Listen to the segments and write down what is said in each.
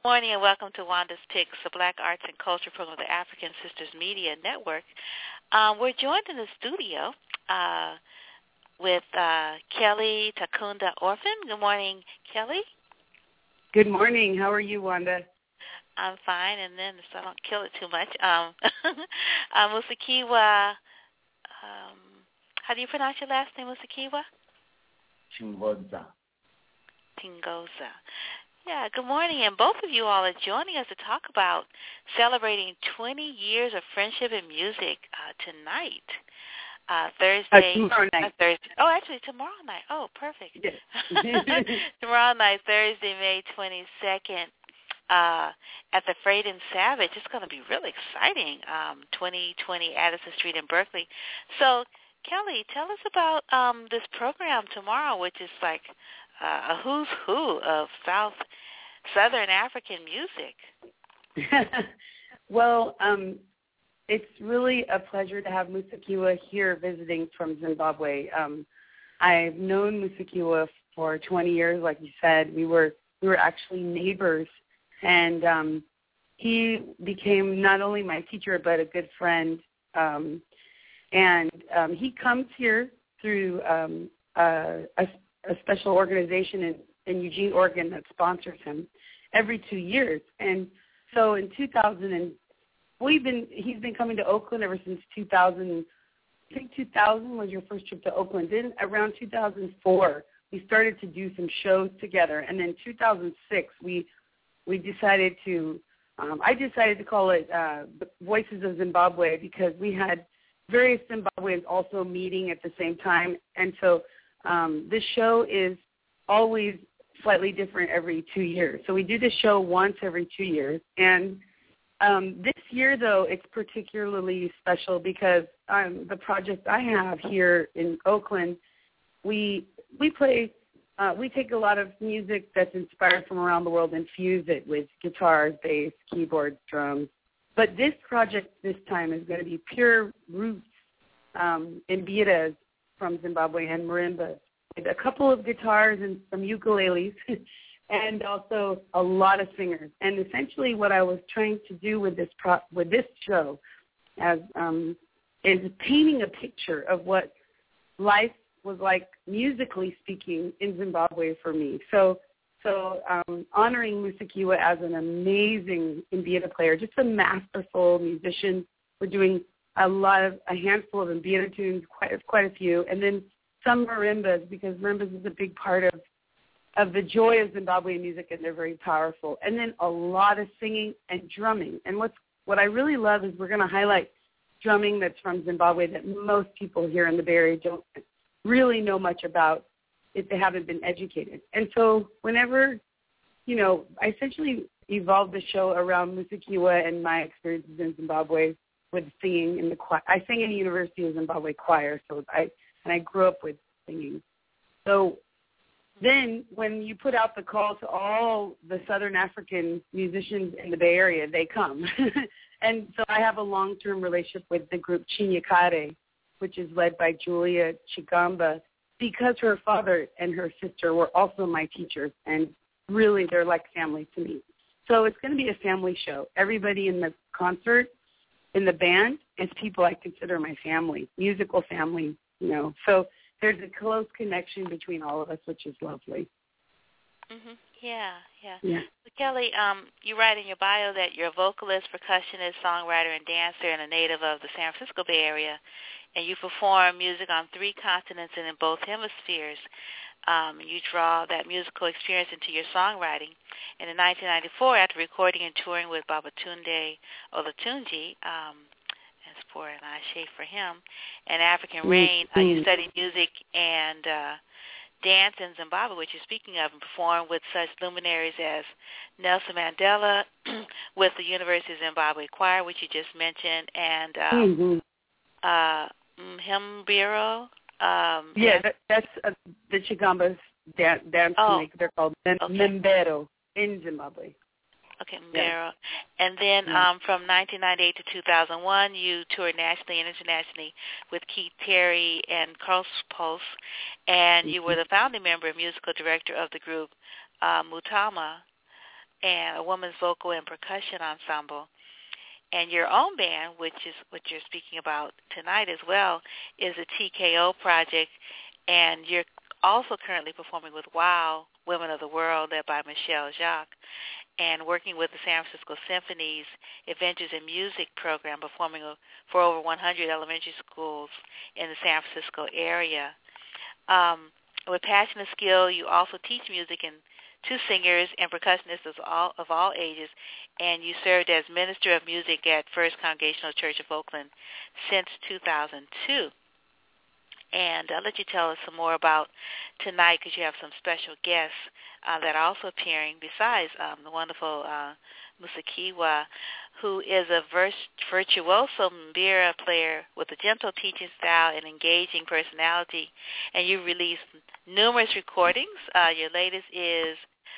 Good morning and welcome to Wanda's Picks, the Black Arts and Culture program of the African Sisters Media Network. We're joined in the studio with Kelly Takunda Orphan. Good morning, Kelly. Good morning. How are you, Wanda? I'm fine, and then so I don't kill it too much. Musakiwa, how do you pronounce your last name, Musakiwa? Chingoza. Tingoza. Yeah, good morning, and both of you all are joining us to talk about celebrating 20 years of friendship and music tonight. Thursday. Tomorrow night. Thursday. Oh, actually, tomorrow night. Oh, perfect. Yes. Tomorrow night, Thursday, May 22nd, at the Freight and Savage. It's going to be really exciting, 2020 Addison Street in Berkeley. So, Kelly, tell us about this program tomorrow, which is like a who's who of Southern African music. Well, it's really a pleasure to have Musakiwa here visiting from Zimbabwe. I've known Musakiwa for 20 years, like you said. We were actually neighbors, and he became not only my teacher but a good friend. And he comes here through a special organization in Eugene, Oregon that sponsors him every 2 years. And so in 2000, he's been coming to Oakland ever since 2000. I think 2000 was your first trip to Oakland. Then around 2004, we started to do some shows together. And then 2006, we decided to, I decided to call it Voices of Zimbabwe because we had various Zimbabweans also meeting at the same time. And so this show is always slightly different every 2 years. So we do the show once every 2 years. And this year, though, it's particularly special because the project I have here in Oakland, we take a lot of music that's inspired from around the world and fuse it with guitars, bass, keyboards, drums. But this project this time is going to be pure roots in mbiras from Zimbabwe and marimbas, with a couple of guitars and some ukuleles, and also a lot of singers. And essentially, what I was trying to do with this show, is painting a picture of what life was like, musically speaking, in Zimbabwe for me. So honoring Musakiwa as an amazing mbira player, just a masterful musician. We're doing a handful of mbira tunes, quite a few, and then some marimbas, because marimbas is a big part of the joy of Zimbabwean music, and they're very powerful. And then a lot of singing and drumming. And what I really love is we're going to highlight drumming that's from Zimbabwe that most people here in the Bay Area don't really know much about if they haven't been educated. And so whenever, I essentially evolved the show around Musakiwa and my experiences in Zimbabwe with singing in the choir. I sing in the University of Zimbabwe choir, and I grew up with singing. So then when you put out the call to all the Southern African musicians in the Bay Area, they come. And so I have a long-term relationship with the group Chinyakare, which is led by Julia Chigamba, because her father and her sister were also my teachers, and really they're like family to me. So it's going to be a family show. Everybody in the concert, in the band, is people I consider my family, musical family, So there's a close connection between all of us, which is lovely. Mm-hmm. Yeah. So Kelly, you write in your bio that you're a vocalist, percussionist, songwriter, and dancer, and a native of the San Francisco Bay Area, and you perform music on 3 continents and in both hemispheres. You draw that musical experience into your songwriting. And in 1994, after recording and touring with Babatunde Olatunji, as for an ashe for him, and African Rain, you studied music and dance in Zimbabwe, which you're speaking of, and performed with such luminaries as Nelson Mandela, with the University of Zimbabwe Choir, which you just mentioned, and Mbira. That's the Chigamba's dance technique. They're called Mbero in Zimbabwe. Okay, Mbero. And then from 1998 to 2001, you toured nationally and internationally with Keith Terry and Carl Pulse, and you were the founding member and musical director of the group Mutama. and a women's vocal and percussion ensemble. And your own band, which is what you're speaking about tonight as well, is a TKO project, and you're also currently performing with WOW, Women of the World, led by Michelle Jacques, and working with the San Francisco Symphony's Adventures in Music program, performing for over 100 elementary schools in the San Francisco area. With passion and skill, you also teach music to singers and percussionists of all ages, and you served as Minister of Music at First Congregational Church of Oakland since 2002. And I'll let you tell us some more about tonight, because you have some special guests that are also appearing besides the wonderful Musekiwa, who is a virtuoso mbira player with a gentle teaching style and engaging personality. And you've released numerous recordings. Your latest is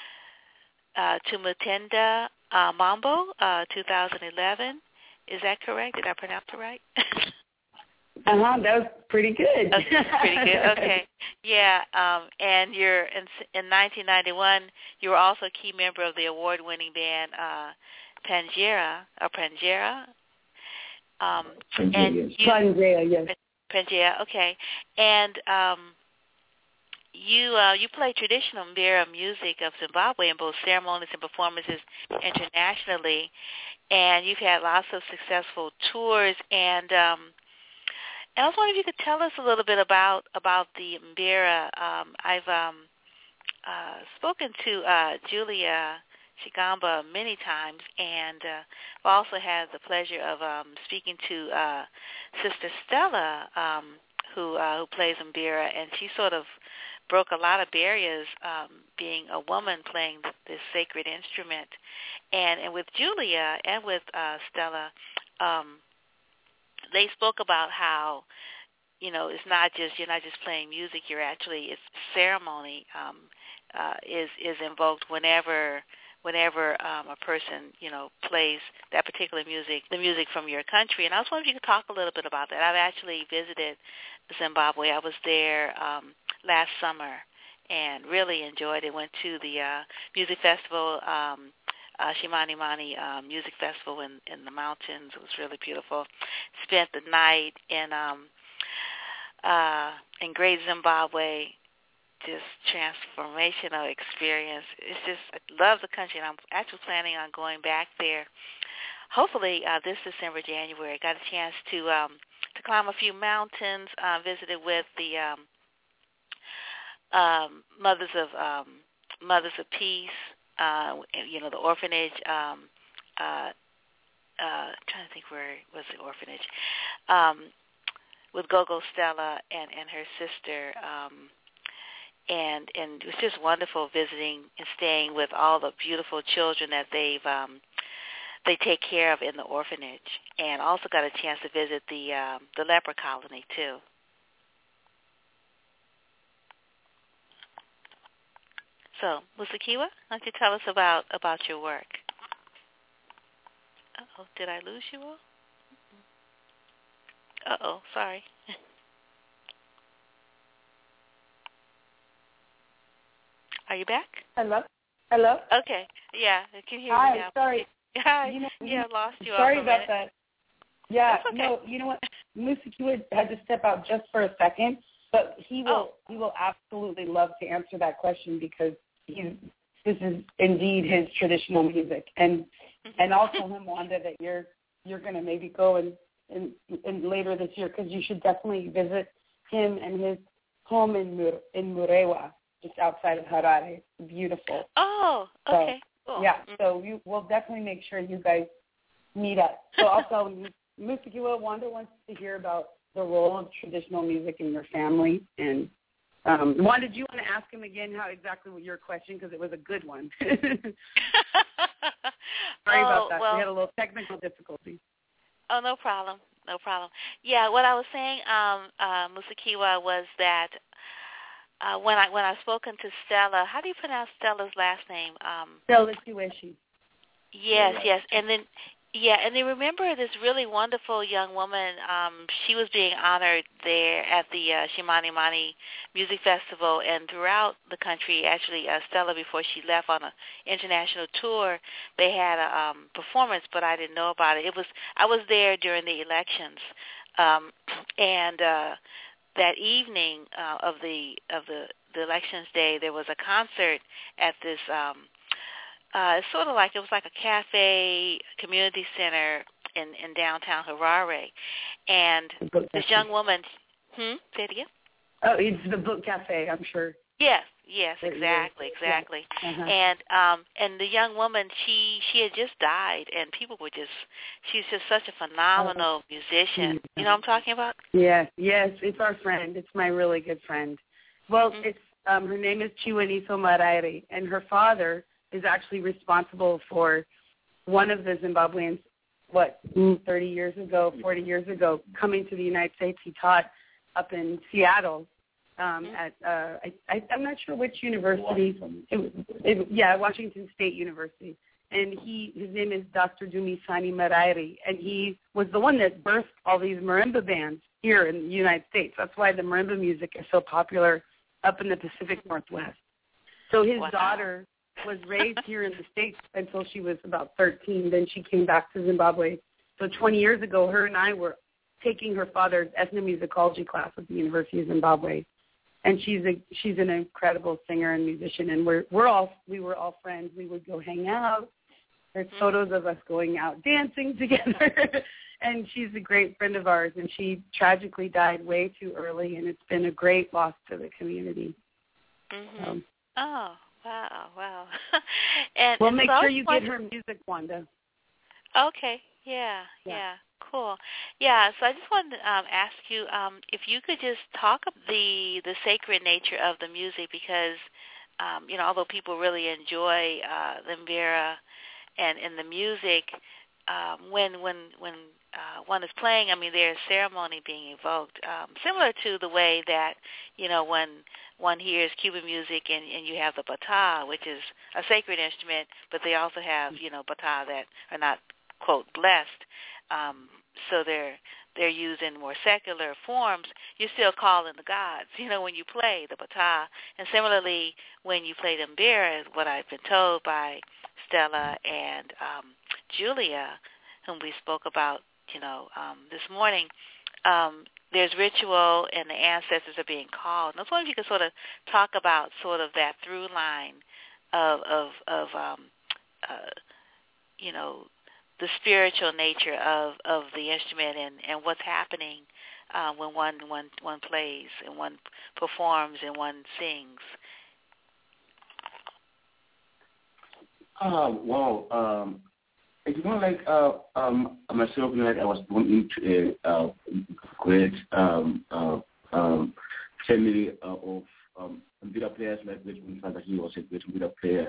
Tumutenda Mambo, 2011. Is that correct? Did I pronounce it right? That was pretty good. Okay, pretty good. Okay, yeah. And you're in 1991. You were also a key member of the award-winning band Pangea. Pangea, yes. Pangea. Okay, and you play traditional mbira music of Zimbabwe in both ceremonies and performances internationally, and you've had lots of successful tours. And I was wondering if you could tell us a little bit about the mbira. I've spoken to Julia Chigamba many times, and I've also had the pleasure of speaking to Sister Stella, who plays mbira, and she sort of broke a lot of barriers being a woman playing this sacred instrument. And with Julia and with Stella, they spoke about how, you're not just playing music. You're actually, it's ceremony is invoked whenever a person, plays that particular music, the music from your country. And I was wondering if you could talk a little bit about that. I've actually visited Zimbabwe. I was there last summer and really enjoyed it. Went to the music festival, Shimani Mani Music Festival in the mountains. It was really beautiful. Spent the night in Great Zimbabwe. Just transformational experience. It's just, I love the country, and I'm actually planning on going back there. Hopefully this December, January. Got a chance to climb a few mountains. Visited with the Mothers of Peace. The orphanage. Trying to think where was the orphanage. With Gogo Stella and her sister. And it was just wonderful visiting and staying with all the beautiful children that they take care of in the orphanage, and also got a chance to visit the leper colony too. So, Musekiwa, why don't you tell us about your work? Uh-oh, did I lose you all? Uh-oh, sorry. Are you back? Hello? Okay. Yeah, I can hear you now. Sorry. Hi. Lost you. Sorry about that. Yeah. Okay. No, you know what? Musekiwa had to step out just for a second, but he will absolutely love to answer that question, because this is indeed his traditional music, and also him, Wanda, that you're going to maybe go in later this year, because you should definitely visit him and his home in Murewa, just outside of Harare. It's beautiful. Oh, okay. So, cool. Yeah, so we'll definitely make sure you guys meet up. So I'll tell you, Musekiwa, Wanda wants to hear about the role of traditional music in your family. And Wanda, did you want to ask him again exactly what your question, because it was a good one. Sorry about that. We had a little technical difficulty. Oh, no problem. Yeah, what I was saying, Musekiwa, was that when I've spoken to Stella, how do you pronounce Stella's last name? Stella Chiweshi. Yes, and then Yeah, and they remember this really wonderful young woman. She was being honored there at the Shimani Mani Music Festival, and throughout the country. Actually, Stella, before she left on an international tour, they had a performance, but I didn't know about it. I was there during the elections, and that evening of the elections day, there was a concert at this. It's sort of like it was like a cafe community center in downtown Harare, and this young woman. Say it again. Oh, it's the Book Cafe, I'm sure. Yes, exactly. Uh-huh. And the young woman, she had just died, and people were she's just such a phenomenal musician. You know what I'm talking about? Yes, it's our friend. It's my really good friend. Well, it's her name is Chiwaniso Maraire, and her father is actually responsible for one of the Zimbabweans, 40 years ago, coming to the United States. He taught up in Seattle at, I'm not sure which university. Washington State University. And his name is Dr. Dumisani Maraire, and he was the one that birthed all these marimba bands here in the United States. That's why the marimba music is so popular up in the Pacific Northwest. So his daughter was raised here in the States until she was about 13. Then she came back to Zimbabwe. So 20 years ago, her and I were taking her father's ethnomusicology class at the University of Zimbabwe. And she's an incredible singer and musician. And we were all friends. We would go hang out. There's photos of us going out dancing together. And she's a great friend of ours. And she tragically died way too early. And it's been a great loss to the community. Mm-hmm. Wow. Make sure you get her music, Wanda. Okay. Yeah. Cool. Yeah, so I just wanted to ask you if you could just talk about the sacred nature of the music, because, although people really enjoy the mbira and the music, when one is playing, there's ceremony being evoked, similar to the way that, when one hears Cuban music and you have the bata, which is a sacred instrument, but they also have, bata that are not, quote, blessed. So they're used in more secular forms. You're still calling the gods, when you play the bata. And similarly, when you play the mbira, what I've been told by Stella and Julia, whom we spoke about, this morning, there's ritual and the ancestors are being called. And I was wondering if you could sort of talk about sort of that through line of the spiritual nature of the instrument and what's happening when one plays and one performs and one sings. Myself, I was born into a great family of mbira players. Like my father, he was a great mbira player,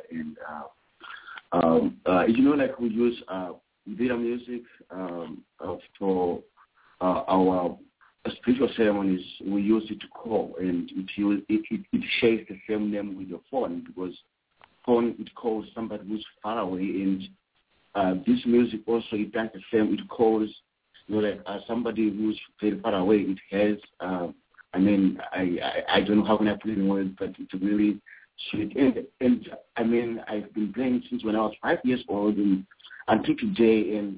and we use mbira music for our spiritual ceremonies. We use it to call, and it shares the same name with your phone, because phone, it calls somebody who's far away, and this music also, it does the same. It calls somebody who's very far away. It has I don't know how can I put it in words, but it's really sweet. And I've been playing since when I was 5 years old, and until today, and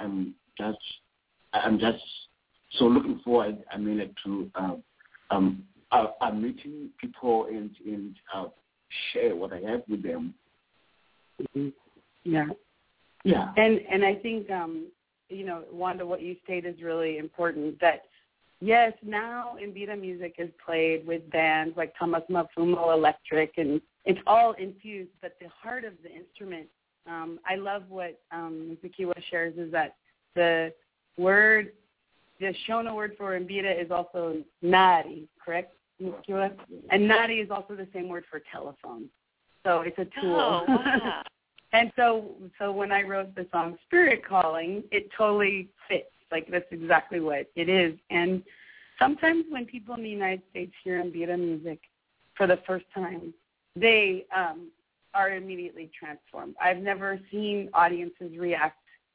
I'm just so looking forward. To meeting people and share what I have with them. Mm-hmm. Yeah. And I think Wanda, what you stated is really important. That yes, now mbira music is played with bands like Thomas Mafumo Electric, and it's all infused. But the heart of the instrument. I love what Zikiwa shares is that the Shona word for mbira is also nari, correct, Zikiwa? And nari is also the same word for telephone. So it's a tool. Oh, wow. And so when I wrote the song Spirit Calling, it totally fits. Like, that's exactly what it is. And sometimes when people in the United States hear mbira music for the first time, they are immediately transformed. I've never seen audiences react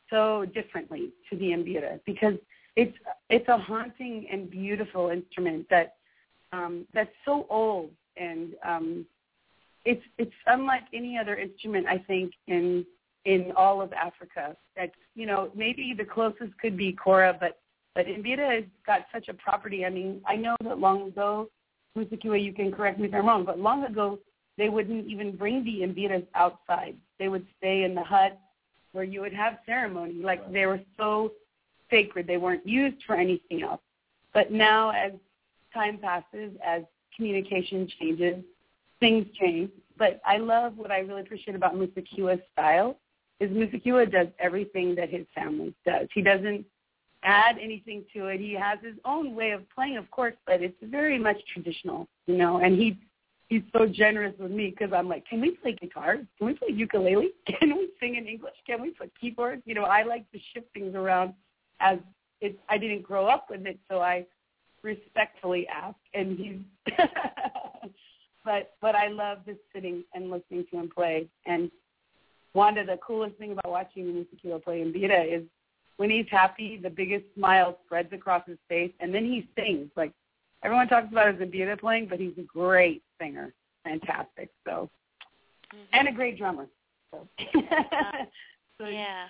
so differently to the mbira because it's a haunting and beautiful instrument that's so old, and it's unlike any other instrument, I think, in all of Africa. That's, maybe the closest could be kora, but mbira has got such a property. I mean, I know that long ago, Musekiwa, you can correct me if I'm wrong, but long ago they wouldn't even bring the mbiras outside. They would stay in the hut where you would have ceremony. Like, they were so sacred. They weren't used for anything else. But now, as time passes, as communication changes, things change. But I love what I really appreciate about Musekiwa's style is Musekiwa does everything that his family does. He doesn't add anything to it. He has his own way of playing, of course, but it's very much traditional, and he's so generous with me because I'm like, can we play guitar? Can we play ukulele? Can we sing in English? Can we put keyboards? I like to shift things around as I didn't grow up with it, so I respectfully ask. And he's, but I love just sitting and listening to him play. And Wanda, the coolest thing about watching Musekiwa play mbira is when he's happy, the biggest smile spreads across his face, and then he sings. Like, everyone talks about his mbira playing, but he's a great singer, fantastic. So, and a great drummer. So. Yeah.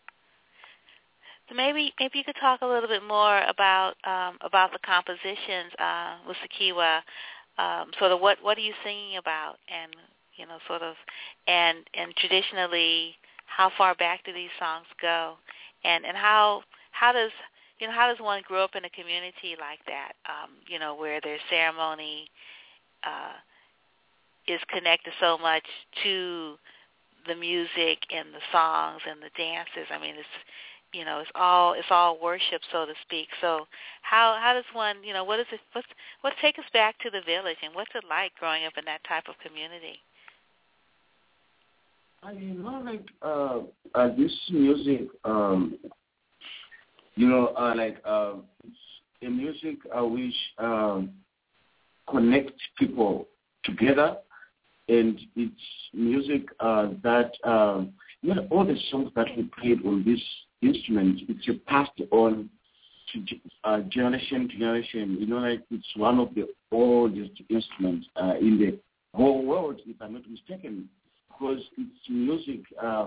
So maybe you could talk a little bit more about the compositions, Musekiwa. Sort of what are you singing about, and sort of, and traditionally, how far back do these songs go, and how does one grow up in a community like that, where their ceremony is connected so much to the music and the songs and the dances? I mean, it's all worship, so to speak. So how does one, let's take us back to the village, and what's it like growing up in that type of community? I mean, this music, it's a music which connects people together, and it's music that, all the songs that we played on this instrument, it's passed on to generation to generation. It's one of the oldest instruments in the whole world, if I'm not mistaken. Because it's music, I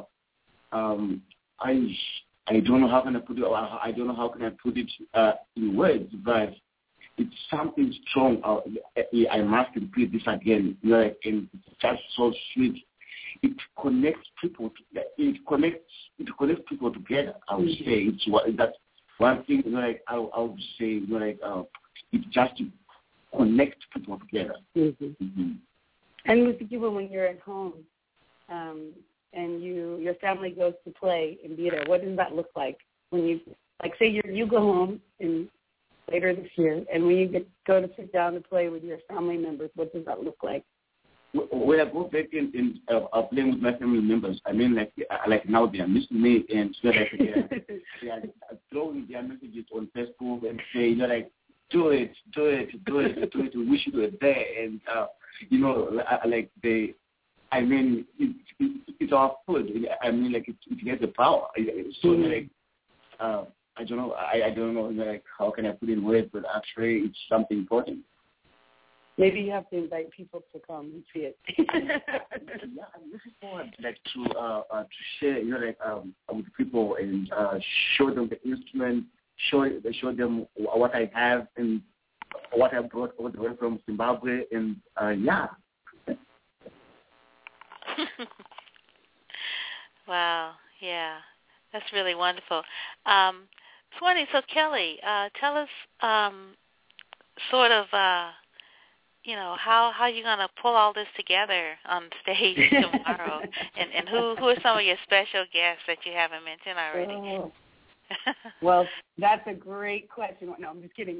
don't know how can I put it. I don't know how can I put it in words, but it's something strong. I must repeat this again. And it's just so sweet. It connects people. It connects people together. I would say that's one thing. I would say it just connects people together. Mm-hmm. Mm-hmm. And Musekiwa, when you're at home, and your family goes to play mbira, what does that look like when you, say you go home in later this year, and when you go to sit down to play with your family members, what does that look like? When I go back in playing with my family members, I mean, like now they are missing me, and so they are throwing their messages on Facebook and say, do it, we wish you were there, and I mean, it's our food. I mean, it has the power. So, I don't know. I don't know. How can I put it in words? But actually, it's something important. Maybe you have to invite people to come and see it. Yeah, I'm looking forward, to share, with people and show them the instrument, show them what I have and what I brought all the way from Zimbabwe, and yeah. Wow, yeah, that's really wonderful. Swani, so Kelly, tell us sort of, how you're going to pull all this together on stage tomorrow, and who are some of your special guests that you haven't mentioned already? Oh. Well, that's a great question. No, I'm just kidding.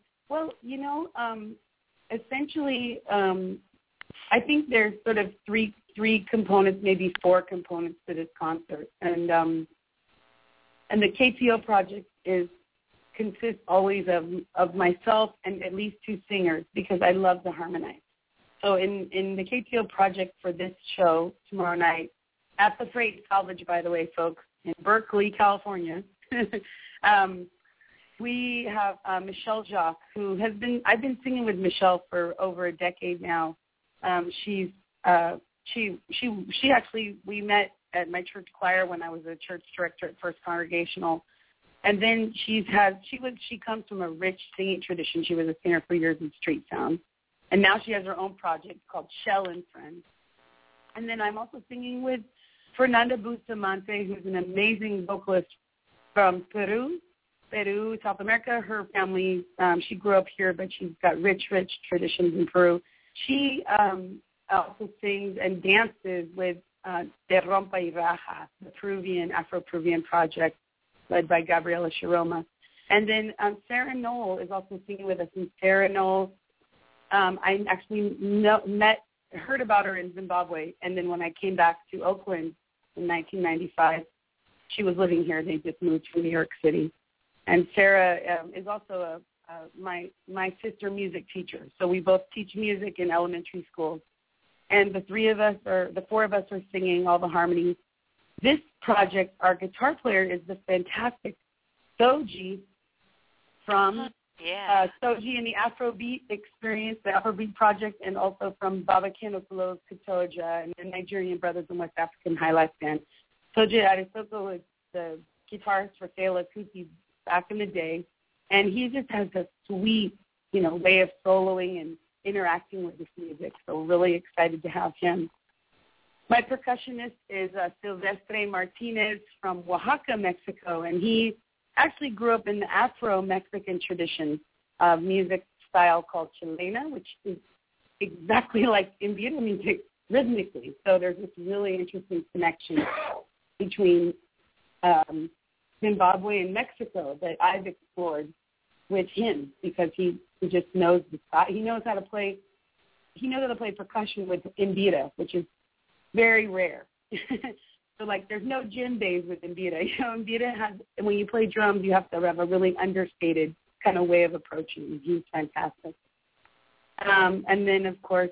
Essentially, I think there's sort of three components, maybe four components to this concert, and the KTO project consists always of myself and at least two singers, because I love to harmonize. So in the KTO project for this show tomorrow night, at the Freight Salvage, by the way, folks, in Berkeley, California. We have Michelle Jacques, who has been. I've been singing with Michelle for over a decade now. She actually, we met at my church choir when I was a church director at First Congregational, and then she comes from a rich singing tradition. She was a singer for years in Street Sound, and now she has her own project called Shell and Friends. And then I'm also singing with Fernanda Bustamante, who's an amazing vocalist from Peru, South America. Her family, she grew up here, but she's got rich traditions in Peru. She also sings and dances with De Rompa y Raja, the Peruvian, Afro-Peruvian project led by Gabriela Chiroma. And then Sarah Knoll is also singing with us. And Sarah Knoll, I actually heard about her in Zimbabwe, and then when I came back to Oakland in 1995, she was living here. They just moved from New York City. And Sarah is also my sister music teacher. So we both teach music in elementary school. And the four of us are singing all the harmonies. This project, our guitar player is the fantastic Soji from Soji and the Afrobeat Experience, the Afrobeat Project, and also from Baba Kenokulo's Katoja and the Nigerian Brothers and West African High Life Band. Soji Arisoko is the guitarist for Fela Kuti back in the day, and he just has a sweet, way of soloing and interacting with this music. So really excited to have him. My percussionist is Silvestre Martinez from Oaxaca, Mexico, and he actually grew up in the Afro-Mexican tradition of music style called Chilena, which is exactly like Mbira music rhythmically. So there's this really interesting connection between Zimbabwe and Mexico that I've explored with him because he just knows the style. He knows how to play percussion with Mbira, which is very rare. So, there's no djembes with Mbira. Mbira has, when you play drums, you have to have a really understated kind of way of approaching. He's fantastic. And then, of course,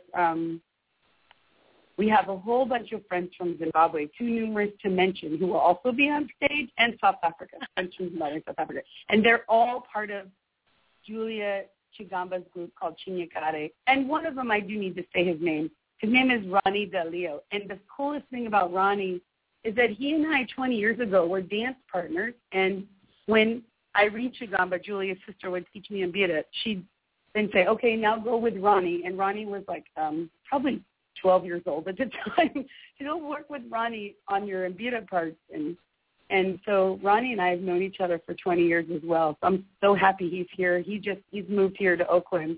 we have a whole bunch of friends from Zimbabwe, too numerous to mention, who will also be on stage, and South Africa, friends from Zimbabwe and South Africa. And they're all part of Julia Chigamba's group called Chinyakare. And one of them, I do need to say his name. His name is Ronnie Delio. And the coolest thing about Ronnie is that he and I 20 years ago were dance partners. And when Irene Chigamba, Julia's sister, would teach me Mbira, she'd then say, okay, now go with Ronnie. And Ronnie was probably 12 years old at the time. She'll work with Ronnie on your Mbira parts. And so Ronnie and I have known each other for 20 years as well. So I'm so happy he's here. He's moved here to Oakland.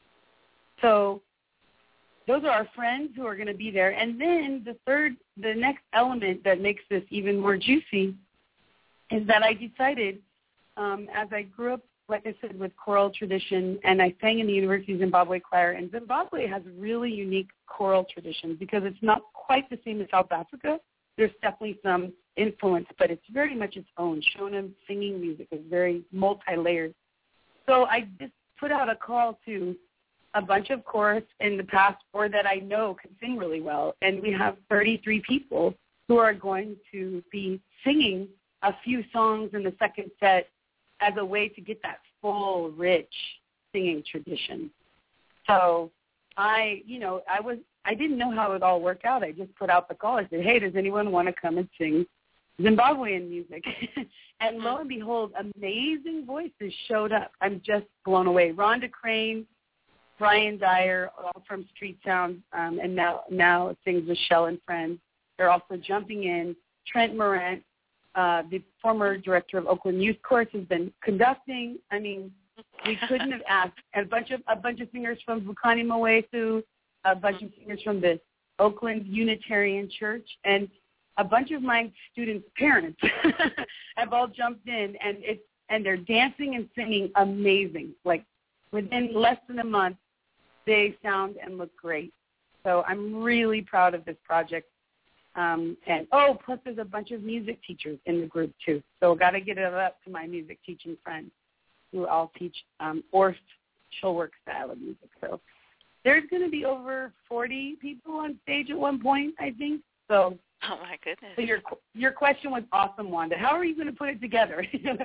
So those are our friends who are going to be there. And then the next element that makes this even more juicy is that I decided, as I grew up, like I said, with choral tradition, and I sang in the University of Zimbabwe choir, and Zimbabwe has really unique choral traditions because it's not quite the same as South Africa. There's definitely some influence, but it's very much its own. Shona singing music is very multi-layered. So I just put out a call to a bunch of chorus in the past or that I know can sing really well, and we have 33 people who are going to be singing a few songs in the second set as a way to get that full, rich singing tradition. So I didn't know how it would all work out. I just put out the call. I said, hey, does anyone want to come and sing Zimbabwean music? And lo and behold, amazing voices showed up. I'm just blown away. Rhonda Crane, Brian Dyer, all from Street Sound, and now sings with Shell and Friends. They're also jumping in. Trent Morant, the former director of Oakland Youth Chorus, has been conducting. I mean, we couldn't have asked. And a bunch of singers from Vukani Mwesu, a bunch of singers from the Oakland Unitarian Church, and a bunch of my students' parents have all jumped in, and they're dancing and singing amazing. Like within less than a month, they sound and look great. So I'm really proud of this project. Plus there's a bunch of music teachers in the group too. So got to get it up to my music teaching friends who all teach Orff Schulwerk style of music. So there's going to be over 40 people on stage at one point, I think. So, oh my goodness. So your question was awesome, Wanda. How are you going to put it together?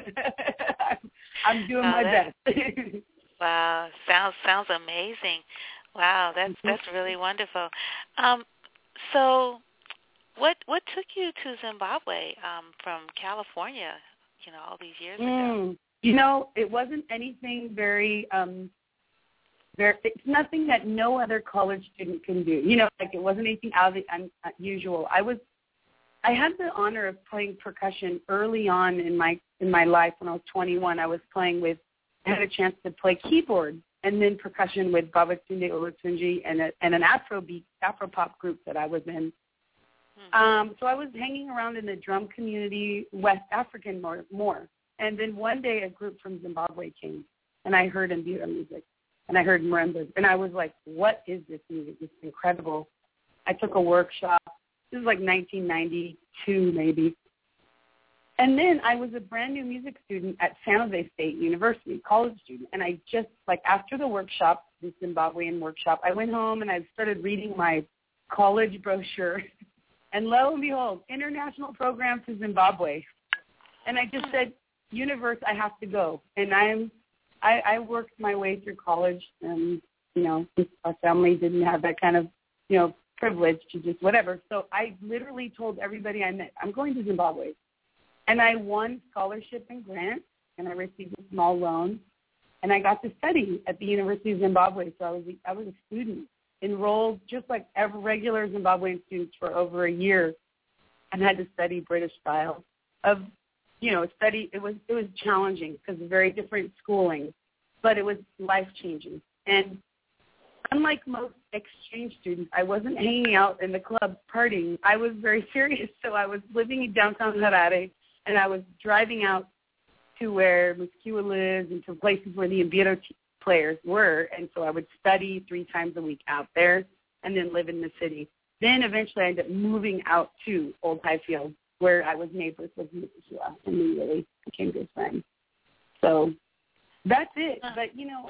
I'm doing my best. Wow, sounds amazing. Wow, that's really wonderful. So, what took you to Zimbabwe from California? All these years ago. It wasn't anything very. It's nothing that no other college student can do. It wasn't anything out of the unusual. I had the honor of playing percussion early on in my life. When I was 21, I had a chance to play keyboard and then percussion with Babatunde Olatunji and an Afro-pop group that I was in. So I was hanging around in the drum community, West African more. And then one day a group from Zimbabwe came, and I heard Mbira music, and I heard marimbas, and I was like, what is this music? It's incredible. I took a workshop. This was like 1992 maybe. And then I was a brand new music student at San Jose State University, college student. And I just, after the workshop, the Zimbabwean workshop, I went home and I started reading my college brochure. And lo and behold, international program to Zimbabwe. And I just said, universe, I have to go. And I worked my way through college. And, our family didn't have that kind of, privilege to just whatever. So I literally told everybody I met, I'm going to Zimbabwe. And I won scholarship and grants, and I received a small loan, and I got to study at the University of Zimbabwe. So I was a student, enrolled just like every regular Zimbabwean students for over a year, and had to study British style of, study. It was challenging because of very different schooling, but it was life-changing. And unlike most exchange students, I wasn't hanging out in the club partying. I was very serious, so I was living in downtown Harare, and I was driving out to where Musikiwa lives and to places where the Mbira players were, and so I would study 3 times a week out there and then live in the city. Then eventually I ended up moving out to Old Highfield, where I was neighbors with Musikiwa, and we really became good friends. So that's it. But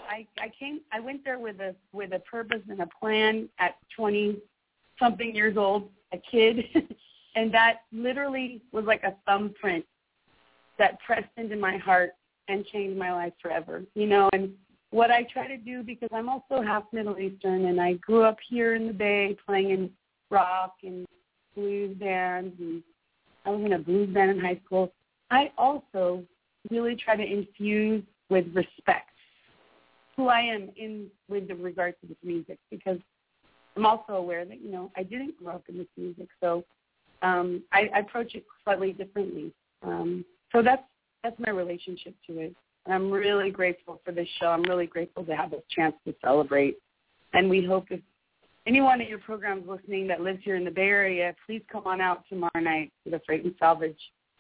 I went there with a purpose and a plan at 20-something years old, a kid, and that literally was like a thumbprint that pressed into my heart and changed my life forever. And what I try to do, because I'm also half Middle Eastern, and I grew up here in the Bay playing in rock and blues bands, and I was in a blues band in high school. I also really try to infuse with respect who I am with regard to this music, because I'm also aware that, I didn't grow up in this music, so I approach it slightly differently. So that's my relationship to it. And I'm really grateful for this show. I'm really grateful to have this chance to celebrate. And we hope if anyone at your program is listening that lives here in the Bay Area, please come on out tomorrow night to the Freight and Salvage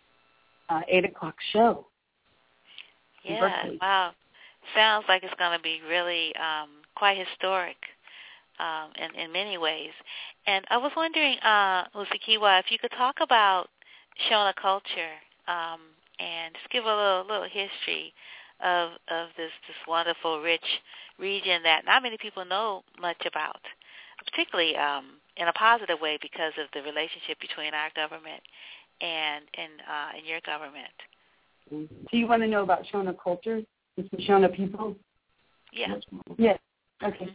8 o'clock show. Yeah, wow. Sounds like it's going to be really quite historic in many ways. And I was wondering, Musikiwa, if you could talk about Shona culture and just give a little history of this wonderful, rich region that not many people know much about, particularly in a positive way because of the relationship between our government and your government. Do you want to know about Shona culture? The Shona people? Yeah. Yes. Okay.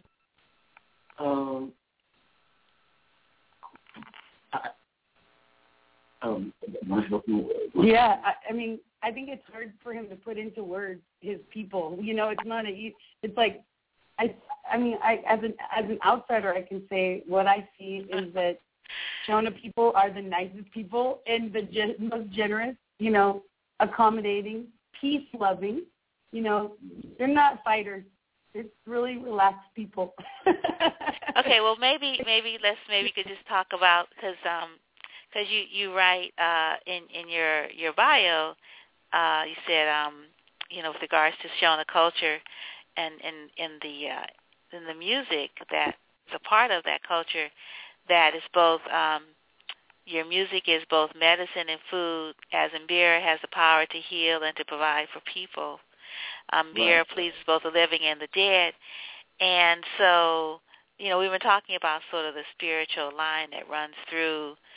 Yeah, I think it's hard for him to put into words his people. It's not it's like, as an outsider, I can say what I see is that Shona people are the nicest people and the most generous, accommodating, peace-loving. They're not fighters. They're really relaxed people. Okay, well, maybe you could just talk about, because you write in your bio, you said with regards to Shona culture and in the music that's a part of that culture, that is both your music is both medicine and food, as Mbira has the power to heal and to provide for people. Mbira pleases both the living and the dead. And so, we've been talking about sort of the spiritual line that runs through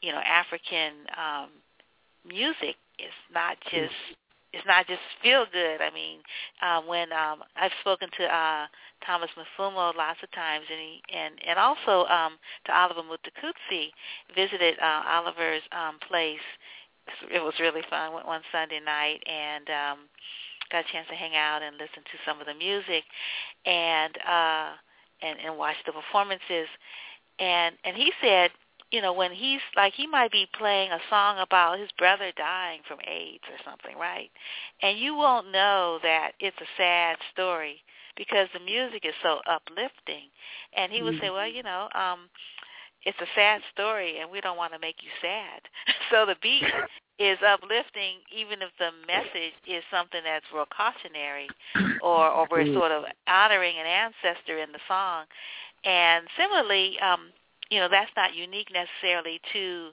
African music is not just feel good. I mean, when I've spoken to Thomas Mfumo lots of times, and also to Oliver Mutukudzi, visited Oliver's place. It was really fun. Went one Sunday night and got a chance to hang out and listen to some of the music and watch the performances. And he said, when he's like, he might be playing a song about his brother dying from AIDS or something, right? And you won't know that it's a sad story because the music is so uplifting. And he would say, well, it's a sad story and we don't want to make you sad. So the beat is uplifting even if the message is something that's real cautionary or we're sort of honoring an ancestor in the song. And similarly, that's not unique necessarily to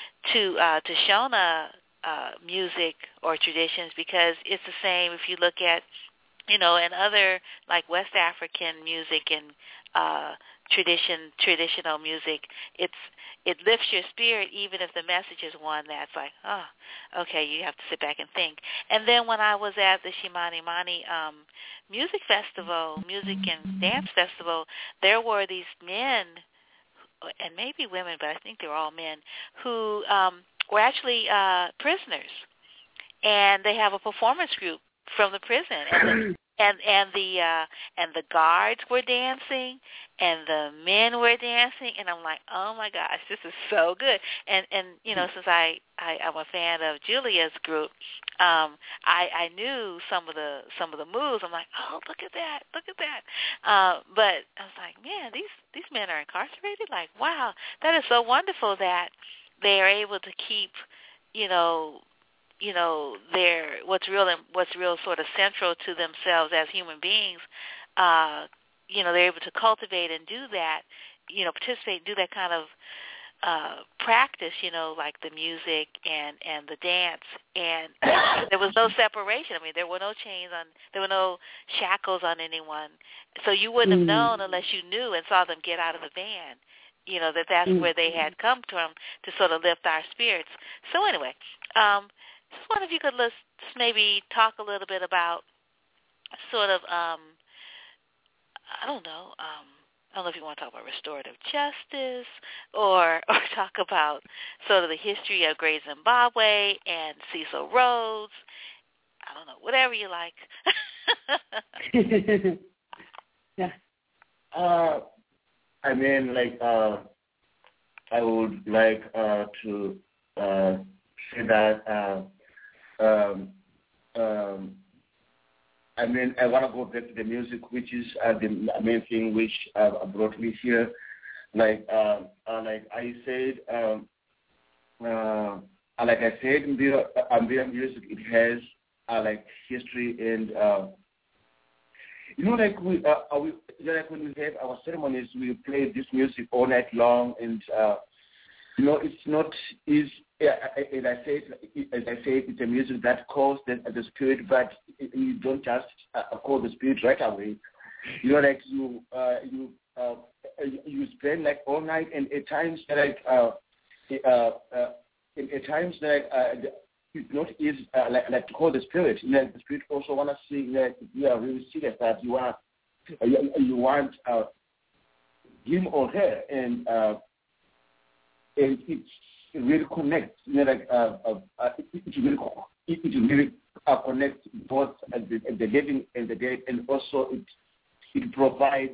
Shona music or traditions, because it's the same if you look at, in other like West African music and traditional music. It lifts your spirit even if the message is one that's like, oh, okay, you have to sit back and think. And then when I was at the Chimanimani music festival, music and dance festival, there were these men, and maybe women, but I think they were all men, who were actually prisoners, and they have a performance group from the prison, and the guards were dancing, and the men were dancing, and I'm like, oh my gosh, this is so good. And since I'm a fan of Julia's group, I knew some of the moves. I'm like, oh, look at that. But I was like, man, these men are incarcerated. Like, wow, that is so wonderful that they are able to keep, their what's real sort of central to themselves as human beings. They're able to cultivate and do that, participate and do that kind of practice, like the music and the dance. And there was no separation. I mean, there were no chains there were no shackles on anyone. So you wouldn't have known unless you knew and saw them get out of the van, that's where they had come from to sort of lift our spirits. So anyway, just wonder if you could maybe talk a little bit about sort of, I don't know if you want to talk about restorative justice or talk about sort of the history of Great Zimbabwe and Cecil Rhodes. I don't know, whatever you like. Yeah. I mean, I would like to say that I mean, I want to go back to the music, which is the main thing which brought me here. Like I said, in Mbira music, it has history and when we have our ceremonies, we play this music all night long, and it's not easy. As I said, it's a music that calls the spirit, but you don't just call the spirit right away. You spend all night, and at times it's not easy to call the spirit. The spirit also want to see that you are really serious, that you want him or her, and it really connects. It really connects both the living and the dead, and also it provides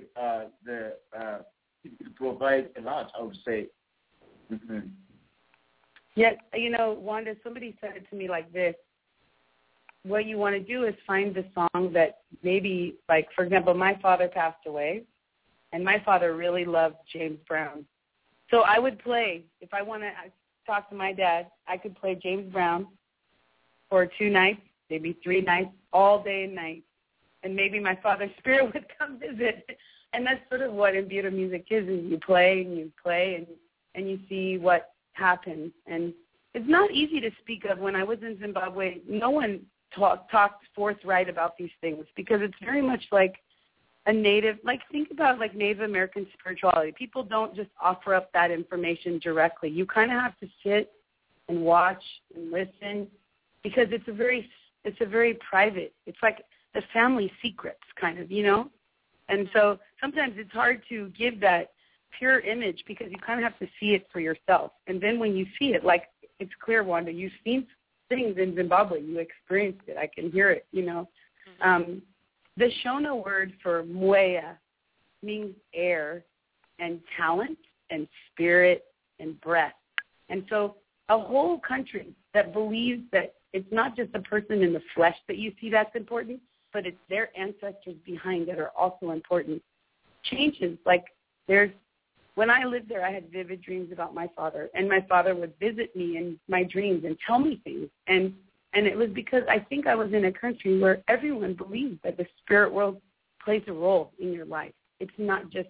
a lot, I would say. Mm-hmm. Yeah, Wanda, somebody said it to me like this. What you want to do is find the song that maybe, for example, my father passed away, and my father really loved James Brown. So I would play, if I want to talk to my dad, I could play James Brown for 2 nights, maybe 3 nights, all day and night. And maybe my father's spirit would come visit. And that's sort of what Mbira music is you play and you see what happens. And it's not easy to speak of. When I was in Zimbabwe, no one talked forthright about these things, because it's very much like a Native, like think about like Native American spirituality. People don't just offer up that information directly. You kind of have to sit and watch and listen because it's a very private. It's like the family secrets kind of, you know? And so sometimes it's hard to give that pure image because you kind of have to see it for yourself. And then when you see it, like it's clear, Wanda, you've seen things in Zimbabwe. You experienced it. I can hear it, you know. The Shona word for mwea means air and talent and spirit and breath. And so a whole country that believes that it's not just the person in the flesh that you see that's important, but it's their ancestors behind that are also important, changes. Like when I lived there, I had vivid dreams about my father, and my father would visit me in my dreams and tell me things. And it was because I think I was in a country where everyone believes that the spirit world plays a role in your life. It's not just,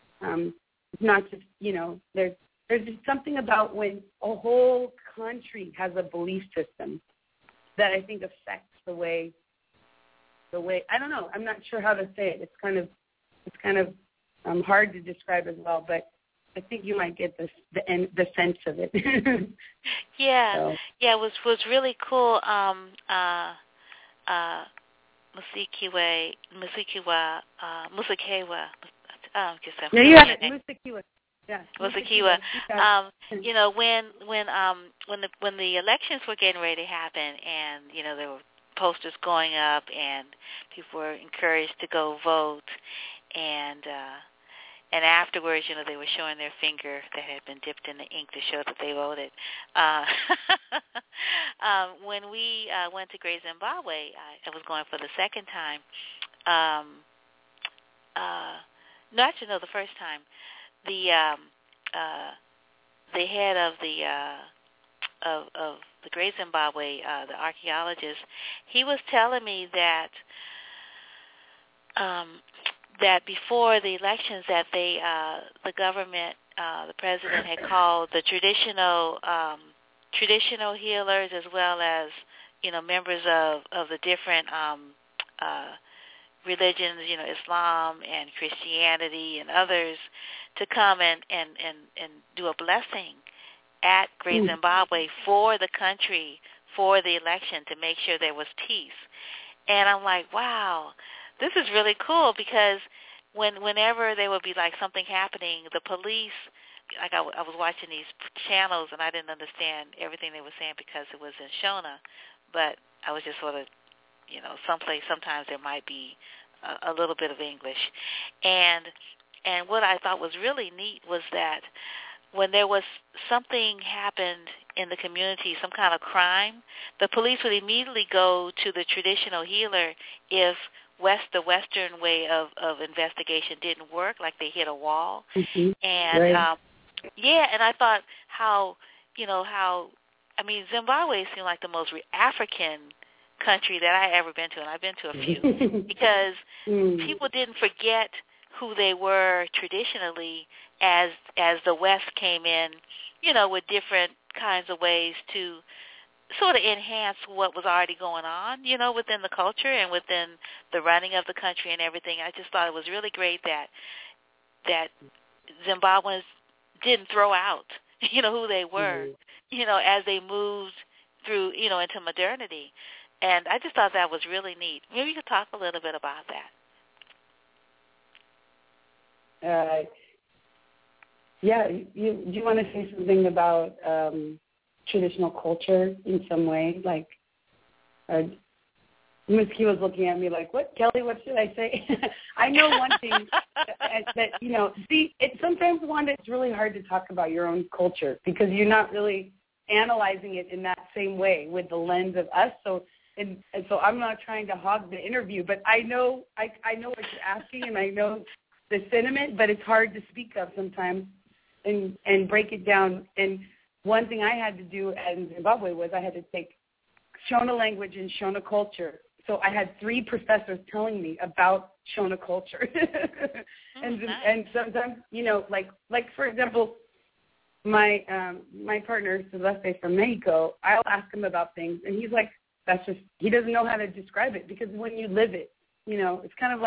you know, there's just something about when a whole country has a belief system that I think affects the way, I don't know, I'm not sure how to say it. It's kind of hard to describe as well, but I think you might get the sense of it. Yeah, so. Yeah. It was really cool. Musekewa. Musekewa. Yeah. Musekewa. You know, when the elections were getting ready to happen, and you know there were posters going up, and people were encouraged to go vote, and afterwards, you know, they were showing their finger that had been dipped in the ink to show that they voted. When we went to Great Zimbabwe, I was going for the second time. The first time. The head of the Great Zimbabwe, the archaeologist, he was telling me that before the elections that the government, the president had called the traditional healers as well as, you know, members of the different religions, you know, Islam and Christianity and others, to come and do a blessing at Great Zimbabwe for the country, for the election, to make sure there was peace. And I'm like, wow, this is really cool, because whenever there would be like something happening, the police, like I was watching these channels and I didn't understand everything they were saying because it was in Shona, but I was just sort of, you know, sometimes there might be a little bit of English. And what I thought was really neat was that when there was something happened in the community, some kind of crime, the police would immediately go to the traditional healer if the Western way of investigation didn't work, like they hit a wall. Mm-hmm. And right. and I thought Zimbabwe seemed like the most African country that I ever been to, and I've been to a few, because people didn't forget who they were traditionally as the West came in, you know, with different kinds of ways to sort of enhance what was already going on, you know, within the culture and within the running of the country and everything. I just thought it was really great that Zimbabweans didn't throw out, you know, who they were, you know, as they moved through, you know, into modernity. And I just thought that was really neat. Maybe you could talk a little bit about that. You want to say something about traditional culture in some way? Like, Ms. Key was looking at me like, what, Kelly, what should I say? I know one thing that, you know, sometimes, Wanda, it's really hard to talk about your own culture because you're not really analyzing it in that same way with the lens of us. So I'm not trying to hog the interview, but I know what you're asking, and I know the sentiment, but it's hard to speak of sometimes and break it down. And one thing I had to do in Zimbabwe was I had to take Shona language and Shona culture. So I had 3 professors telling me about Shona culture. And sometimes, you know, like for example, my partner, Celeste from Mexico, I'll ask him about things, and he's like, he doesn't know how to describe it, because when you live it, you know, it's kind of like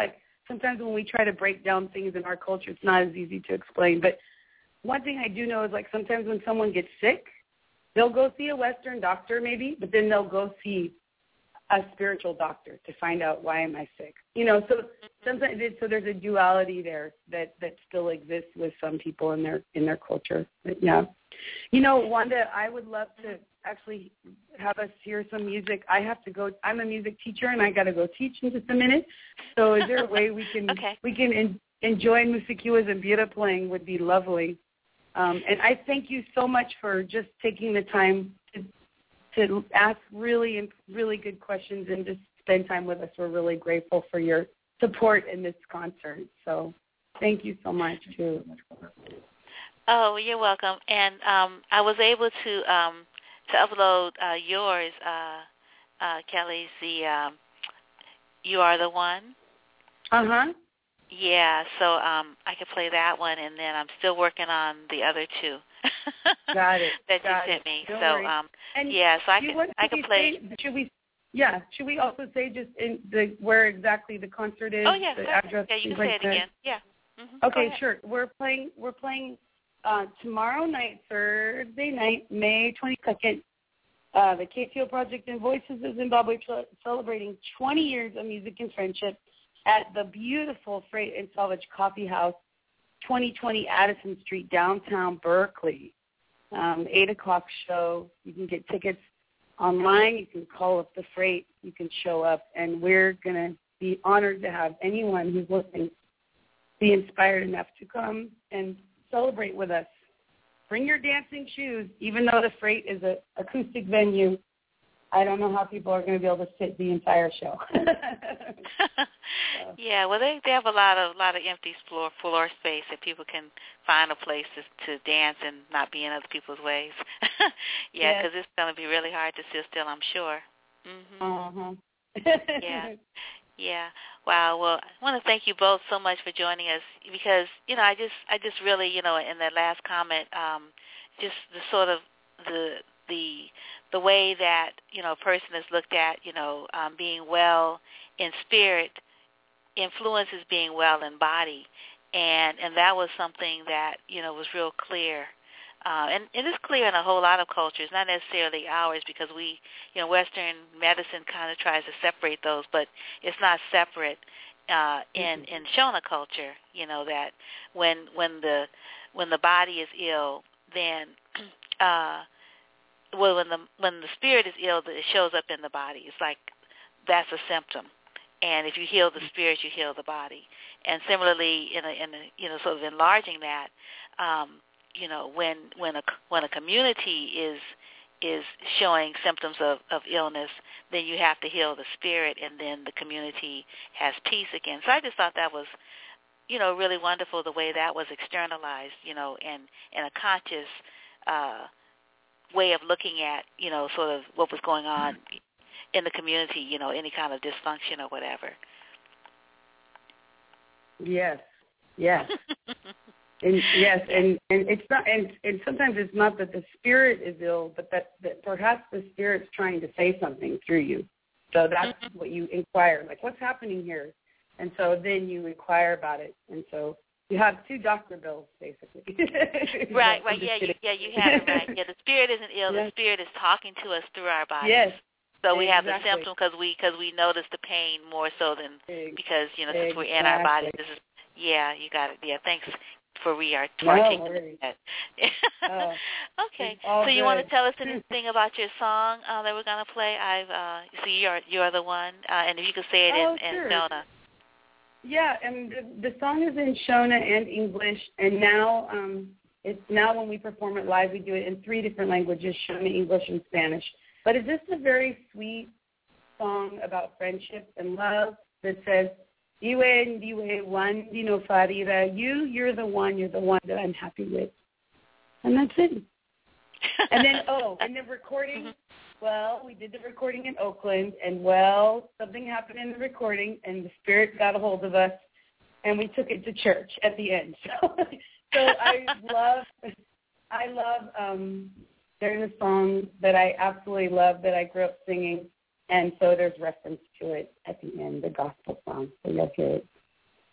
sometimes when we try to break down things in our culture, it's not as easy to explain. But one thing I do know is, like, sometimes when someone gets sick, they'll go see a Western doctor maybe, but then they'll go see a spiritual doctor to find out, why am I sick? You know, so sometimes there's a duality there that still exists with some people in their culture. But yeah. You know, Wanda, I would love to actually have us hear some music. I have to go. I'm a music teacher, and I got to go teach in just a minute. So is there a way we can enjoy Musikiwa's and Bira playing? Would be lovely. And I thank you so much for just taking the time to ask really good questions and just spend time with us. We're really grateful for your support in this concert. So thank you so much, too. Oh, you're welcome. And I was able to upload yours, Kelly, You Are the One. Uh-huh. Yeah, so I could play that one, and then I'm still working on the other two. Got it. that you sent me. Don't so worry. so I could play. Should we also say just in where exactly the concert is? Oh yeah, the address. Yeah, you can say it again. Yeah. Mm-hmm. Okay, sure. We're playing tomorrow night, Thursday night, May 22nd. The KTO Project and Voices of Zimbabwe celebrating 20 years of music and friendship at the beautiful Freight and Salvage Coffee House, 2020 Addison Street, downtown Berkeley. 8 o'clock show. You can get tickets online. You can call up the Freight. You can show up. And we're going to be honored to have anyone who's listening be inspired enough to come and celebrate with us. Bring your dancing shoes. Even though the Freight is an acoustic venue, I don't know how people are going to be able to sit the entire show. Yeah, well, they have a lot of empty floor space that people can find a place to dance and not be in other people's ways. Yeah, because it's going to be really hard to sit still, I'm sure. Mm-hmm. Yeah. Yeah. Wow. Well, I want to thank you both so much for joining us because, I just really, in that last comment, just the sort of the way that, a person is looked at, being well in spirit influences being well in body. And that was something that, was real clear. And it is clear in a whole lot of cultures, not necessarily ours, because we, Western medicine kind of tries to separate those, but it's not separate in Shona culture. That when the body is ill, then when the spirit is ill, it shows up in the body. It's like that's a symptom, and if you heal the spirit, you heal the body. And similarly, in a sort of enlarging that. When a community is showing symptoms of illness, then you have to heal the spirit, and then the community has peace again. So I just thought that was, really wonderful the way that was externalized, and in a conscious way of looking at, sort of what was going on in the community, any kind of dysfunction or whatever. Yes. And it's not, and sometimes it's not that the spirit is ill, but that perhaps the spirit's trying to say something through you. So that's what you inquire, like, what's happening here? And so then you inquire about it. And so you have 2 doctor bills, basically. Right. You have it right. Yeah, the spirit isn't ill. Yes. The spirit is talking to us through our bodies. Yes. So we have the symptom because we notice the pain more so than because, since we're in our body. This is, you got it. Yeah, thanks for articulating that. Okay. So you want to tell us anything about your song that we're going to play? You're the one, and if you could say it in Shona. Yeah, and the song is in Shona and English, and now when we perform it live, we do it in 3 different languages: Shona, English, and Spanish. But it's just a very sweet song about friendship and love that says, you're the one that I'm happy with. And that's it. And then, and the recording, we did the recording in Oakland, and, something happened in the recording, and the spirit got a hold of us, and we took it to church at the end. So I love there's a song that I absolutely love that I grew up singing, and so there's reference to it at the end, the gospel song. So you'll hear it.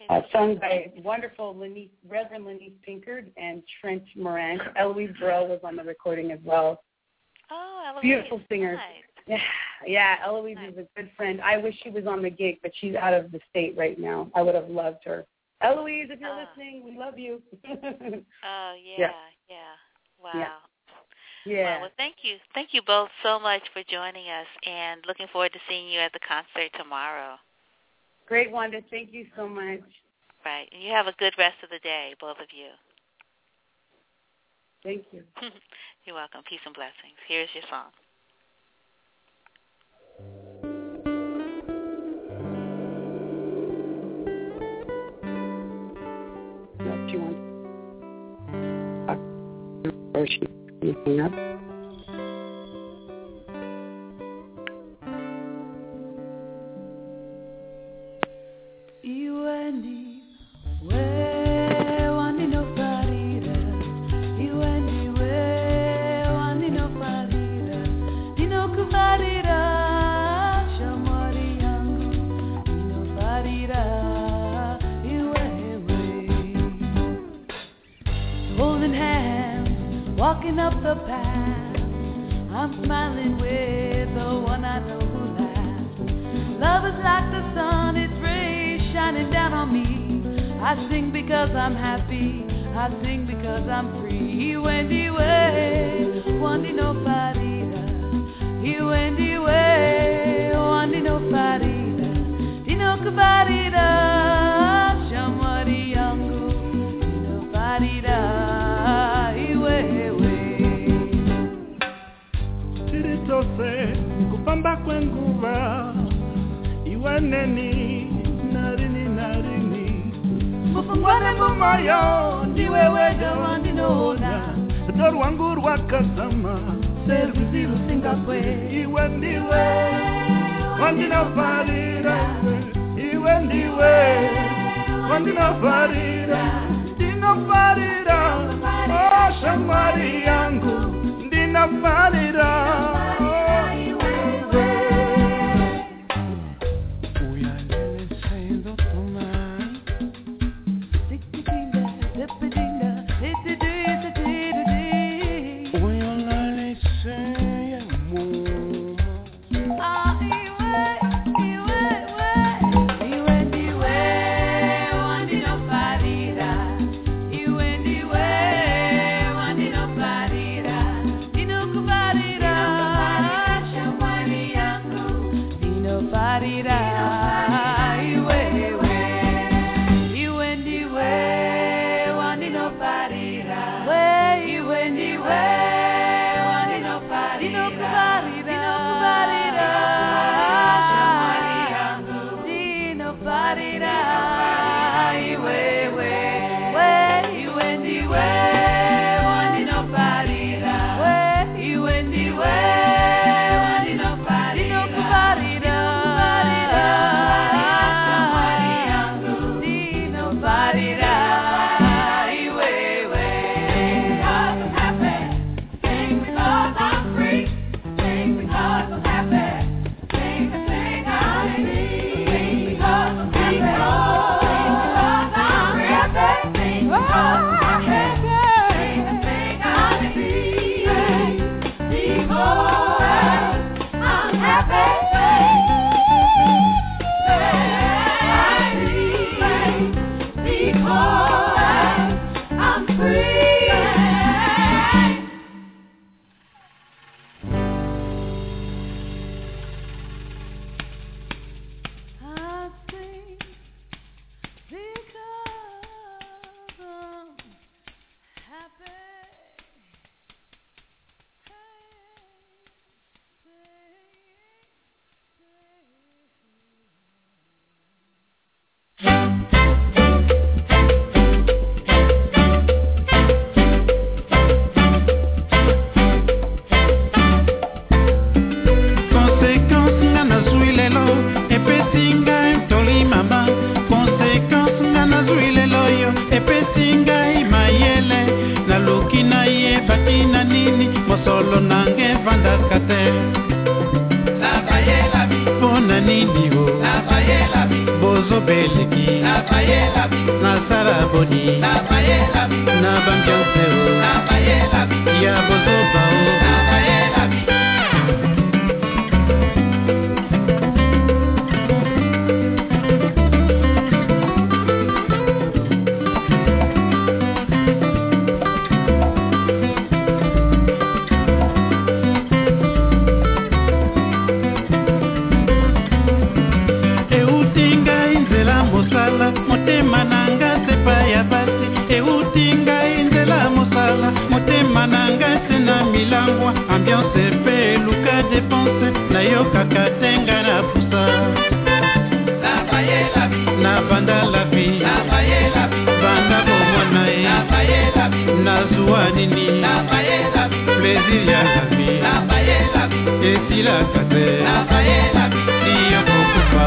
Sung by wonderful Reverend Lenise Pinkard and Trent Moran. Eloise Burrell was on the recording as well. Oh, Eloise. Beautiful singers. Nice. Yeah, Eloise is a good friend. I wish she was on the gig, but she's out of the state right now. I would have loved her. Eloise, if you're listening, we love you. Oh, yeah. Wow. Yeah. Well, thank you. Thank you both so much for joining us, and looking forward to seeing you at the concert tomorrow. Great, Wanda. Thank you so much. Right. And you have a good rest of the day, both of you. Thank you. You're welcome. Peace and blessings. Here's your song. What do you want? Or she hang up? Walking up the path, I'm smiling with the one I know who laughs. Love is like the sun, its rays shining down on me. I sing because I'm happy, I sing because I'm free. Wendy way, Wendy no parida. Wendy way, Wendy no parida. Dino kubarida, shamari yangu, dino parida. Kupamba kwenguva iwaneni narini mufungwane mumoyo ndiwewe jawandinona doru wangu rwakazama serviziru singapwe iwe ndiwe wandinofarira iwe ndiwe wandinofarira ndinofarira oh shamari yangu ndinofarira. Bona nini ho, bozo beleki na saraboni na bambianseo ya bozo bao ambiance pe luka dépense na yo kaka tenga na pusa na banda la vie banda bomona e na zuwa nini plaisir ya la vie et si la kate si yo kokupa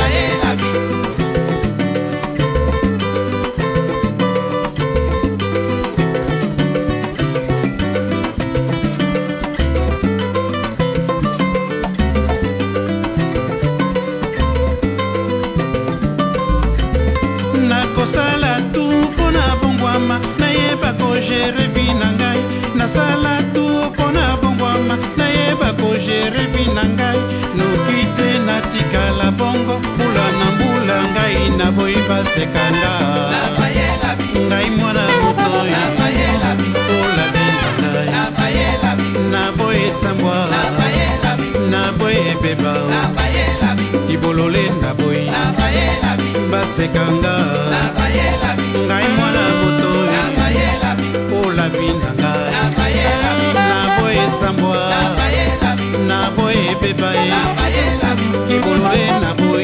na boy basekanga ngai mwana mutoi ola binga na boy sambwa na boy beba ibolole na boy basekanga ngai mwana mutoi ola binga na boy sambwa na boy beba ibolole na boy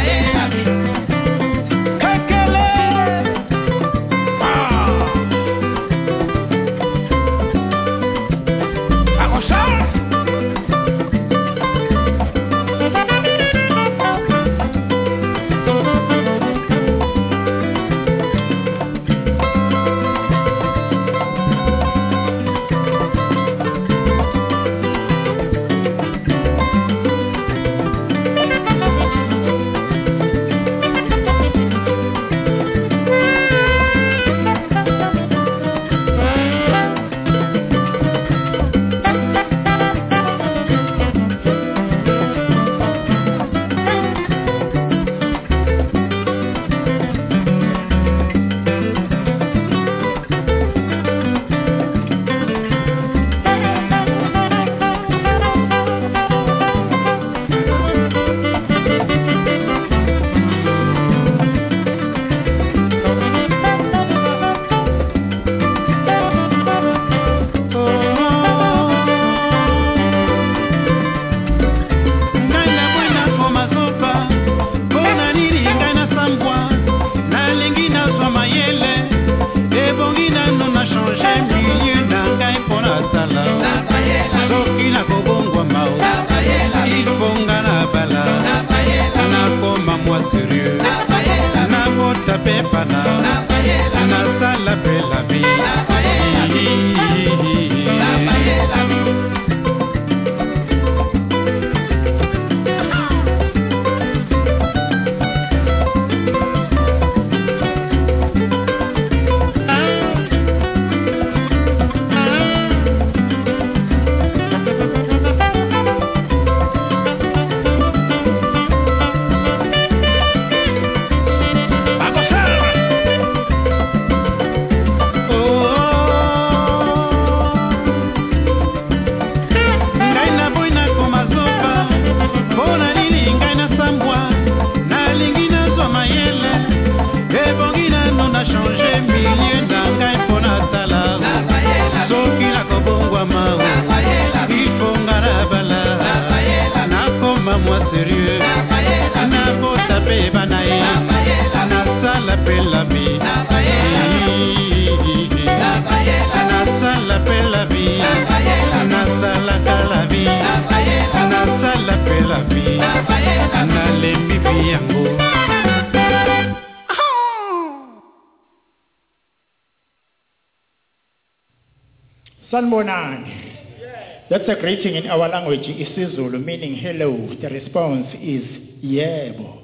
Sanbonani. That's a greeting in our language, isiZulu, meaning hello. The response is yebo.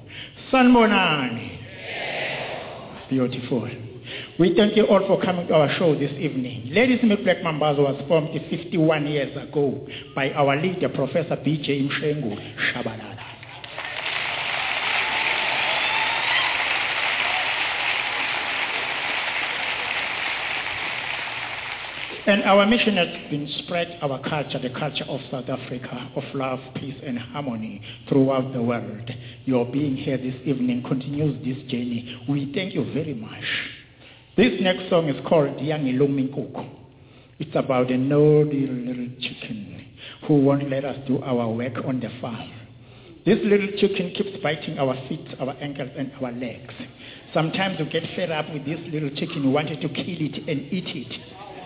Sanbonani. Beautiful. We thank you all for coming to our show this evening. Ladysmith Black Mambazo was formed 51 years ago by our leader, Professor B.J. Mshengu Shabalala. And our mission has been spread our culture, the culture of South Africa, of love, peace, and harmony throughout the world. Your being here this evening continues this journey. We thank you very much. This next song is called Yangilumi Nkukhu. It's about a naughty little chicken who won't let us do our work on the farm. This little chicken keeps biting our feet, our ankles, and our legs. Sometimes we get fed up with this little chicken. We wanted to kill it and eat it,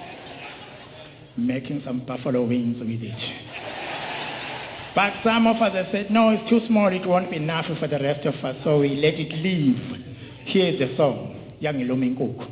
making some buffalo wings with it. But some of us have said, no, it's too small, it won't be enough for the rest of us, so we let it live. Here's the song, Yangilumi Nkukhu.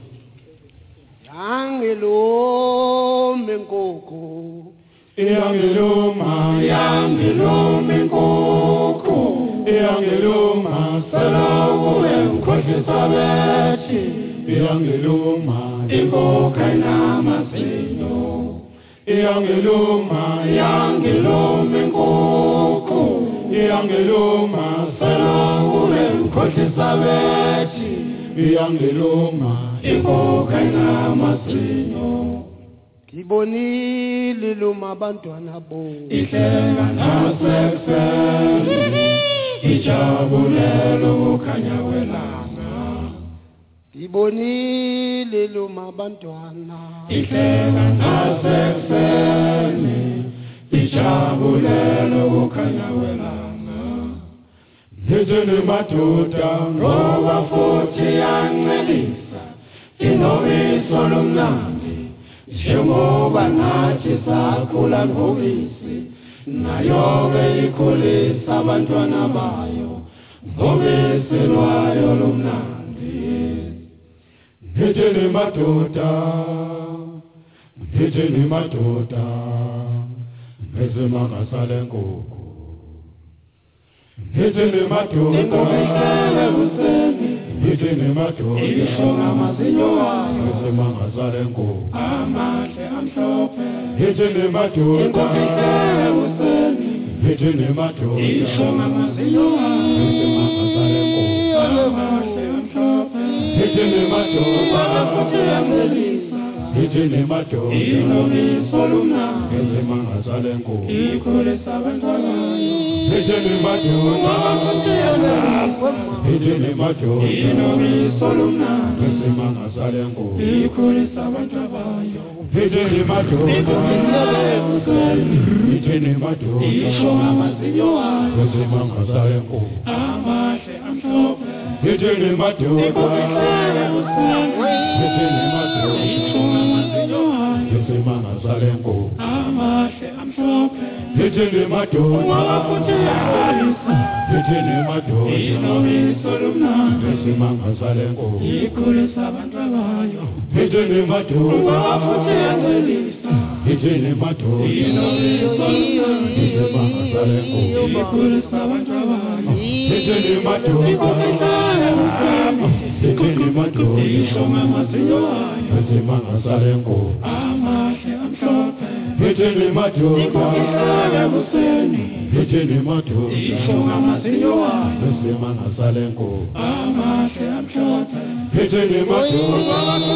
Yangilumi Nkukhu, Yangiluma, Yangilumi Nkukhu, Yangiluma, Salawu Mkhohlisa bethi, Yangiluma, Inkukhu inamazinyo, Yangiluma, Yangilumi Nkukhu, Yangiluma, Salawu Mkhohlisa bethi, Yangiluma, Inkukhu inamazinyo. Ngibonile luma abantwana bo ihlenga nasekuseni ijabulelo kukhanya kwelanga. Ngibonile luma abantwana ihlenga nasekuseni ijabulelo kukhanya kwelanga. Nithini madoda ngoba futhi yancelisa inobiso lomnandi. Njengoba nathi sakhula ngobisi nayo-ke ikhulisa abantwana bayo ngobisi lwayo lomnandi. Nithini madoda ngezimanga sale nkukhu. Nithini madoda Nithini madoda ishonga amazinyo ayo ngezimanga sale nkukhu. Amahle amhlophe Nithini madoda Nithini madoda ishonga amazinyo ayo ngezimanga sale nkukhu. Amahle amhlophe Nithini madoda futhi yangelisa. Nithini madoda inobiso lumnandi ngezimanga sale nkukhu. Ikhulisa abantwana bayo. Nithini madoda futhi yangelisa. Nithini madoda inobiso lumnandi ngezimanga sale nkukhu. Ikhulisa abantwana bayo. Nithini madoda Nithini madoda ishonga amazinyo ayo ngezimanga sale nkukhu. Amahle amhlophe Nithini madoda Nithini madoda ishonga amazinyo ayo ngezimanga sale nkukhu. Amahle amhlophe Nithini madoda futhi yangelisa. Nithini madoda inobiso lumnandi ngezimanga sale nkukhu. Ikhulisa abantwana bayo. Nithini madoda futhi yangelisa. Nithini madoda inobiso lumnandi ngezimanga sale nkukhu. Ikhulisa abantwana bayo. Nithini madoda Nithini madoda ishonga amazinyo ayo ngezimanga sale nkukhu. Amahle amhlophe Nithini madoda Nithini madoda ishonga amazinyo ayo ngezimanga sale nkukhu. Amahle amhlophe Nithini madoda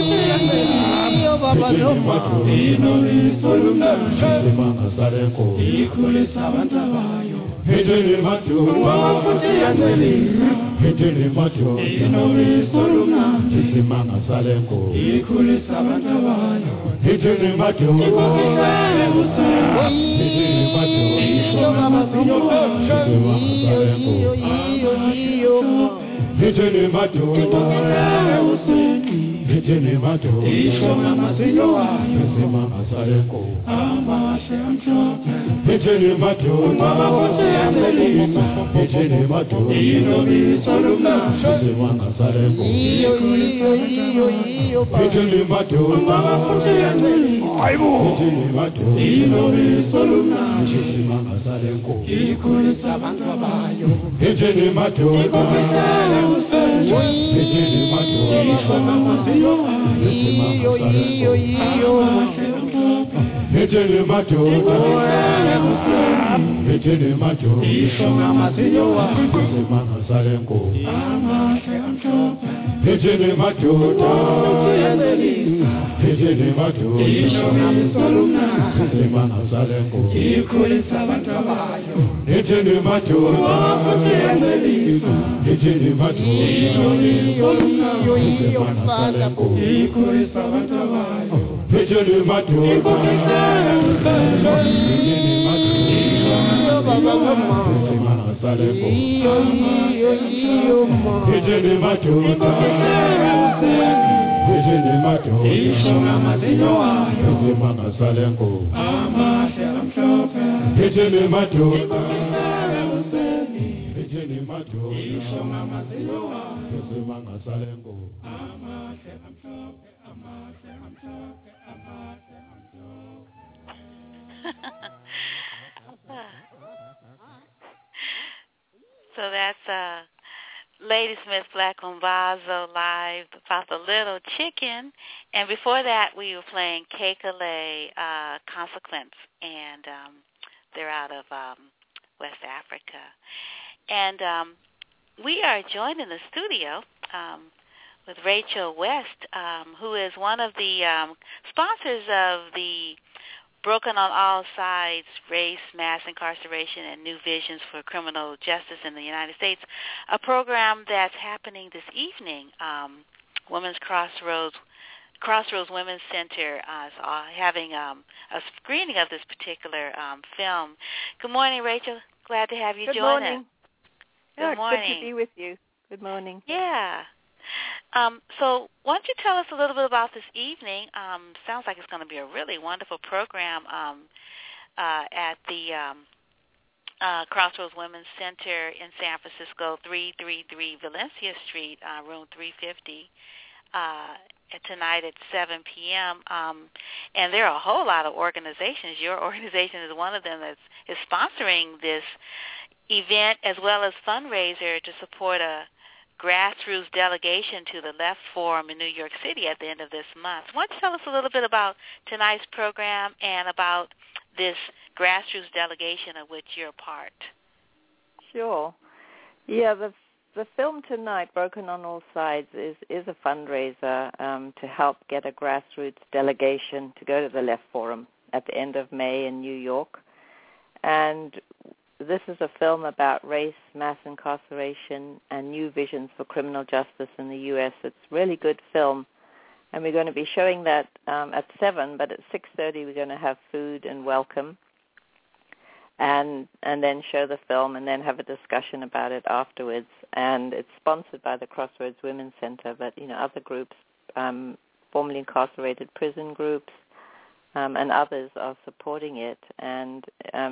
Nithini madoda inobiso lumnandi ngezimanga sale nkukhu. Ikhulisa abantwana bayo. Nithini madoda futhi yangelisa. Nithini madoda inobiso lumnandi ngezimanga sale nkukhu. Ikhulisa abantwana bayo. Nithini madoda Nithini madoda ishonga amazinyo ayo ngezimanga sale nkukhu. Nithini madoda Nithini madoda ishonga amazinyo ayo ngezimanga sale nkukhu. Amahle amhlophe Nithini madoda futhi yangelisa. So that's Ladysmith Black Umbazo live about the Little Chicken. And before that, we were playing Kekale Consequence, and they're out of West Africa. And we are joined in the studio with Rachel West, who is one of the sponsors of the Broken on All Sides, Race, Mass Incarceration, and New Visions for Criminal Justice in the United States, a program that's happening this evening. Women's Crossroads Women's Center is having a screening of this particular film. Good morning, Rachel. Glad to have you join us. Good morning. Good to be with you. Good morning. Yeah. So why don't you tell us a little bit about this evening? Sounds like it's going to be a really wonderful program at the Crossroads Women's Center in San Francisco, 333 Valencia Street, room 350, tonight at 7 p.m. And there are a whole lot of organizations. Your organization is one of them that is sponsoring this event, as well as fundraiser to support a grassroots delegation to the Left Forum in New York City at the end of this month. Why don't you tell us a little bit about tonight's program and about this grassroots delegation of which you're a part? Sure. Yeah, the film tonight, Broken on All Sides, is a fundraiser to help get a grassroots delegation to go to the Left Forum at the end of May in New York. And this is a film about race, mass incarceration, and new visions for criminal justice in the U.S. It's a really good film, and we're going to be showing that at 7, but at 6:30 we're going to have food and welcome, and then show the film, and then have a discussion about it afterwards. And it's sponsored by the Crossroads Women's Center, but other groups, formerly incarcerated prison groups, and others are supporting it. And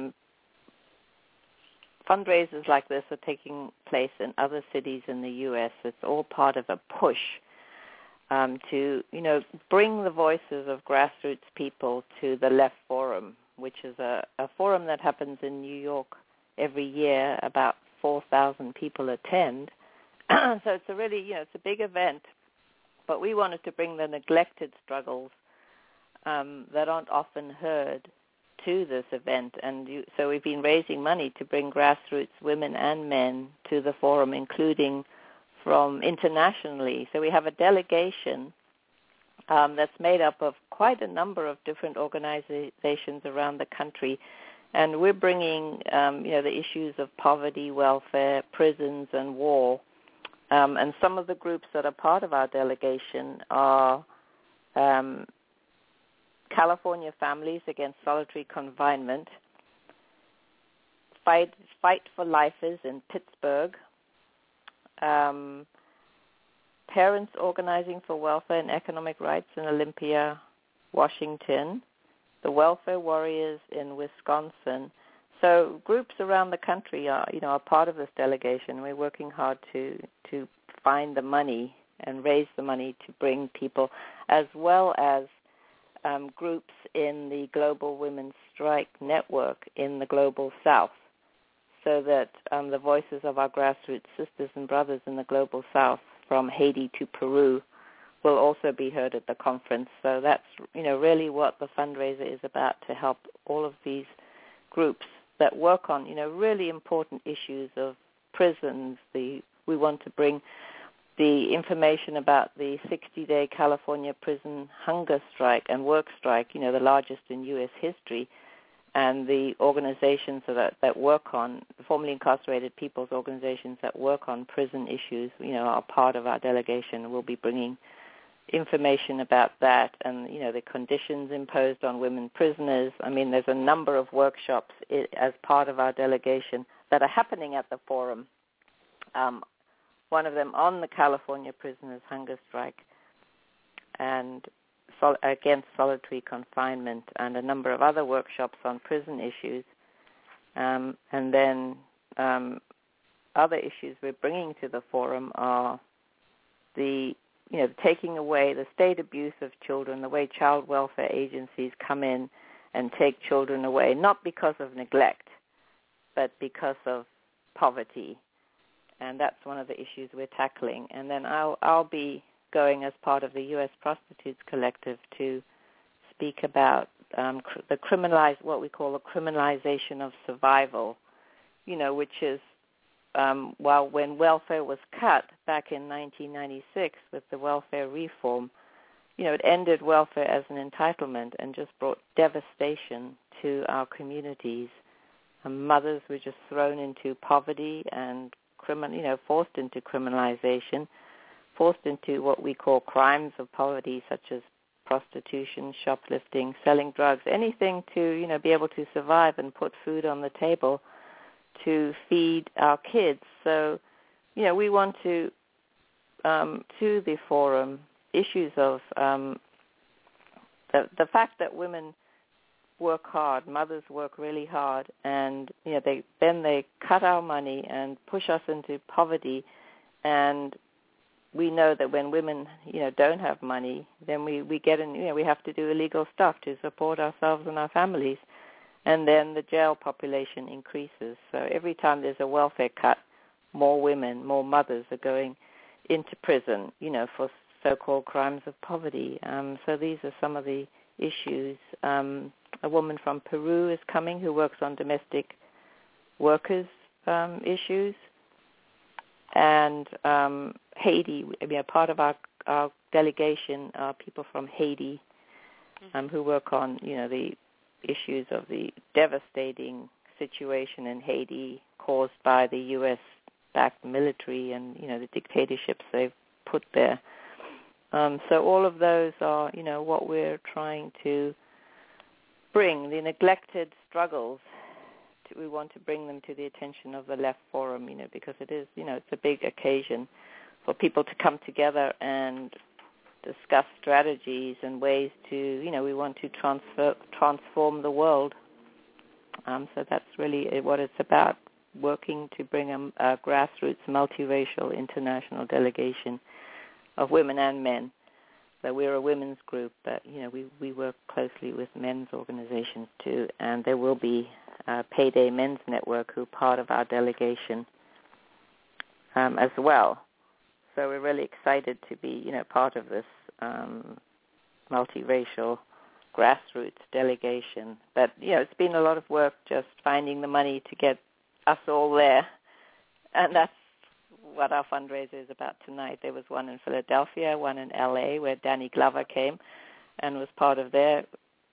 fundraisers like this are taking place in other cities in the U.S. It's all part of a push to, bring the voices of grassroots people to the Left Forum, which is a forum that happens in New York every year. About 4,000 people attend. So it's a really, it's a big event. But we wanted to bring the neglected struggles that aren't often heard to this event, and so we've been raising money to bring grassroots women and men to the forum, including from internationally. So we have a delegation that's made up of quite a number of different organizations around the country, and we're bringing the issues of poverty, welfare, prisons, and war. And some of the groups that are part of our delegation are California Families Against Solitary Confinement, Fight for Lifers in Pittsburgh, Parents Organizing for Welfare and Economic Rights in Olympia, Washington, the Welfare Warriors in Wisconsin, So groups around the country are part of this delegation. We're working hard to find the money and raise the money to bring people, as well as groups in the Global Women's Strike Network in the Global South, so that the voices of our grassroots sisters and brothers in the Global South, from Haiti to Peru, will also be heard at the conference. So that's really what the fundraiser is about, to help all of these groups that work on really important issues of prisons. We want to bring the information about the 60-day California prison hunger strike and work strike, the largest in U.S. history, and the organizations that work on, formerly incarcerated people's organizations that work on prison issues, are part of our delegation. We'll be bringing information about that and, the conditions imposed on women prisoners. I mean, there's a number of workshops as part of our delegation that are happening at the forum. One of them on the California prisoners' hunger strike and against solitary confinement, and a number of other workshops on prison issues. And then other issues we're bringing to the forum are the taking away the state abuse of children, the way child welfare agencies come in and take children away, not because of neglect, but because of poverty. And that's one of the issues we're tackling. And then I'll be going as part of the U.S. Prostitutes Collective to speak about what we call the criminalization of survival, which is, when welfare was cut back in 1996 with the welfare reform, it ended welfare as an entitlement and just brought devastation to our communities. Mothers were just thrown into poverty and forced into criminalization, forced into what we call crimes of poverty, such as prostitution, shoplifting, selling drugs, anything to, be able to survive and put food on the table to feed our kids. So, we want to the forum, issues of the fact that women work hard, mothers work really hard, and they cut our money and push us into poverty. And we know that when women don't have money, then we get in, we have to do illegal stuff to support ourselves and our families, and then the jail population increases. So every time there's a welfare cut, more women, more mothers are going into prison, for so-called crimes of poverty. So these are some of the issues. A woman from Peru is coming who works on domestic workers issues. And Haiti, part of our delegation are people from Haiti who work on, the issues of the devastating situation in Haiti caused by the U.S.-backed military and, the dictatorships they've put there. So all of those are, what we're trying to bring, the neglected struggles. We want to bring them to the attention of the Left Forum, because it is, it's a big occasion for people to come together and discuss strategies and ways to, we want to transform the world. So that's really what it's about, working to bring a grassroots, multiracial, international delegation of women and men. So we're a women's group, but, we work closely with men's organizations too, and there will be Payday Men's Network, who are part of our delegation as well. So we're really excited to be, part of this multiracial grassroots delegation. But, it's been a lot of work just finding the money to get us all there, and that's what our fundraiser is about tonight. There was one in Philadelphia, one in L.A., where Danny Glover came and was part of their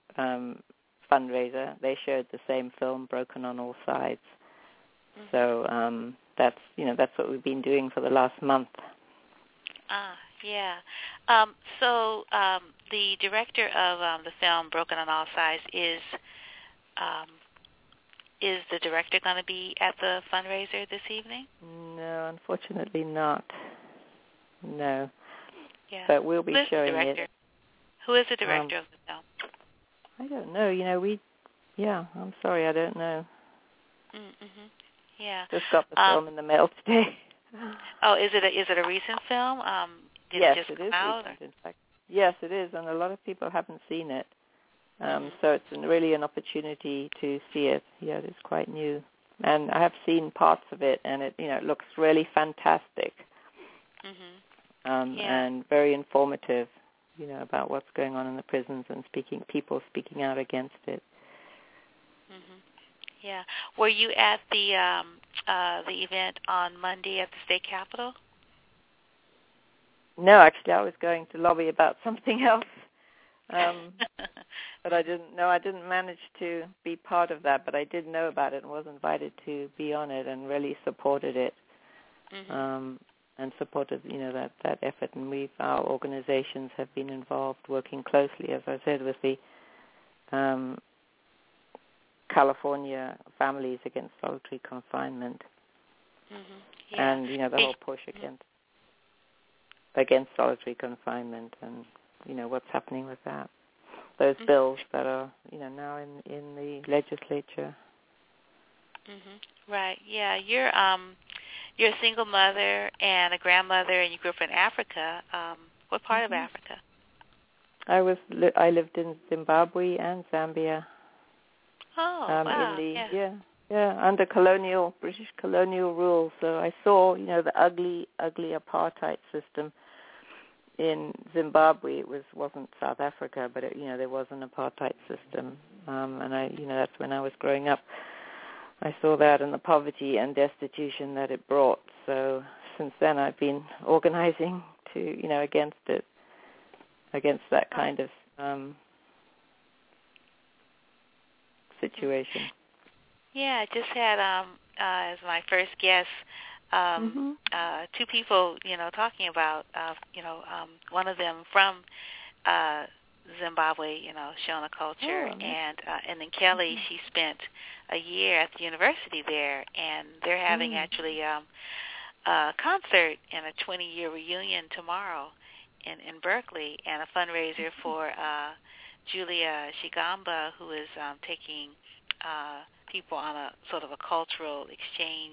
fundraiser. They showed the same film, Broken on All Sides. So that's what we've been doing for the last month. Yeah. So the director of the film Broken on All Sides is the director going to be at the fundraiser this evening? No, unfortunately not. No. Yeah. But we'll be showing it. Who is the director of the film? I don't know. I'm sorry, I don't know. Mm-hmm. Yeah. Just got the film in the mail today. Oh, is it a recent film? Yes, it just it is out, recent, in fact. Yes, it is, and a lot of people haven't seen it. So it's really an opportunity to see it. Yeah, it is quite new. And I have seen parts of it, and it looks really fantastic. And very informative, about what's going on in the prisons and people speaking out against it. Yeah. Were you at the event on Monday at the state capitol? No, actually, I was going to lobby about something else. But I didn't manage to be part of that, but I did know about it and was invited to be on it and really supported it. And supported, that effort. And our organizations have been involved, working closely, as I said, with the California Families Against Solitary Confinement. And, the whole push against solitary confinement and, what's happening with that. Those bills that are, now in the legislature. Right. Yeah. You're a single mother and a grandmother, and you grew up in Africa. What part of Africa? I lived in Zimbabwe and Zambia. Oh, wow. Under British colonial rule. So I saw, the ugly apartheid system in Zimbabwe. It wasn't South Africa, but there was an apartheid system, and that's when I was growing up. I saw that and the poverty and destitution that it brought. So since then, I've been organizing to, against it, against that kind of situation. Yeah, I just had as my first guest two people, talking about, one of them from Zimbabwe, Shona culture, and then Kelly, she spent a year at the university there, and they're having actually a concert and a 20-year reunion tomorrow in Berkeley, and a fundraiser for Julia Shigamba, who is taking people on a sort of a cultural exchange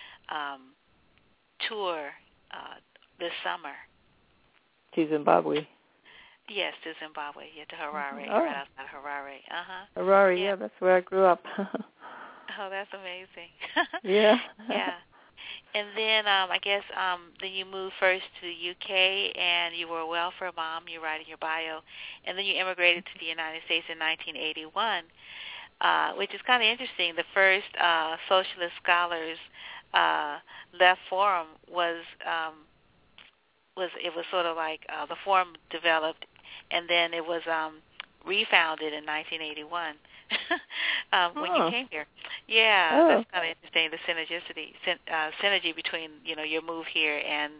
tour this summer. To Zimbabwe. Yes, to Zimbabwe, to Harare, right outside Harare. Harare, yeah, that's where I grew up. Oh, that's amazing. Yeah. Yeah. And then I guess then you moved first to the UK, and you were a welfare mom. You write in your bio, and then you immigrated to the United States in 1981, which is kind of interesting. The first Socialist Scholars Left Forum was sort of like the forum developed, and then it was refounded in 1981 when you came here. Yeah, that's kind of interesting. The synergy between your move here and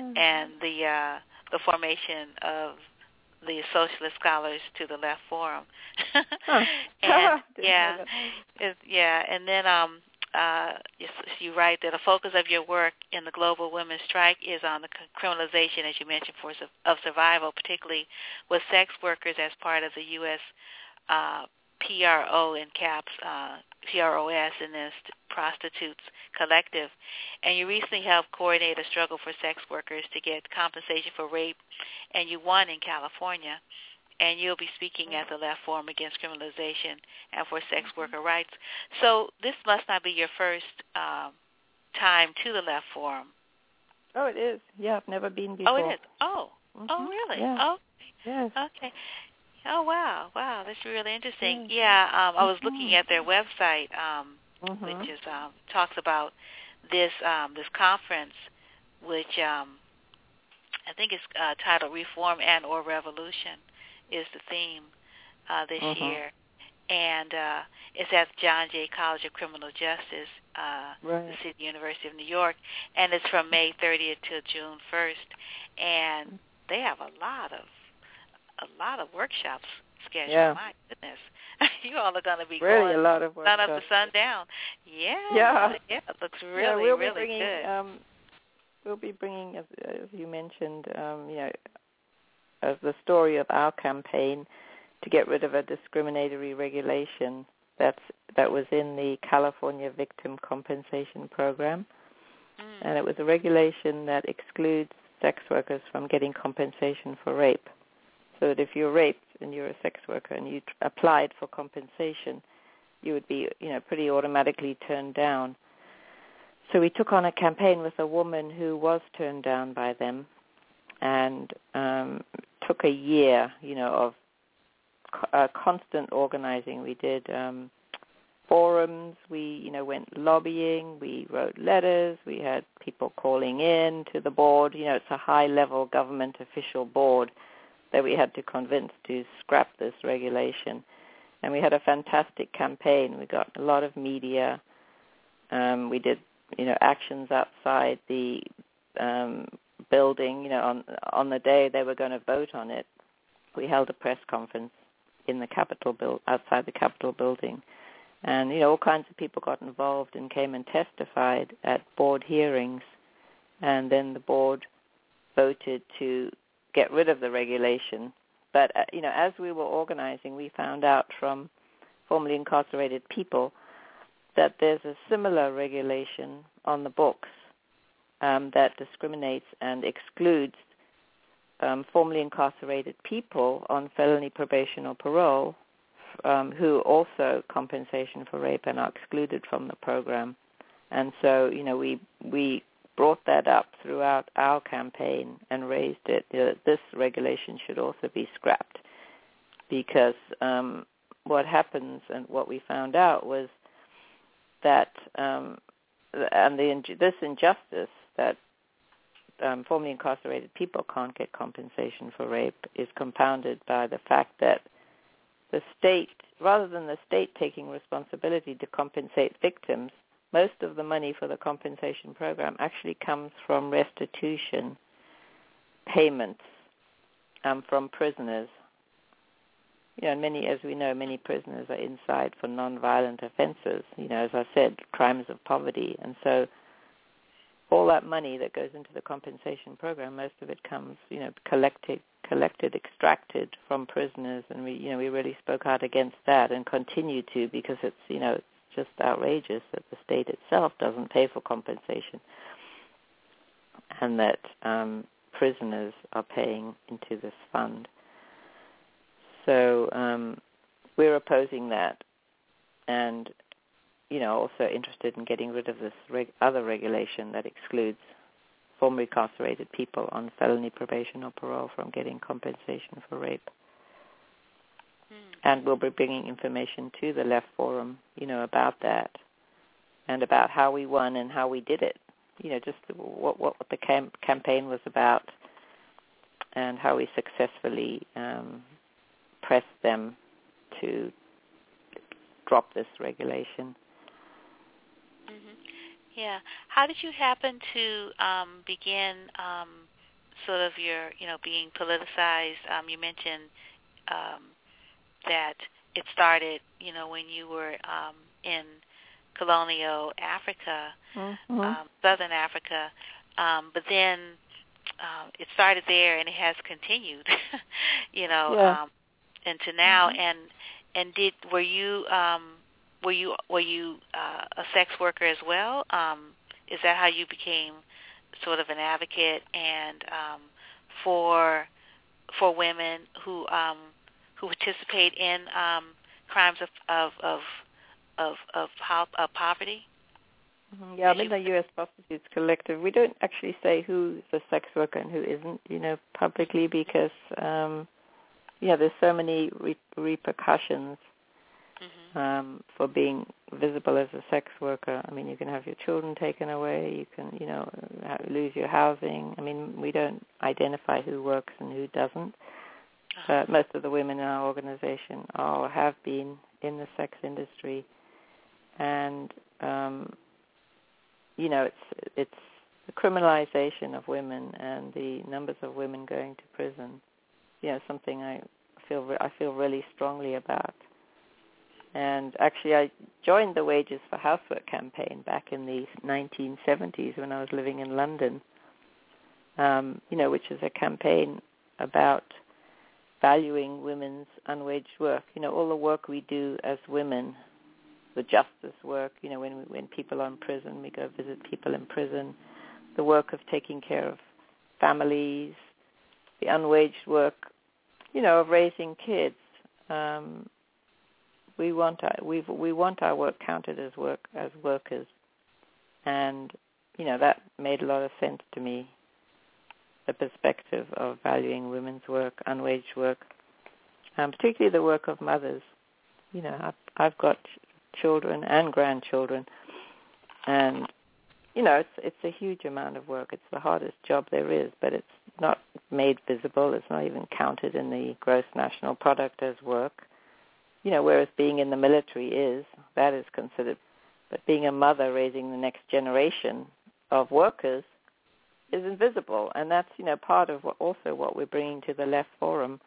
the formation of the Socialist Scholars to the Left Forum. And and then you write that a focus of your work in the global women's strike is on the criminalization, as you mentioned, of survival, particularly with sex workers as part of the U.S. PRO in caps, PROS in this Prostitutes Collective. And you recently helped coordinate a struggle for sex workers to get compensation for rape, and you won in California. And you'll be speaking at the Left Forum Against Criminalization and for Sex Worker Rights. So this must not be your first time to the Left Forum. Oh, it is. Yeah, I've never been before. Oh, it is. Oh, really? Yeah. Oh, yes. Okay. Oh, wow. That's really interesting. Yeah, I was looking at their website, which is talks about this conference, which I think is titled "Reform and or Revolution." Is the theme this year, and it's at John Jay College of Criminal Justice, the City University of New York, and it's from May 30th to June 1st, and they have a lot of workshops scheduled. Yeah. My goodness, you all are going to be really going a lot of workshops. sun up to sundown. Yeah, it looks really, really good. We'll be bringing, as you mentioned, the story of our campaign to get rid of a discriminatory regulation that was in the California Victim Compensation Program, and it was a regulation that excludes sex workers from getting compensation for rape. So that if you're raped and you're a sex worker and you applied for compensation, you would be, pretty automatically turned down. So we took on a campaign with a woman who was turned down by them, and took a year, of constant organizing. We did forums. We, went lobbying. We wrote letters. We had people calling in to the board. It's a high-level government official board that we had to convince to scrap this regulation. And we had a fantastic campaign. We got a lot of media. We did, actions outside the building. On the day they were going to vote on it, we held a press conference in the Capitol outside the Capitol building. And, all kinds of people got involved and came and testified at board hearings. And then the board voted to get rid of the regulation. But, as we were organizing, we found out from formerly incarcerated people that there's a similar regulation on the books that discriminates and excludes formerly incarcerated people on felony probation or parole who also compensation for rape and are excluded from the program. And so, we brought that up throughout our campaign and raised it. This regulation should also be scrapped because what happens and what we found out was that this injustice that formerly incarcerated people can't get compensation for rape is compounded by the fact that the state, rather than the state taking responsibility to compensate victims, most of the money for the compensation program actually comes from restitution payments from prisoners. And as we know, many prisoners are inside for nonviolent offenses, as I said, crimes of poverty. And so all that money that goes into the compensation program, most of it comes, collected, extracted from prisoners. And we really spoke out against that and continue to, because it's, it's just outrageous that the state itself doesn't pay for compensation and that prisoners are paying into this fund. So we're opposing that and, also interested in getting rid of this other regulation that excludes formerly incarcerated people on felony probation or parole from getting compensation for rape. And we'll be bringing information to the Left Forum, about that and about how we won and how we did it, just what the campaign was about and how we successfully pressed them to drop this regulation. Yeah. How did you happen to begin sort of your, being politicized? You mentioned that it started, when you were in colonial Africa, Southern Africa, but then it started there and it has continued, into now. And were you a sex worker as well? Is that how you became sort of an advocate and for women who participate in crimes of poverty? Yeah, I'm in the U.S. Prostitutes Collective. We don't actually say who's a sex worker and who isn't, publicly because, there's so many repercussions for being visible as a sex worker. I mean, you can have your children taken away. You can, lose your housing. I mean, we don't identify who works and who doesn't. But most of the women in our organization are or have been in the sex industry. And, it's the criminalization of women and the numbers of women going to prison, something I feel really strongly about. And actually, I joined the Wages for Housework campaign back in the 1970s when I was living in London, which is a campaign about valuing women's unwaged work. All the work we do as women the justice work. You know, when people are in prison, we go visit people in prison. The work of taking care of families, the unwaged work, you know, of raising kids. We want our work counted as workers, and you know that made a lot of sense to me. The perspective of valuing women's work, unwaged work, particularly the work of mothers. You know, I've got children and grandchildren, and you know it's a huge amount of work. It's the hardest job there is, but it's not made visible. It's not even counted in the gross national product as work. You know, whereas being in the military is considered. But being a mother raising the next generation of workers is invisible, and that's, you know, part of what we're bringing to the Left Forum.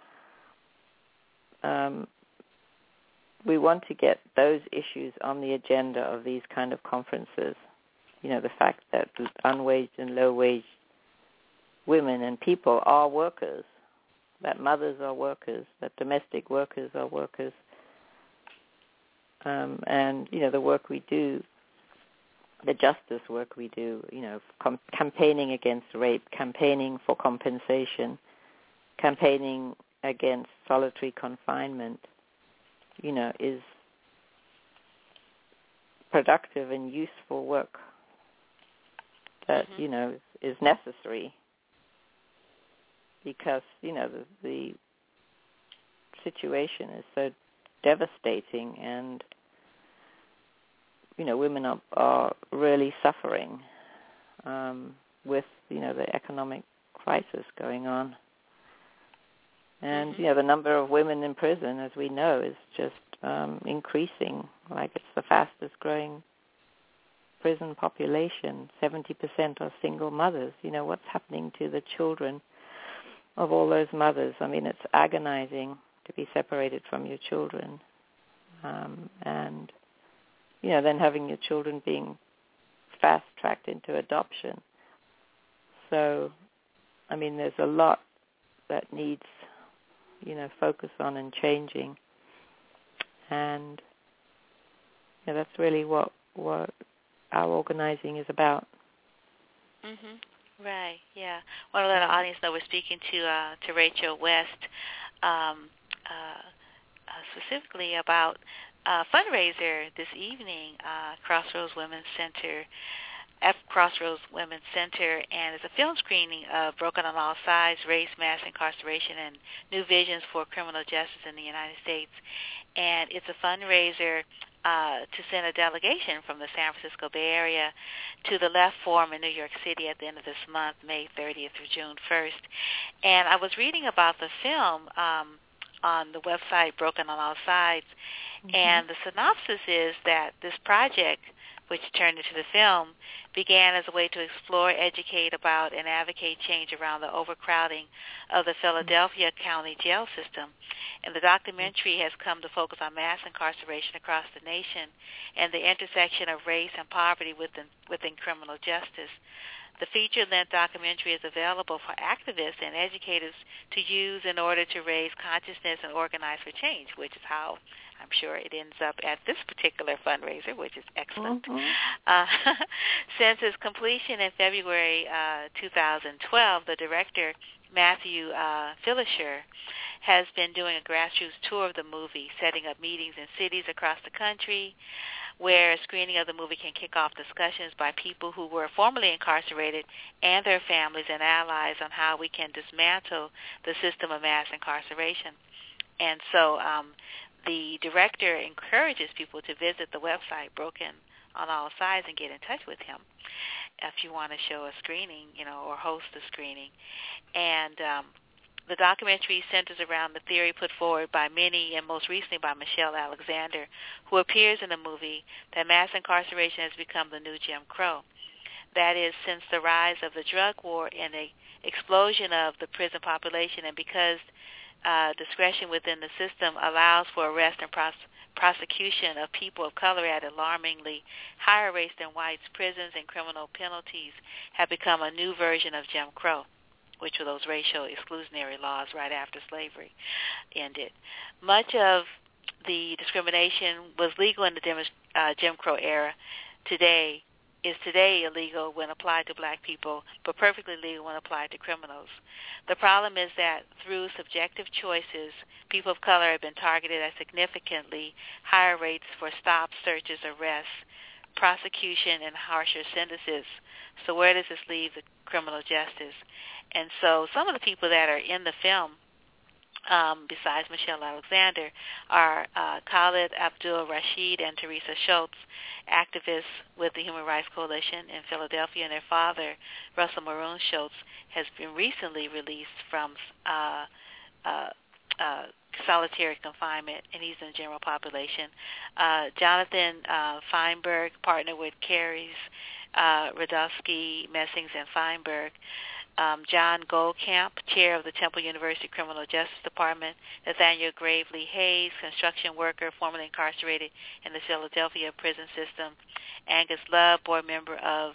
We want to get those issues on the agenda of these kind of conferences. You know, the fact that unwaged and low-wage women and people are workers, that mothers are workers, that domestic workers are workers. And, you know, the work we do, the justice work we do, you know, campaigning against rape, campaigning for compensation, campaigning against solitary confinement, you know, is productive and useful work that, you know, is necessary because, you know, the situation is so devastating, and you know, women are really suffering with, you know, the economic crisis going on, and you know, the number of women in prison, as we know, is just increasing. Like, it's the fastest growing prison population. 70% are single mothers. You know, what's happening to the children of all those mothers? I mean, it's agonizing to be separated from your children, and you know, then having your children being fast-tracked into adoption. So, I mean, there's a lot that needs, you know, focus on and changing, and you know, that's really what our organizing is about. Right. Yeah. Want to let our audience know we're speaking to Rachel West. Specifically about a fundraiser this evening, Crossroads Women's Center, at Crossroads Women's Center, and it's a film screening of Broken on All Sides, Race, Mass Incarceration, and New Visions for Criminal Justice in the United States. And it's a fundraiser to send a delegation from the San Francisco Bay Area to the Left Forum in New York City at the end of this month, May 30th through June 1st. And I was reading about the film on the website Broken on All Sides, and the synopsis is that this project, which turned into the film, began as a way to explore, educate about, and advocate change around the overcrowding of the Philadelphia County jail system. And the documentary has come to focus on mass incarceration across the nation and the intersection of race and poverty within criminal justice. The feature-length documentary is available for activists and educators to use in order to raise consciousness and organize for change, which is how I'm sure it ends up at this particular fundraiser, which is excellent. Since its completion in February 2012, the director, Matthew Filisher, has been doing a grassroots tour of the movie, setting up meetings in cities across the country where a screening of the movie can kick off discussions by people who were formerly incarcerated and their families and allies on how we can dismantle the system of mass incarceration. And so the director encourages people to visit the website Broken on All Sides and get in touch with him if you want to show a screening, you know, or host a screening. And the documentary centers around the theory put forward by many, and most recently by Michelle Alexander, who appears in the movie, that mass incarceration has become the new Jim Crow. That is, since the rise of the drug war and the explosion of the prison population, and because discretion within the system allows for arrest and prosecution of people of color at alarmingly higher rates than whites, prisons and criminal penalties have become a new version of Jim Crow, which were those racial exclusionary laws right after slavery ended. Much of the discrimination was legal in the Jim Crow era is today illegal when applied to black people, but perfectly legal when applied to criminals. The problem is that through subjective choices, people of color have been targeted at significantly higher rates for stops, searches, arrests, prosecution, and harsher sentences. So where does this leave the criminal justice? And so some of the people that are in the film, besides Michelle Alexander, are Khalid Abdul Rashid and Teresa Schultz, activists with the Human Rights Coalition in Philadelphia, and their father, Russell Maroon Schultz, has been recently released from solitary confinement, and he's in the general population. Jonathan Feinberg, partner with Carries, Radowski, Messings, and Feinberg. John Goldkamp, chair of the Temple University Criminal Justice Department. Nathaniel Gravely Hayes, construction worker formerly incarcerated in the Philadelphia prison system. Angus Love, board member of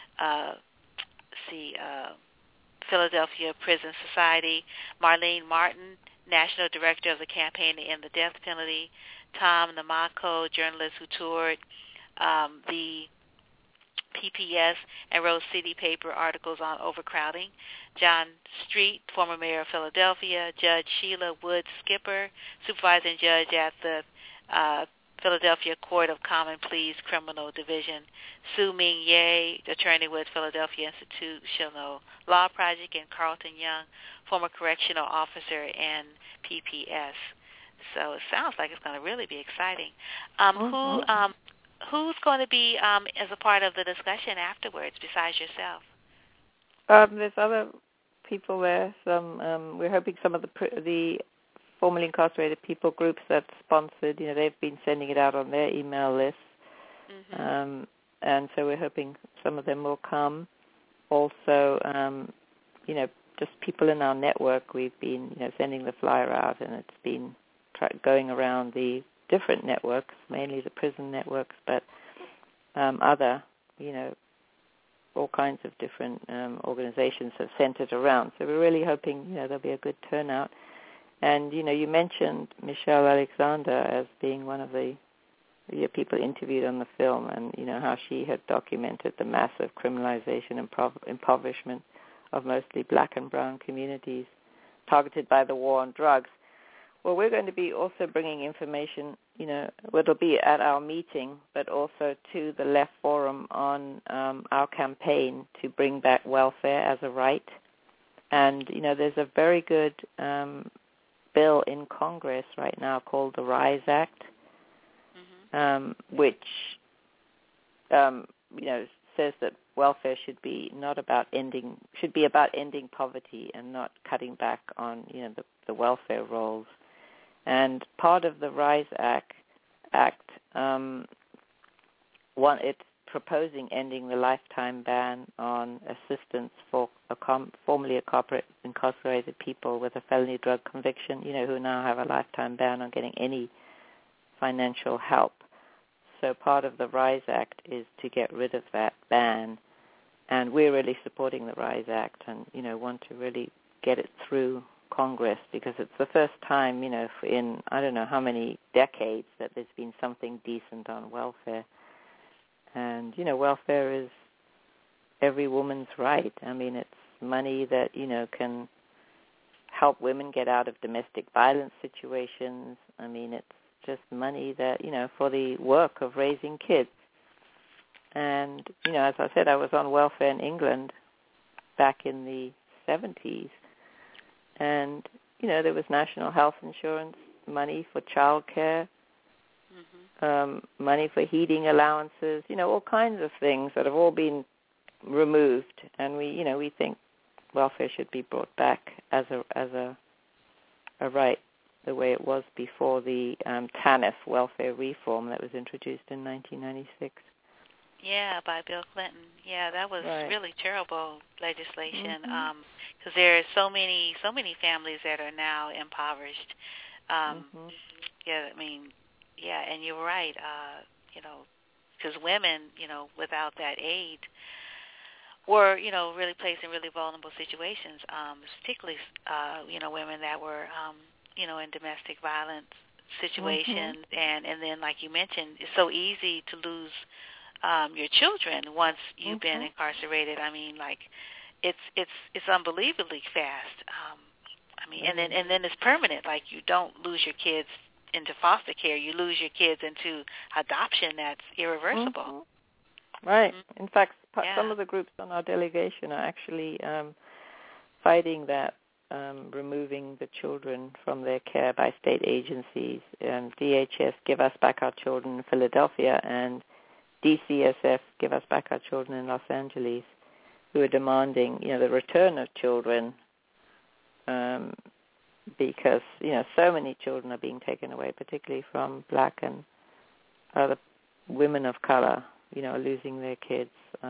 Philadelphia Prison Society. Marlene Martin, national director of the Campaign to End the Death Penalty. Tom Namako, journalist who toured the PPS and wrote city paper articles on overcrowding. John Street, former mayor of Philadelphia. Judge Sheila Woods Skipper, supervising judge at the Philadelphia Court of Common Pleas Criminal Division. Sue Ming Ye, attorney with Philadelphia Institutional Law Project, and Carlton Young, former correctional officer in PPS. So it sounds like it's going to really be exciting. Who's going to be as a part of the discussion afterwards besides yourself? There's other people there. We're hoping some of the formerly incarcerated people groups that sponsored, they've been sending it out on their email list. Mm-hmm. And so we're hoping some of them will come. Also, just people in our network, we've been sending the flyer out, and it's been going around the different networks, mainly the prison networks, but other, all kinds of different organizations have centered around. So we're really hoping, there'll be a good turnout. And, you mentioned Michelle Alexander as being one of the people interviewed on the film, and, how she had documented the massive criminalization and impoverishment of mostly black and brown communities targeted by the war on drugs. Well, we're going to be also bringing information, it'll be at our meeting, but also to the Left Forum on our campaign to bring back welfare as a right. And, there's a very good bill in Congress right now called the RISE Act, which, says that welfare should be about ending poverty and not cutting back on, the welfare rolls. And part of the RISE Act, it's proposing ending the lifetime ban on assistance for formerly incarcerated people with a felony drug conviction, who now have a lifetime ban on getting any financial help. So part of the RISE Act is to get rid of that ban. And we're really supporting the RISE Act and, want to really get it through Congress, because it's the first time, in I don't know how many decades that there's been something decent on welfare. And, welfare is every woman's right. I mean, it's money that, can help women get out of domestic violence situations. I mean, it's just money that, for the work of raising kids. And, as I said, I was on welfare in England back in the 70s. And, there was national health insurance, money for childcare, money for heating allowances, all kinds of things that have all been removed. And we think welfare should be brought back as a right, the way it was before the TANF welfare reform that was introduced in 1996. Yeah, by Bill Clinton. Yeah, that was really terrible legislation. Because there are so many families that are now impoverished. Yeah, I mean, and you're right. Because women, without that aid, were really placed in really vulnerable situations. Particularly, women that were in domestic violence situations, and then like you mentioned, it's so easy to lose your children once you've been incarcerated. I mean, like it's unbelievably fast. I mean, and then it's permanent. Like you don't lose your kids into foster care, you lose your kids into adoption. That's irreversible. Right. In fact, some of the groups on our delegation are actually fighting that, removing the children from their care by state agencies. DHS, Give Us Back Our Children in Philadelphia, and DCSF, Give Us Back Our Children in Los Angeles, who are demanding, the return of children, because, so many children are being taken away, particularly from black and other women of color, losing their kids.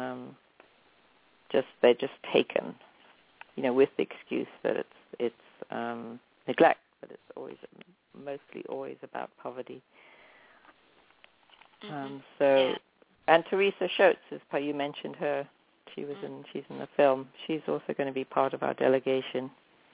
They're just taken, with the excuse that it's neglect, but it's mostly always about poverty. And Teresa Schultz, you mentioned her. She's in the film. She's also going to be part of our delegation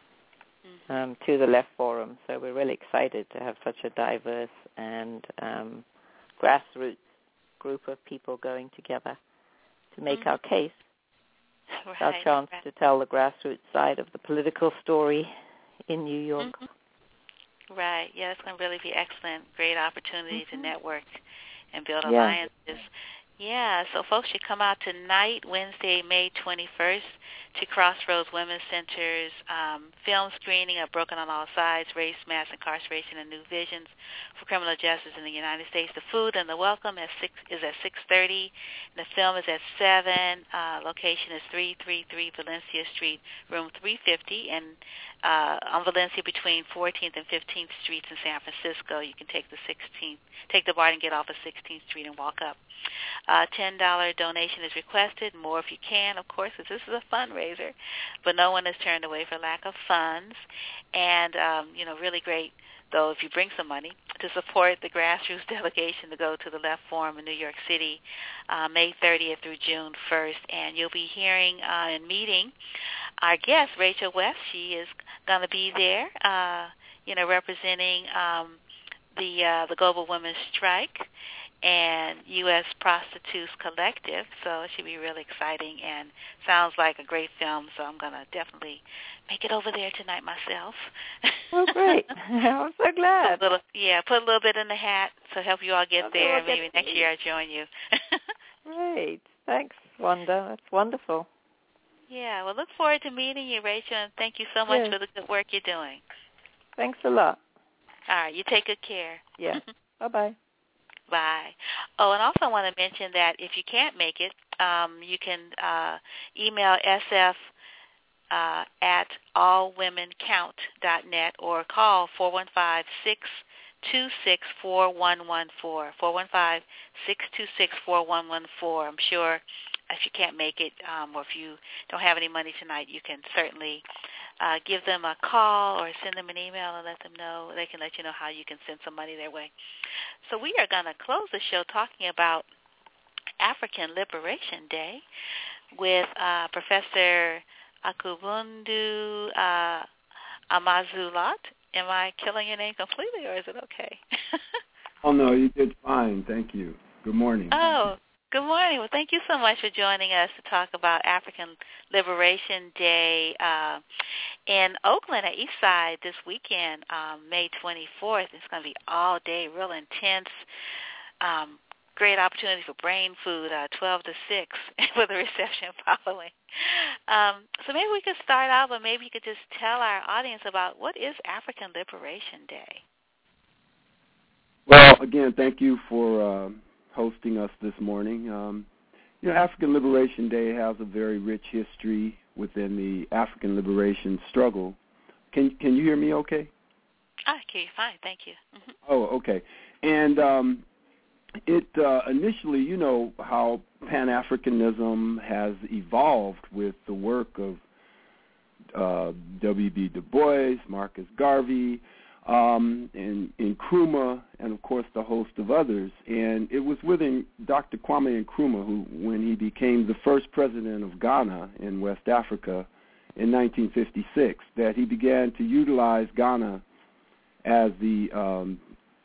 to the Left Forum. So we're really excited to have such a diverse and grassroots group of people going together to make our case. It's our chance to tell the grassroots side of the political story in New York. Right. Yeah, it's going to really be excellent. Great opportunity to network and build alliances. Yeah, so folks should come out tonight, Wednesday, May 21st, to Crossroads Women's Center's film screening of Broken on All Sides, Race, Mass Incarceration, and New Visions for Criminal Justice in the United States. The food and the welcome is at 6:30. The film is at 7. Location is 333 Valencia Street, room 350, and on Valencia between 14th and 15th Streets in San Francisco. You can take the BART and get off of 16th Street and walk up. $10 donation is requested, more if you can, of course, because this is a fundraiser, but no one is turned away for lack of funds. And, really great, though, if you bring some money to support the grassroots delegation to go to the Left Forum in New York City, May 30th through June 1st. And you'll be hearing and meeting our guest, Rachel West. She is going to be there, representing the Global Women's Strike and U.S. Prostitutes Collective, so it should be really exciting and sounds like a great film, so I'm going to definitely make it over there tonight myself. Oh, great. I'm so glad. Put a little bit in the hat to help you all get there, and maybe next year I'll join you. Great. Thanks, Wanda. That's wonderful. Yeah, well, look forward to meeting you, Rachel, and thank you so much for the good work you're doing. Thanks a lot. All right, you take good care. Yeah. Bye-bh. Bye. Oh, and also I want to mention that if you can't make it, you can email SF at allwomencount.net or call 415-626-4114, 415-626-4114. I'm sure if you can't make it or if you don't have any money tonight, you can certainly give them a call or send them an email and let them know. They can let you know how you can send some money their way. So we are going to close the show talking about African Liberation Day with Professor Akubundu Amazulat. Am I killing your name completely, or is it okay? Oh, no, you did fine. Thank you. Good morning. Oh, good morning. Well, thank you so much for joining us to talk about African Liberation Day in Oakland at Eastside this weekend, May 24th. It's going to be all day, real intense. Great opportunity for brain food, 12 to 6, with a reception following. So maybe we could start out, but maybe you could just tell our audience about what is African Liberation Day. Well, again, thank you for hosting us this morning. African Liberation Day has a very rich history within the African liberation struggle. Can you hear me okay? I hear you fine, thank you. Mm-hmm. Oh, okay. And it initially, how Pan-Africanism has evolved with the work of W.B. Du Bois, Marcus Garvey, and Nkrumah, and of course the host of others. And it was within Dr. Kwame Nkrumah, who, when he became the first president of Ghana in West Africa in 1956, that he began to utilize Ghana as the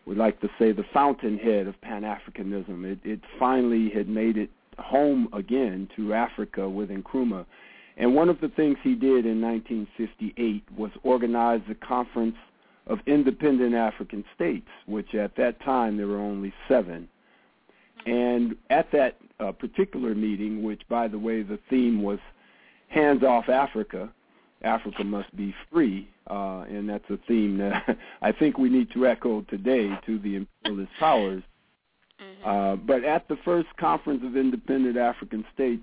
we like to say, the fountainhead of Pan-Africanism. It finally had made it home again to Africa with Nkrumah. And one of the things he did in 1958 was organize the Conference of Independent African States, which at that time there were only 7. And at that particular meeting, which, by the way, the theme was Hands Off Africa, Africa must be free, and that's a theme that I think we need to echo today to the imperialist powers. But at the first Conference of Independent African States,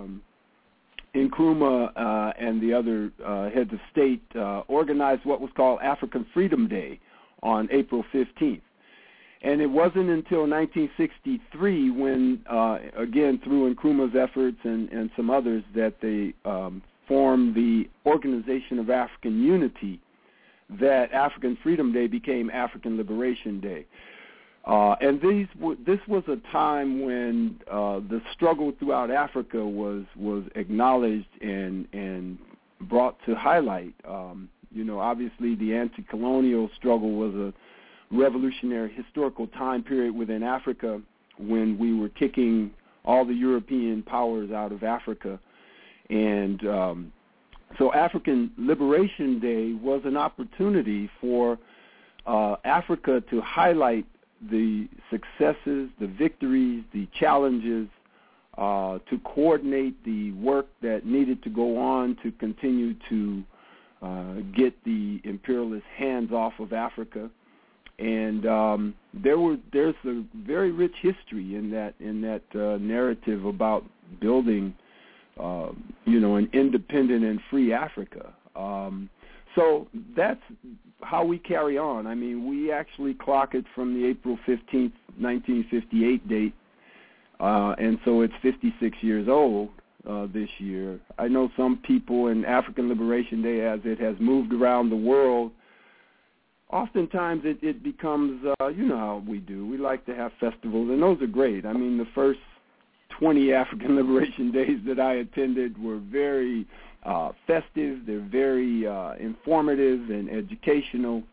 Nkrumah and the other heads of state organized what was called African Freedom Day on April 15th. And it wasn't until 1963 when, again, through Nkrumah's efforts and some others, that they formed the Organization of African Unity, that African Freedom Day became African Liberation Day. And this was a time when the struggle throughout Africa was acknowledged and brought to highlight. Obviously the anti-colonial struggle was a revolutionary historical time period within Africa when we were kicking all the European powers out of Africa. And so African Liberation Day was an opportunity for Africa to highlight the successes, the victories, the challenges, to coordinate the work that needed to go on to continue to get the imperialist hands off of Africa. And there's a very rich history in that narrative about building, an independent and free Africa. So that's how we carry on. I mean, we actually clock it from the April 15th, 1958 date, and so it's 56 years old this year. I know some people in African Liberation Day, as it has moved around the world, oftentimes it becomes, you know how we do. We like to have festivals, and those are great. I mean, the first 20 African Liberation Days that I attended were very festive. They're very informative and educational.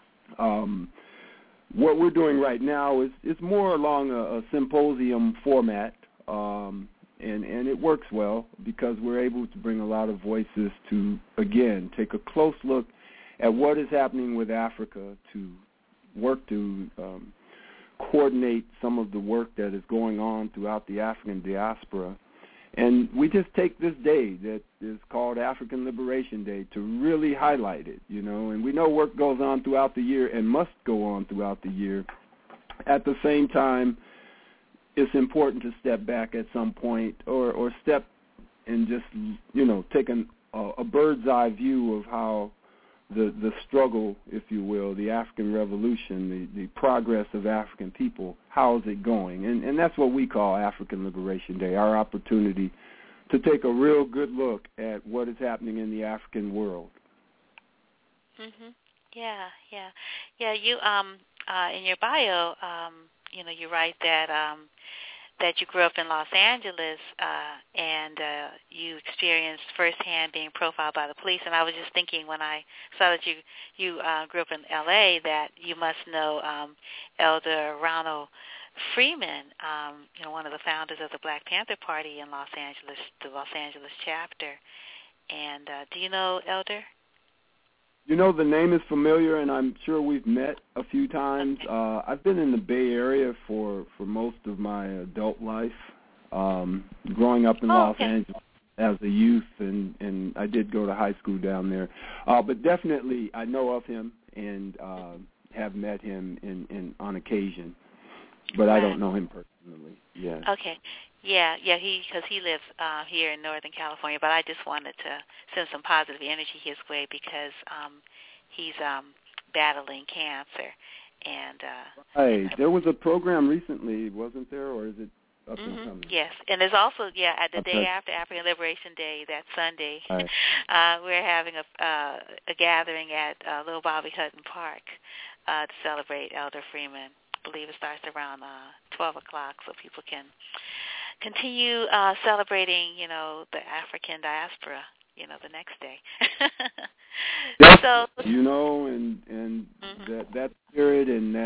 What we're doing right now is more along a symposium format, and it works well because we're able to bring a lot of voices to, again, take a close look at what is happening with Africa, to work to coordinate some of the work that is going on throughout the African diaspora. And we just take this day that is called African Liberation Day to really highlight it, and we know work goes on throughout the year and must go on throughout the year. At the same time, it's important to step back at some point or step and just, take a bird's eye view of how the struggle, if you will, the African Revolution, the progress of African people, how is it going? And that's what we call African Liberation Day, our opportunity to take a real good look at what is happening in the African world. Yeah. You in your bio, you write that you grew up in Los Angeles and you experienced firsthand being profiled by the police. And I was just thinking when I saw that you grew up in L.A. that you must know Elder Ronald Freeman, one of the founders of the Black Panther Party in Los Angeles, the Los Angeles chapter. And do you know Elder? The name is familiar, and I'm sure we've met a few times. Okay. I've been in the Bay Area for most of my adult life, growing up in Los Angeles as a youth, and I did go to high school down there. But definitely I know of him and have met him on occasion, but I don't know him personally. Yeah. Okay. Yeah, because he lives here in Northern California, but I just wanted to send some positive energy his way because he's battling cancer. And there was a program recently, wasn't there, or is it up and coming? Yes, and there's also, at the day after African Liberation Day, that Sunday, we're having a gathering at Little Bobby Hutton Park to celebrate Elder Freeman. I believe it starts around 12 o'clock, so people can continue celebrating, the African diaspora, the next day. Yes, and that spirit and that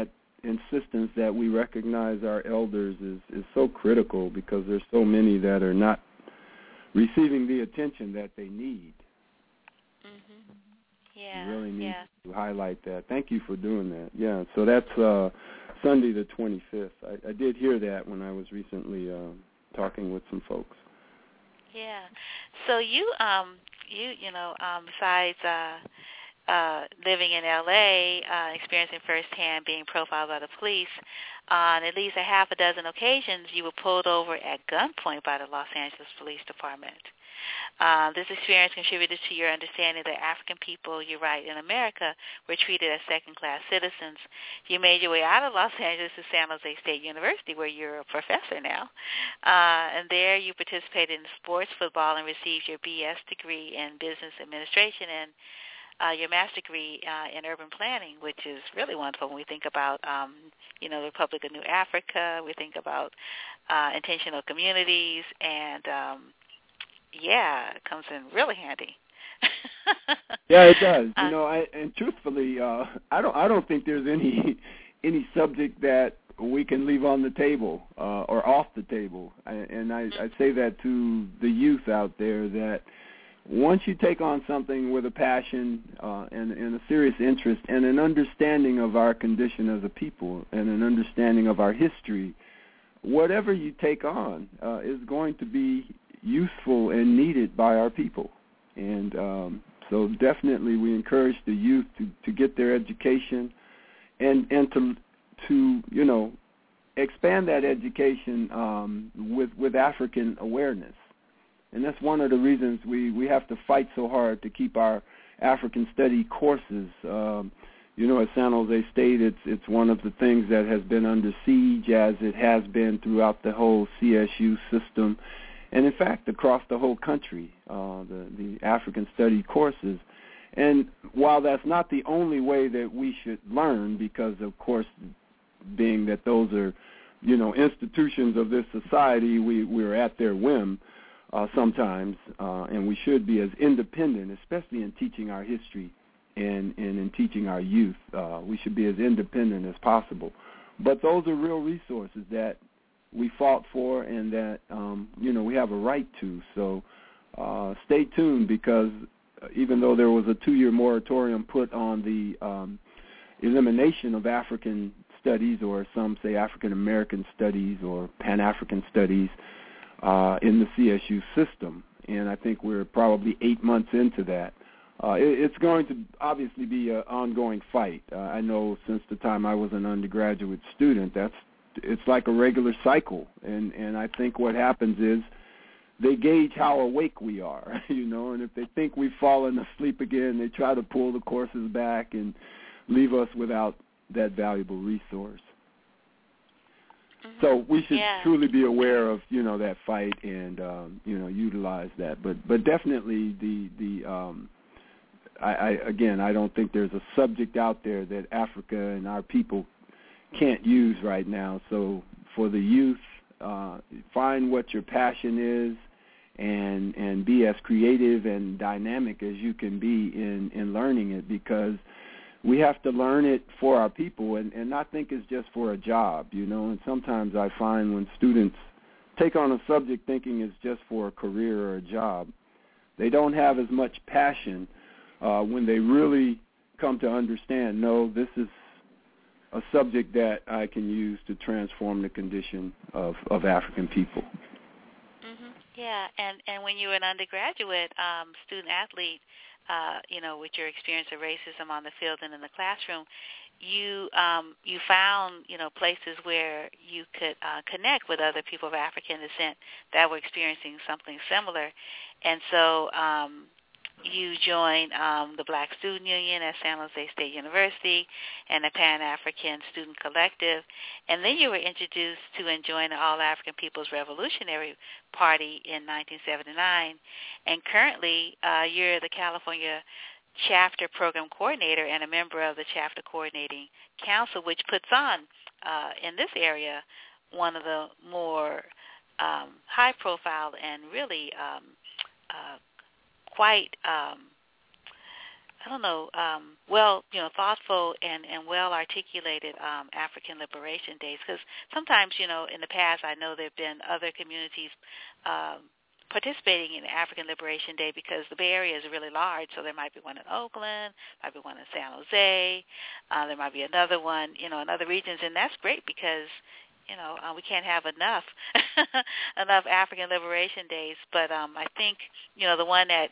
insistence that we recognize our elders is so critical, because there's so many that are not receiving the attention that they need. Mm-hmm. Yeah. We really need to highlight that. Thank you for doing that. Yeah, so that's Sunday the 25th. I did hear that when I was recently talking with some folks. Yeah. So you besides living in L.A., experiencing firsthand being profiled by the police, on at least a half a dozen occasions you were pulled over at gunpoint by the Los Angeles Police Department. This experience contributed to your understanding that African people, you're right, in America were treated as second-class citizens. You made your way out of Los Angeles to San Jose State University, where you're a professor now. And there you participated in sports football and received your B.S. degree in business administration and your master's degree in urban planning, which is really wonderful when we think about, the Republic of New Africa. We think about intentional communities, and it comes in really handy. Yeah, it does. And truthfully, I don't think there's any subject that we can leave on the table or off the table. And I say that to the youth out there, that once you take on something with a passion and a serious interest and an understanding of our condition as a people and an understanding of our history, whatever you take on is going to be useful and needed by our people. And so definitely we encourage the youth to get their education and to expand that education with African awareness. And that's one of the reasons we have to fight so hard to keep our African study courses. At San Jose State, it's one of the things that has been under siege, as it has been throughout the whole CSU system, and in fact across the whole country, the African study courses. And while that's not the only way that we should learn, because of course, being that those are, institutions of this society, we're at their whim sometimes, and we should be as independent, especially in teaching our history and in teaching our youth. We should be as independent as possible. But those are real resources that we fought for and that, we have a right to. So stay tuned, because even though there was a 2-year moratorium put on the elimination of African studies, or some say African American studies or Pan-African studies, in the CSU system, and I think we're probably 8 months into that. It's going to obviously be an ongoing fight. I know since the time I was an undergraduate student, it's like a regular cycle, and I think what happens is they gauge how awake we are, and if they think we've fallen asleep again, they try to pull the courses back and leave us without that valuable resource. So we should truly be aware of, that fight and, utilize that. But definitely I don't think there's a subject out there that Africa and our people can't use right now. So for the youth, find what your passion is and be as creative and dynamic as you can be in learning it, because we have to learn it for our people and not think it's just for a job, And sometimes I find when students take on a subject thinking it's just for a career or a job, they don't have as much passion when they really come to understand, no, this is a subject that I can use to transform the condition of African people. Mm-hmm. Yeah, and when you were an undergraduate student-athlete, with your experience of racism on the field and in the classroom, you found, places where you could connect with other people of African descent that were experiencing something similar. And so you joined the Black Student Union at San Jose State University and the Pan-African Student Collective. And then you were introduced to and joined the All-African People's Revolutionary Party in 1979. And currently you're the California Chapter Program Coordinator and a member of the Chapter Coordinating Council, which puts on, in this area, one of the more high-profile and really quite thoughtful and well-articulated African Liberation Days. Because sometimes, in the past, I know there have been other communities participating in African Liberation Day because the Bay Area is really large, so there might be one in Oakland, might be one in San Jose, there might be another one, in other regions, and that's great because, we can't have enough African Liberation Days. But I think, the one that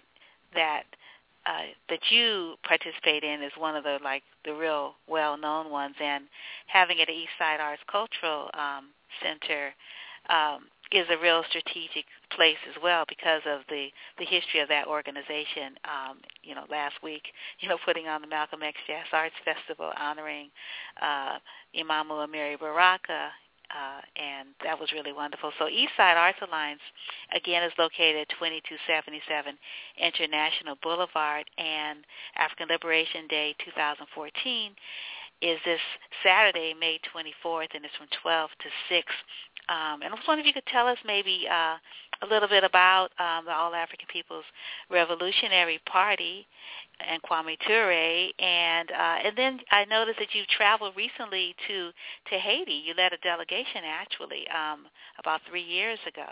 you participate in is one of the real well-known ones, and having it at Eastside Arts Cultural Center is a real strategic place as well because of the history of that organization. Last week, putting on the Malcolm X Jazz Arts Festival honoring Imamu Amiri Baraka, and that was really wonderful. So Eastside Arts Alliance, again, is located at 2277 International Boulevard, and African Liberation Day 2014 is this Saturday, May 24th, and it's from 12 to 6. And I was wondering if you could tell us maybe a little bit about the All-African People's Revolutionary Party and Kwame Ture, and then I noticed that you traveled recently to Haiti. You led a delegation, actually, about 3 years ago.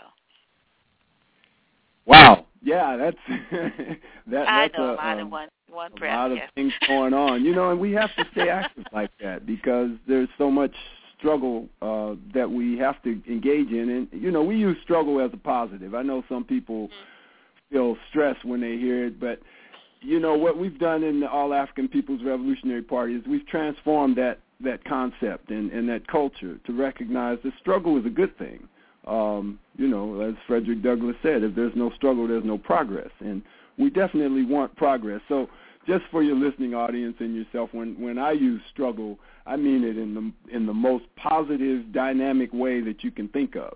Wow. Yeah, that's I know a lot in one breath. A lot of things going on, and we have to stay active like that because there's so much struggle that we have to engage in, and we use struggle as a positive. I know some people feel stressed when they hear it, but what we've done in the All-African People's Revolutionary Party is we've transformed that concept and that culture to recognize that struggle is a good thing. As Frederick Douglass said, if there's no struggle, there's no progress, and we definitely want progress. So just for your listening audience and yourself, when I use struggle, I mean it in the most positive, dynamic way that you can think of.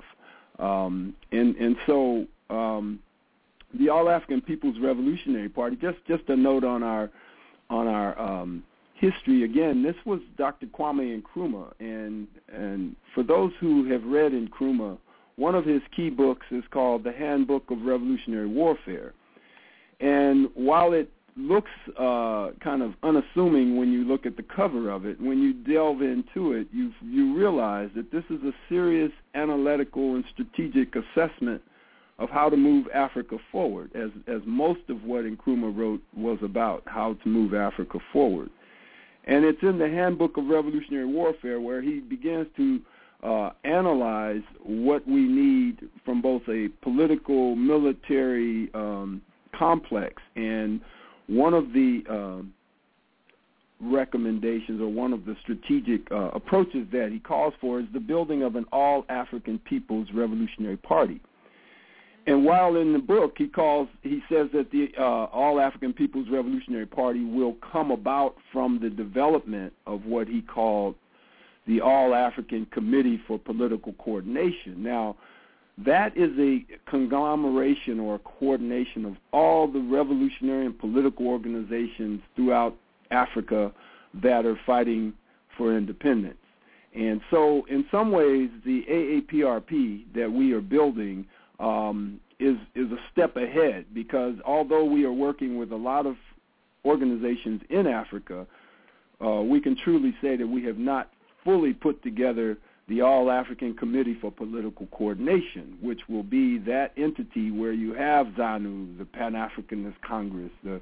So the All-African People's Revolutionary Party, just a note on our history. Again, this was Dr. Kwame Nkrumah, and for those who have read Nkrumah, one of his key books is called The Handbook of Revolutionary Warfare. And while it looks kind of unassuming when you look at the cover of it, when you delve into it, you realize that this is a serious analytical and strategic assessment of how to move Africa forward, as most of what Nkrumah wrote was about, how to move Africa forward. And it's in the Handbook of Revolutionary Warfare where he begins to analyze what we need from both a political, military complex. And one of the recommendations or one of the strategic approaches that he calls for is the building of an all-African People's Revolutionary Party. And while in the book he says that the All-African People's Revolutionary Party will come about from the development of what he called the All-African Committee for Political Coordination. Now, that is a conglomeration or a coordination of all the revolutionary and political organizations throughout Africa that are fighting for independence. And so in some ways, the AAPRP that we are building is a step ahead, because although we are working with a lot of organizations in Africa, we can truly say that we have not fully put together the All-African Committee for Political Coordination, which will be that entity where you have ZANU, the Pan-Africanist Congress, the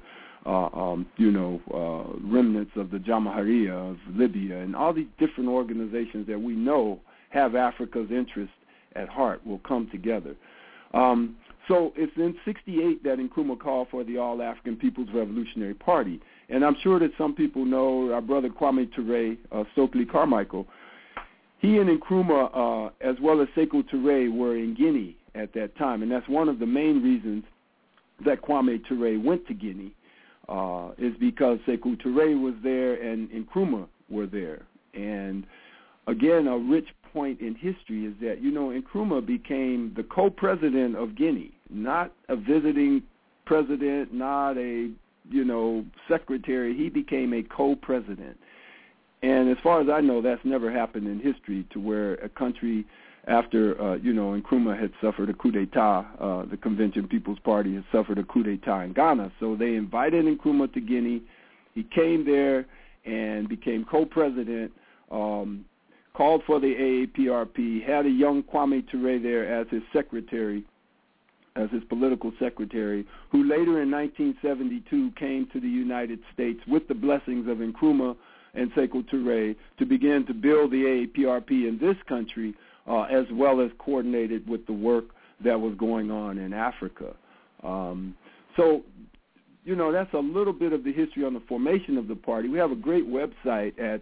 remnants of the Jamahiriya of Libya, and all these different organizations that we know have Africa's interest at heart will come together. So it's in 1968 that Nkrumah called for the All-African People's Revolutionary Party. And I'm sure that some people know our brother Kwame Ture, Stokely Carmichael. He and Nkrumah, as well as Sekou Touré, were in Guinea at that time. And that's one of the main reasons that Kwame Ture went to Guinea, is because Sekou Touré was there and Nkrumah were there. And again, a rich point in history is that, Nkrumah became the co-president of Guinea, not a visiting president, not a, secretary. He became a co-president. And as far as I know, that's never happened in history, to where a country after, Nkrumah had suffered a coup d'etat, the Convention People's Party had suffered a coup d'etat in Ghana. So they invited Nkrumah to Guinea. He came there and became co-president, called for the AAPRP, had a young Kwame Ture there as his secretary, as his political secretary, who later in 1972 came to the United States with the blessings of Nkrumah and Sekou Touré to begin to build the AAPRP in this country, as well as coordinated with the work that was going on in Africa. So, that's a little bit of the history on the formation of the party. We have a great website at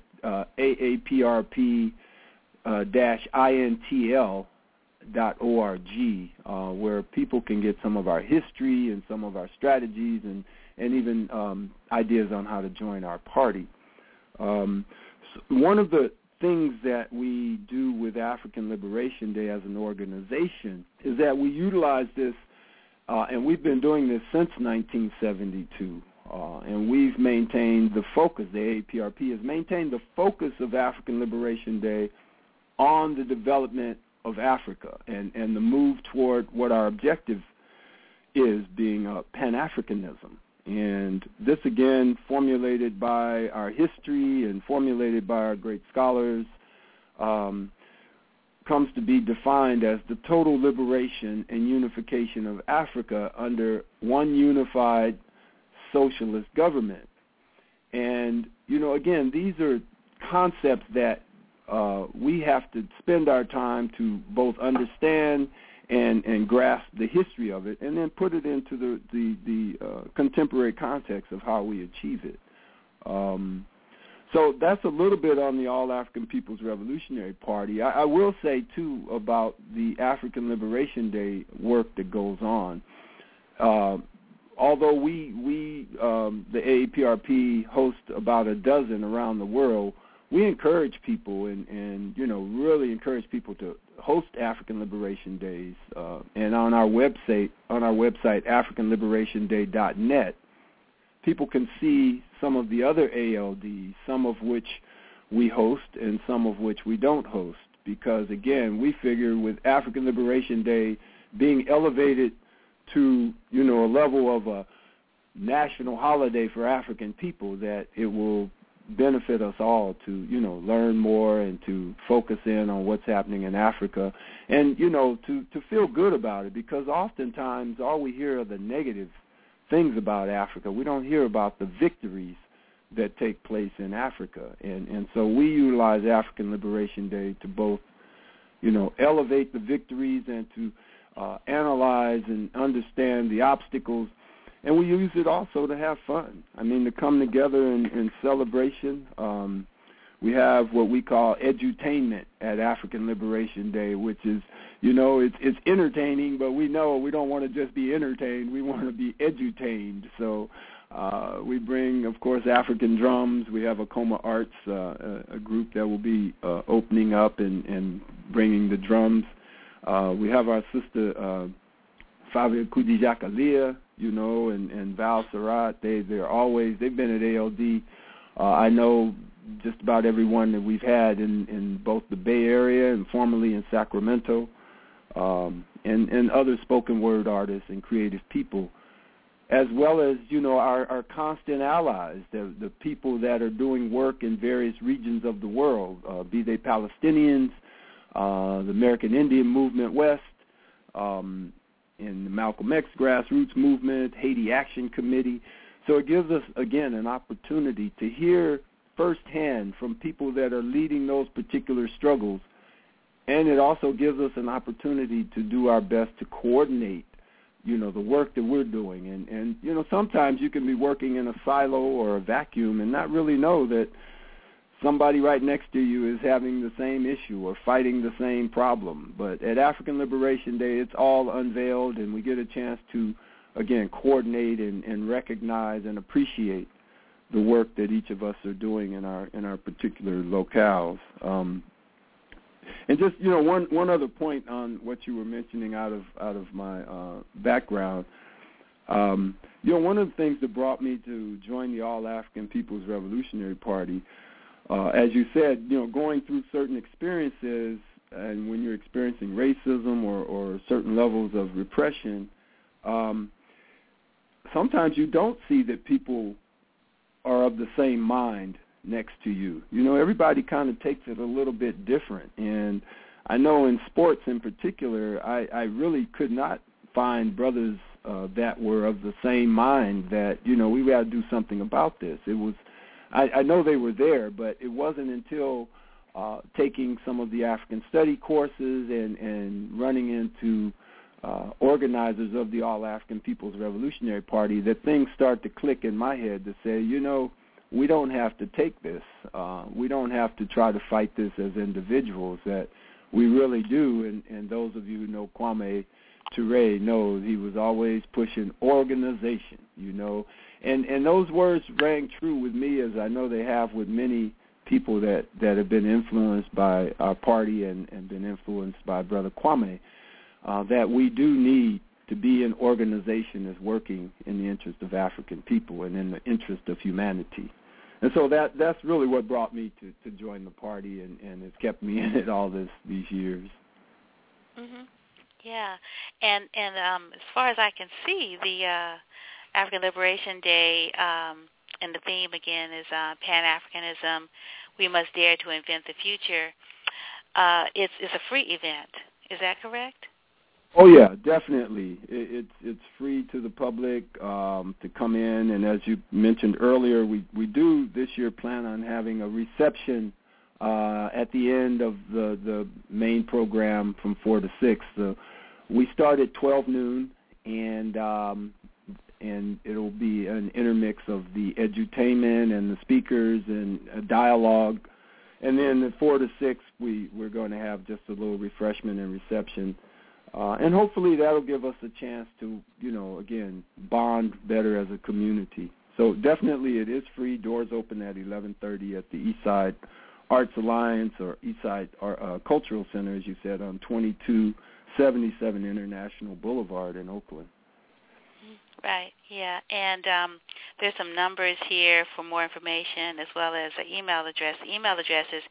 AAPRP-INTL.org, where people can get some of our history and some of our strategies and even ideas on how to join our party. One of the things that we do with African Liberation Day as an organization is that we utilize this, and we've been doing this since 1972, and we've maintained the focus, the AAPRP has maintained the focus of African Liberation Day on the development of Africa and the move toward what our objective is, being Pan-Africanism. And this, again, formulated by our history and formulated by our great scholars, comes to be defined as the total liberation and unification of Africa under one unified socialist government. And, again, these are concepts that we have to spend our time to both understand and grasp the history of it, and then put it into the contemporary context of how we achieve it. So that's a little bit on the All-African People's Revolutionary Party. I will say, too, about the African Liberation Day work that goes on. Although we the AAPRP, host about a dozen around the world, we encourage people and really encourage people to host African Liberation Days. And on our website, AfricanLiberationDay.net, people can see some of the other ALDs, some of which we host and some of which we don't host. Because, again, we figure with African Liberation Day being elevated to, a level of a national holiday for African people, that it will benefit us all to, learn more and to focus in on what's happening in Africa and, to feel good about it, because oftentimes all we hear are the negative things about Africa. We don't hear about the victories that take place in Africa. And so we utilize African Liberation Day to both, elevate the victories and to analyze and understand the obstacles. And we use it also to have fun. To come together in celebration. We have what we call edutainment at African Liberation Day, which is, it's entertaining, but we know we don't want to just be entertained. We want to be edutained. So we bring, of course, African drums. We have Akoma Arts, a group that will be opening up and bringing the drums. We have our sister Fabia Kudijakalia, and Val Surratt. They've been at ALD. I know just about everyone that we've had in both the Bay Area and formerly in Sacramento, and other spoken word artists and creative people, as well as, our constant allies, the people that are doing work in various regions of the world, be they Palestinians, the American Indian Movement West, in the Malcolm X grassroots movement, Haiti Action Committee. So it gives us, again, an opportunity to hear firsthand from people that are leading those particular struggles, and it also gives us an opportunity to do our best to coordinate, the work that we're doing. And sometimes you can be working in a silo or a vacuum and not really know that somebody right next to you is having the same issue or fighting the same problem. But at African Liberation Day, it's all unveiled, and we get a chance to, again, coordinate and recognize and appreciate the work that each of us are doing in our particular locales. And just, one other point on what you were mentioning out of my background. One of the things that brought me to join the All-African People's Revolutionary Party, as you said, going through certain experiences, and when you're experiencing racism or certain levels of repression, sometimes you don't see that people are of the same mind next to you. Everybody kind of takes it a little bit different. And I know in sports in particular, I really could not find brothers that were of the same mind that, we got to do something about this. It was, I know they were there, but it wasn't until taking some of the African study courses and running into organizers of the All-African People's Revolutionary Party that things start to click in my head to say, we don't have to take this. We don't have to try to fight this as individuals, that we really do. And those of you who know Kwame Ture know he was always pushing organization, And those words rang true with me, as I know they have with many people that have been influenced by our party and been influenced by Brother Kwame, that we do need to be an organization that's working in the interest of African people and in the interest of humanity. And so that's really what brought me to join the party and has kept me in it all these years. Mhm. Yeah, and as far as I can see, the African Liberation Day, and the theme again is Pan-Africanism. We must dare to invent the future. It's a free event. Is that correct? Oh yeah, definitely. It's free to the public to come in, and as you mentioned earlier, we do this year plan on having a reception at the end of the main program from 4 to 6. We start at 12 noon, and it'll be an intermix of the edutainment and the speakers and a dialogue. And then at 4 to 6, we're going to have just a little refreshment and reception. And hopefully that'll give us a chance to, again, bond better as a community. So definitely it is free. Doors open at 11:30 at the Eastside Arts Alliance, or Eastside Cultural Center, as you said, on 2277 International Boulevard in Oakland. Right, yeah. And there's some numbers here for more information, as well as an email address. The email address is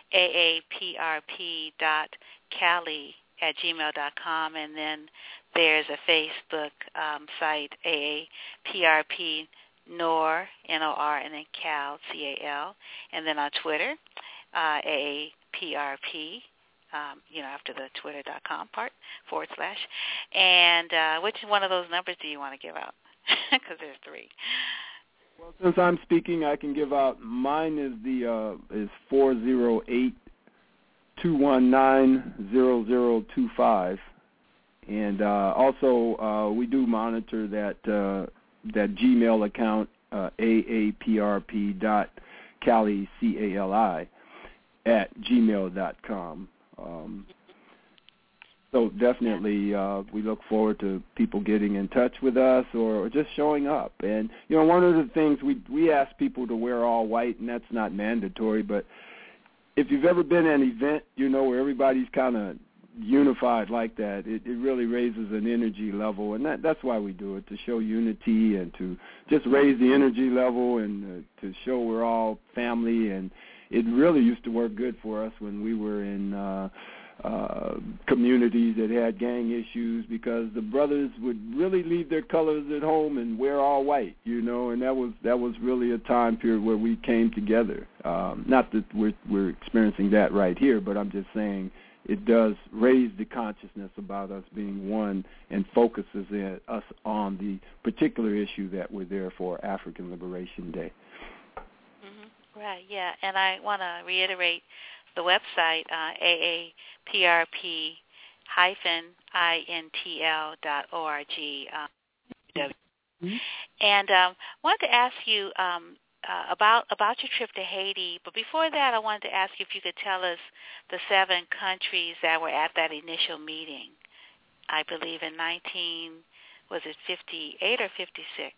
aaprp.cali@gmail.com, and then there's a Facebook site, AAPRP NOR, N-O-R, and then Cal, C-A-L, and then on Twitter, AAPRP, after the twitter.com part, /. And which one of those numbers do you want to give out? Because there's 3. Well, since I'm speaking, I can give out. Mine is 408-219-0025. And also we do monitor that Gmail account, aaprp.cali, C-A-L-I, @gmail.com. So definitely we look forward to people getting in touch with us or just showing up. And, one of the things we ask people to wear all white, and that's not mandatory, but if you've ever been at an event, where everybody's kind of unified like that, it really raises an energy level, and that's why we do it, to show unity and to just raise the energy level and to show we're all family. And it really used to work good for us when we were in communities that had gang issues, because the brothers would really leave their colors at home and wear all white, and that was really a time period where we came together. Not that we're experiencing that right here, but I'm just saying it does raise the consciousness about us being one and focuses us on the particular issue that we're there for, African Liberation Day. Mm-hmm. Right, yeah, and I want to reiterate the website, AAPRP-INTL.org. And wanted to ask you about your trip to Haiti, but before that I wanted to ask you if you could tell us the 7 countries that were at that initial meeting, I believe in 58 or 56?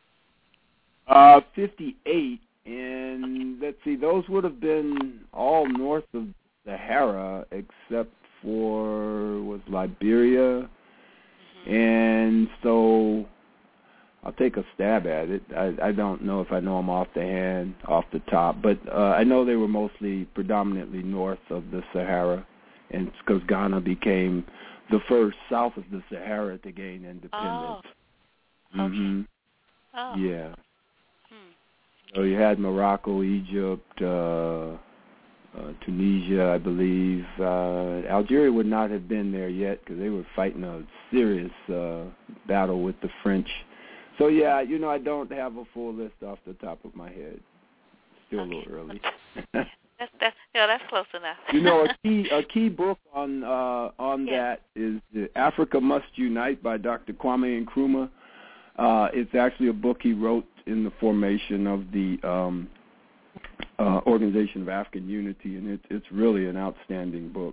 58. And let's see, those would have been all north of Sahara except for Liberia. Mm-hmm. And so I'll take a stab at it. I don't know if I know them off the top, but I know they were predominantly north of the Sahara, and it's because Ghana became the first south of the Sahara to gain independence. Oh, okay. Mm-hmm. Oh. Yeah. So you had Morocco, Egypt, Tunisia, I believe. Algeria would not have been there yet because they were fighting a serious battle with the French. So, yeah, I don't have a full list off the top of my head. Still a little early. That's close enough. A key book on that is Africa Must Unite by Dr. Kwame Nkrumah. It's actually a book he wrote in the formation of the Organization of African Unity, and it's really an outstanding book.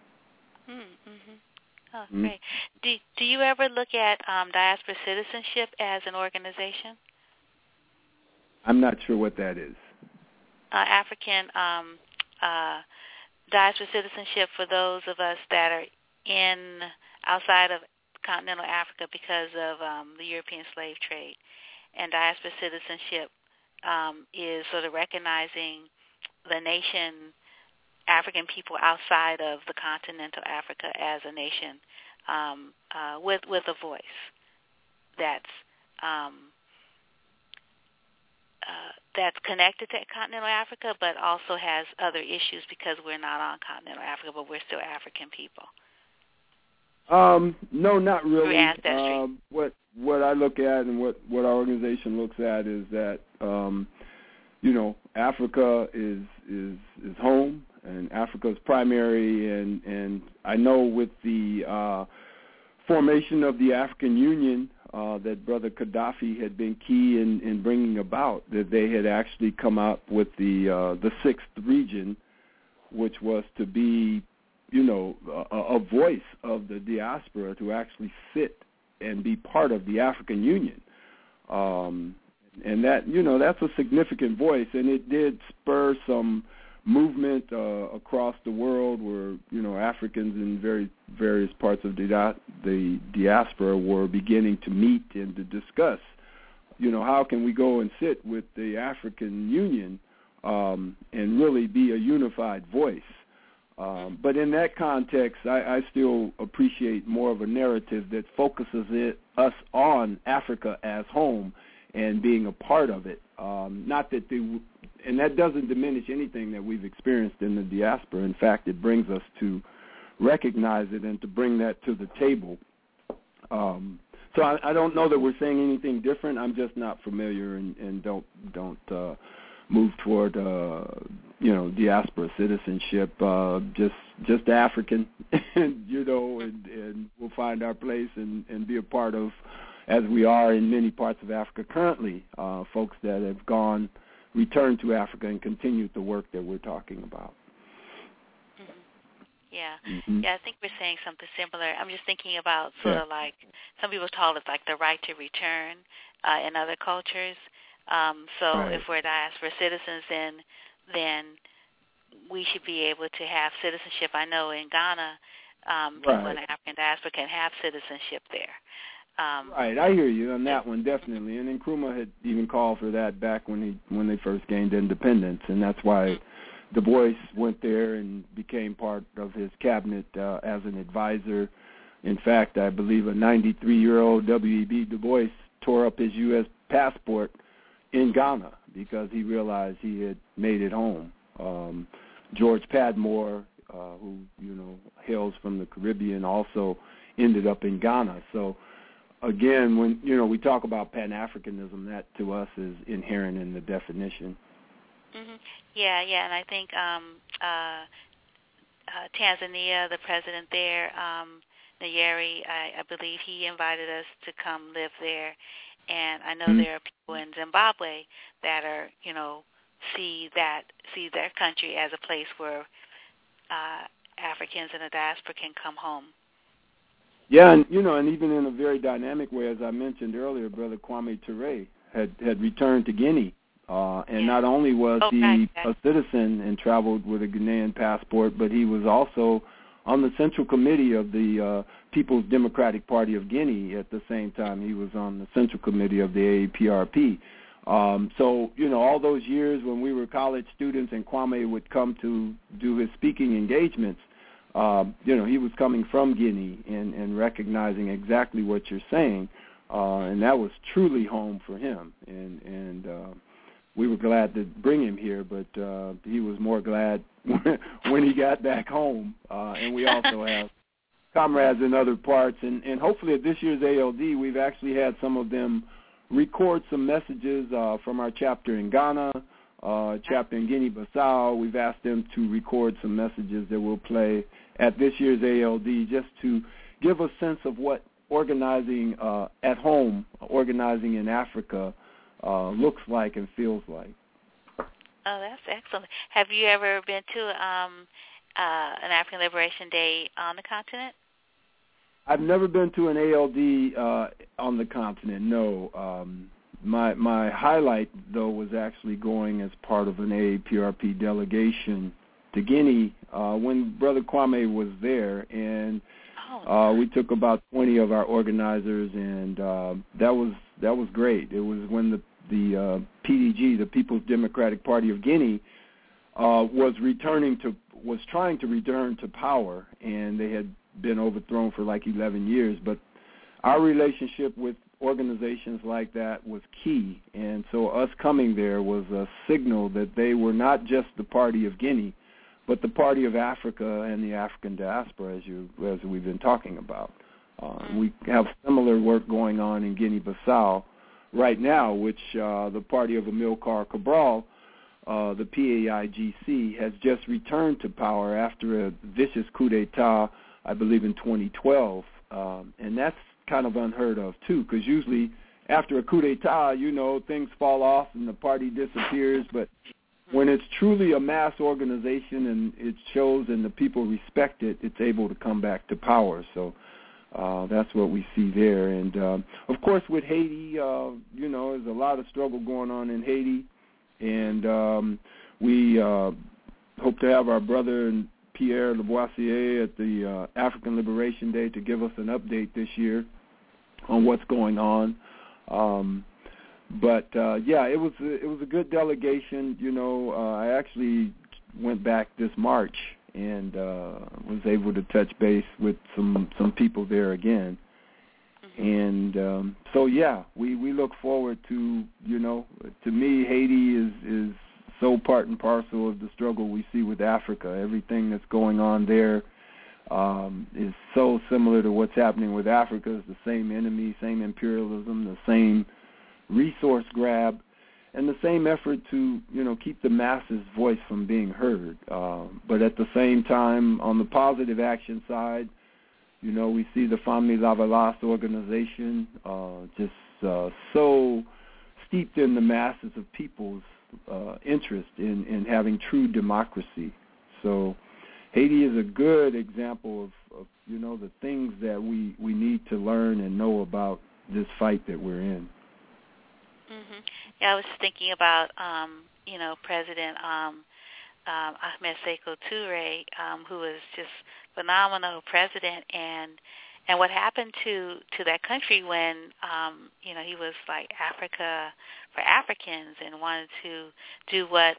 Oh, great. Do you ever look at diaspora citizenship as an organization? I'm not sure what that is. African diaspora citizenship for those of us that are outside of continental Africa because of the European slave trade. And diaspora citizenship is sort of recognizing the nation, African people outside of the continental Africa as a nation with a voice that's connected to continental Africa, but also has other issues because we're not on continental Africa, but we're still African people. No, not really. Through ancestry. What I look at and what our organization looks at is that Africa is home, and Africa is primary, and I know with the formation of the African Union that Brother Gaddafi had been key in bringing about, that they had actually come up with the sixth region, which was to be a voice of the diaspora to actually sit and be part of the African Union. And that, that's a significant voice, and it did spur some movement across the world where, Africans in various parts of the diaspora were beginning to meet and to discuss, how can we go and sit with the African Union and really be a unified voice. But in that context, I still appreciate more of a narrative that focuses us on Africa as home and being a part of it. Not that and that doesn't diminish anything that we've experienced in the diaspora. In fact, it brings us to recognize it and to bring that to the table. So I don't know that we're saying anything different. I'm just not familiar and don't move toward diaspora citizenship. Just African, and we'll find our place and be a part of, as we are in many parts of Africa currently, folks that have returned to Africa and continued the work that we're talking about. Yeah. Yeah, I think we're saying something similar. I'm just thinking about sort of like, some people call it like the right to return in other cultures. If we're diaspora citizens, then we should be able to have citizenship. I know in Ghana, people in the African diaspora can have citizenship there. Right, I hear you on that one, definitely. And Nkrumah had even called for that back when they first gained independence, and that's why Du Bois went there and became part of his cabinet as an advisor. In fact, I believe a 93-year-old W.E.B. Du Bois tore up his U.S. passport in Ghana because he realized he had made it home. George Padmore, who hails from the Caribbean, also ended up in Ghana. So again, when we talk about Pan-Africanism, that to us is inherent in the definition. Yeah, and I think Tanzania, the president there, Nyerere, I believe he invited us to come live there. And I know there are people in Zimbabwe that are, see their country as a place where Africans in the diaspora can come home. Yeah, and and even in a very dynamic way, as I mentioned earlier, Brother Kwame Ture had returned to Guinea, and not only was he a citizen and traveled with a Ghanaian passport, but he was also on the Central Committee of the People's Democratic Party of Guinea. At the same time, he was on the Central Committee of the AAPRP. So, all those years when we were college students and Kwame would come to do his speaking engagements, he was coming from Guinea and recognizing exactly what you're saying, and that was truly home for him. And we were glad to bring him here, but he was more glad when he got back home. And we also have comrades in other parts. And hopefully at this year's ALD, we've actually had some of them record some messages from our chapter in Ghana, chapter in Guinea-Bissau. We've asked them to record some messages that we'll play at this year's ALD just to give a sense of what organizing at home, organizing in Africa, looks like and feels like. Oh, that's excellent. Have you ever been to an African Liberation Day on the continent? I've never been to an ALD on the continent, no. My highlight, though, was actually going as part of an AAPRP delegation to Guinea when Brother Kwame was there, and we took about 20 of our organizers, and that was great. It was when the PDG, the People's Democratic Party of Guinea, was trying to return to power, and they had been overthrown for like 11 years. But our relationship with organizations like that was key, and so us coming there was a signal that they were not just the Party of Guinea, but the Party of Africa and the African diaspora, as we've been talking about. We have similar work going on in Guinea-Bissau right now, which the Party of Amilcar Cabral, the PAIGC, has just returned to power after a vicious coup d'etat, I believe, in 2012. And that's kind of unheard of, too, because usually after a coup d'etat, things fall off and the party disappears. But when it's truly a mass organization and it shows and the people respect it, it's able to come back to power. So that's what we see there. And, of course, with Haiti, there's a lot of struggle going on in Haiti. And we hope to have our brother Pierre Lavoisier at the African Liberation Day to give us an update this year on what's going on. But it was a good delegation. I actually went back this March and was able to touch base with some people there again. And we look forward to, to me, Haiti is so part and parcel of the struggle we see with Africa. Everything that's going on there is so similar to what's happening with Africa. It's the same enemy, same imperialism, the same resource grab, and the same effort to, keep the masses' voice from being heard. But at the same time, on the positive action side, we see the Famille Lavalas organization just so steeped in the masses of people's interest in having true democracy. So Haiti is a good example of the things that we need to learn and know about this fight that we're in. Mm-hmm. Yeah, I was thinking about, President Ahmed Sékou Touré, who was just phenomenal president, and what happened to that country when, he was like Africa for Africans and wanted to do what,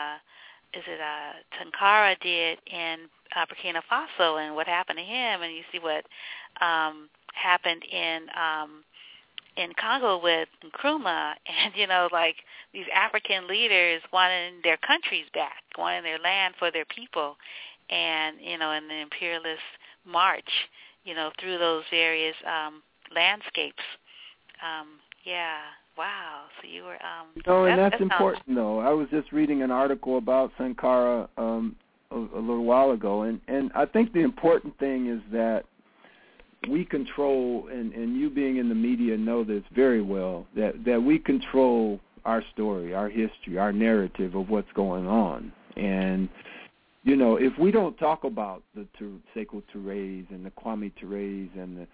Sankara did in Burkina Faso, and what happened to him, and you see what happened in Congo with Nkrumah, and, these African leaders wanting their countries back, wanting their land for their people, and, in the imperialist march, through those various landscapes. Wow. So you were... and that's important, though. I was just reading an article about Sankara a little while ago, and I think the important thing is that we control, and you being in the media know this very well, that we control our story, our history, our narrative of what's going on. And, if we don't talk about the Sékou Tourés and the Kwame Tourés and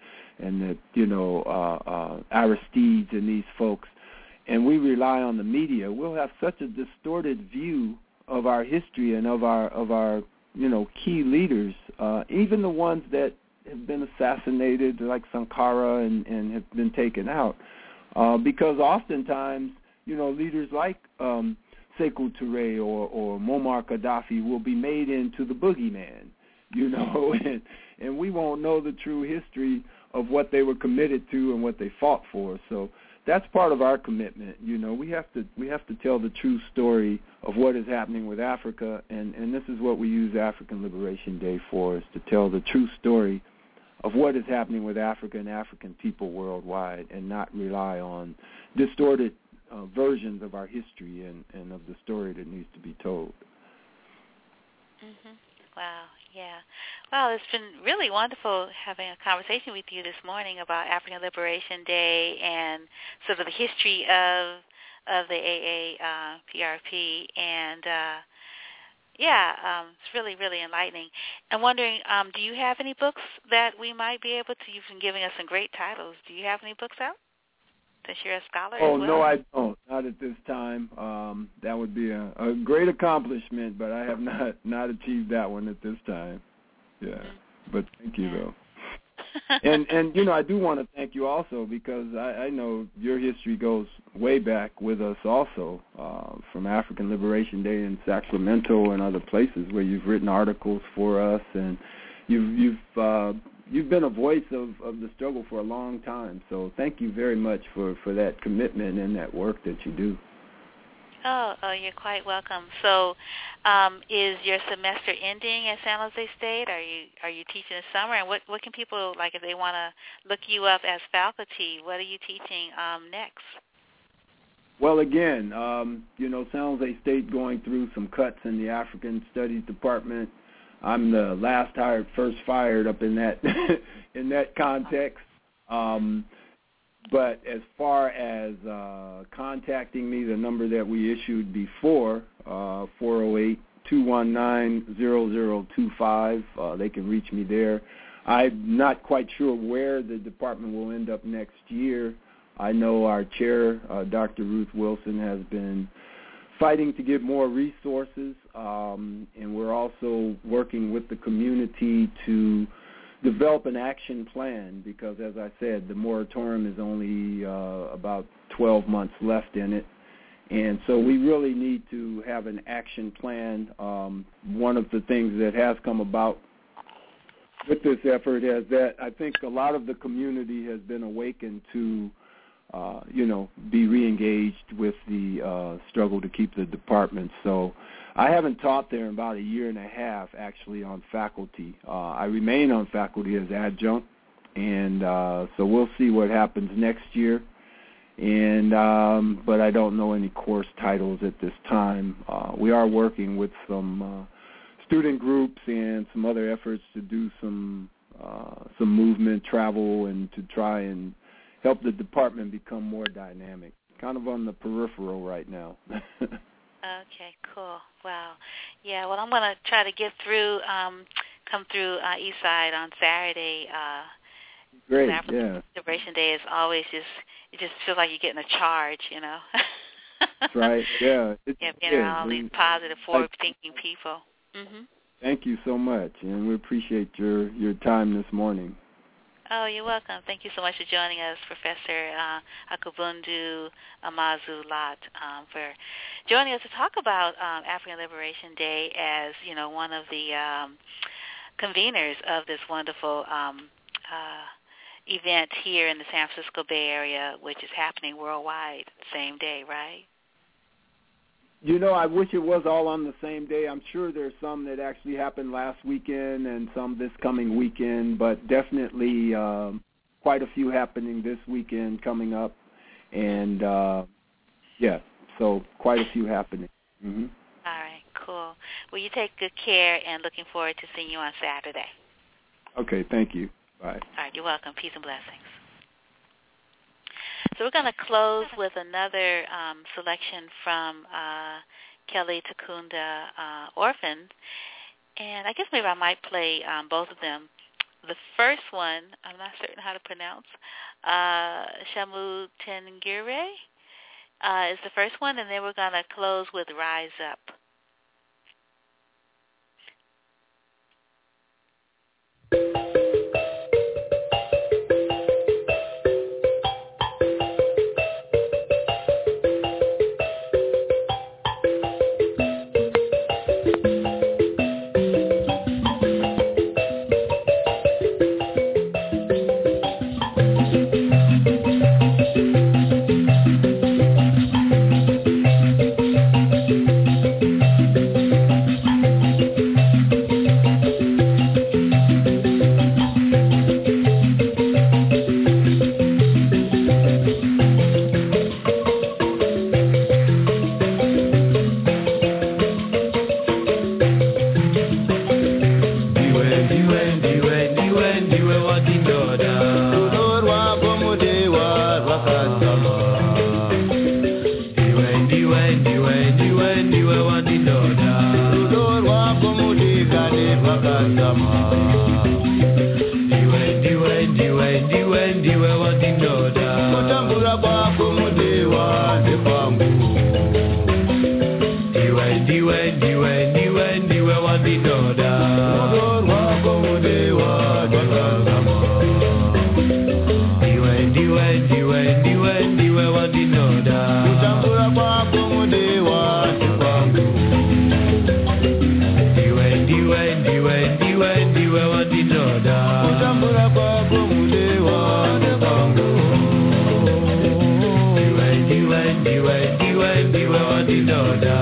the Aristides and these folks, and we rely on the media, we'll have such a distorted view of our history and of our key leaders, even the ones that have been assassinated, like Sankara, and have been taken out, because oftentimes, leaders like Sékou Touré or Muammar Gaddafi will be made into the boogeyman, and we won't know the true history of what they were committed to and what they fought for. So that's part of our commitment. You know, we have to tell the true story of what is happening with Africa, and this is what we use African Liberation Day for, is to tell the true story of what is happening with Africa and African people worldwide, and not rely on distorted versions of our history and of the story that needs to be told. Mm-hmm. Wow, yeah. Well, it's been really wonderful having a conversation with you this morning about African Liberation Day and sort of the history of the AAPRP, and it's really, really enlightening. I'm wondering, do you have any books that we might be able to? You've been giving us some great titles. Do you have any books out? Since you're a scholar Oh, as well? no, I don't. Not at this time. That would be a great accomplishment, but I have not achieved that one at this time. Yeah, mm-hmm. But thank you, though. and you know, I do want to thank you also, because I know your history goes way back with us also, from African Liberation Day in Sacramento and other places where you've written articles for us, and you've been a voice of the struggle for a long time. So thank you very much for that commitment and that work that you do. Oh, you're quite welcome. So, is your semester ending at San Jose State? Are you teaching this summer? And what can people, like, if they want to look you up as faculty, what are you teaching next? Well, again, you know, San Jose State going through some cuts in the African Studies Department. I'm the last hired, first fired up in that in that context. But as far as contacting me, the number that we issued before, 408-219-0025, they can reach me there. I'm not quite sure where the department will end up next year. I know our chair, Dr. Ruth Wilson, has been fighting to get more resources, and we're also working with the community to develop an action plan, because, as I said, the moratorium is only about 12 months left in it, and so we really need to have an action plan. One of the things that has come about with this effort is that I think a lot of the community has been awakened to be re-engaged with the struggle to keep the department. So I haven't taught there in about a year and a half, actually, on faculty. I remain on faculty as adjunct, and so we'll see what happens next year. And but I don't know any course titles at this time. We are working with some student groups and some other efforts to do some movement, travel, and to try and help the department become more dynamic. Kind of on the peripheral right now. Okay, cool. Wow. Yeah, well, I'm going to try to get through, come through Eastside on Saturday. Great, African Liberation Day is always it just feels like you're getting a charge, you know. That's right, yeah. Being around all these positive, forward-thinking people. Mm-hmm. Thank you so much, and we appreciate your time this morning. Oh, you're welcome. Thank you so much for joining us, Professor Akubundu Amazu-Lot, for joining us to talk about African Liberation Day as, you know, one of the conveners of this wonderful event here in the San Francisco Bay Area, which is happening worldwide same day, right? You know, I wish it was all on the same day. I'm sure there's some that actually happened last weekend and some this coming weekend, but definitely quite a few happening this weekend coming up. And, so quite a few happening. Mm-hmm. All right, cool. Well, you take good care, and looking forward to seeing you on Saturday. Okay, thank you. Bye. All right, you're welcome. Peace and blessings. So we're going to close with another selection from Kelly Takunda Orphan. And I guess maybe I might play both of them. The first one, I'm not certain how to pronounce, Shamu Tengire is the first one, and then we're going to close with Rise Up. ndiwe wandinoda rudo rwako mudiga nepakazama ndiwe wandinoda kutambura kwako mudiwa nepambu ndiwe wandinoda rudo rwako mudiwa nepakazama ndiwe wandinoda kutambura kwako mudiwa nepambu ndiwe wandinoda kutambura kwako mudiwa nepambu ndiwe wandinoda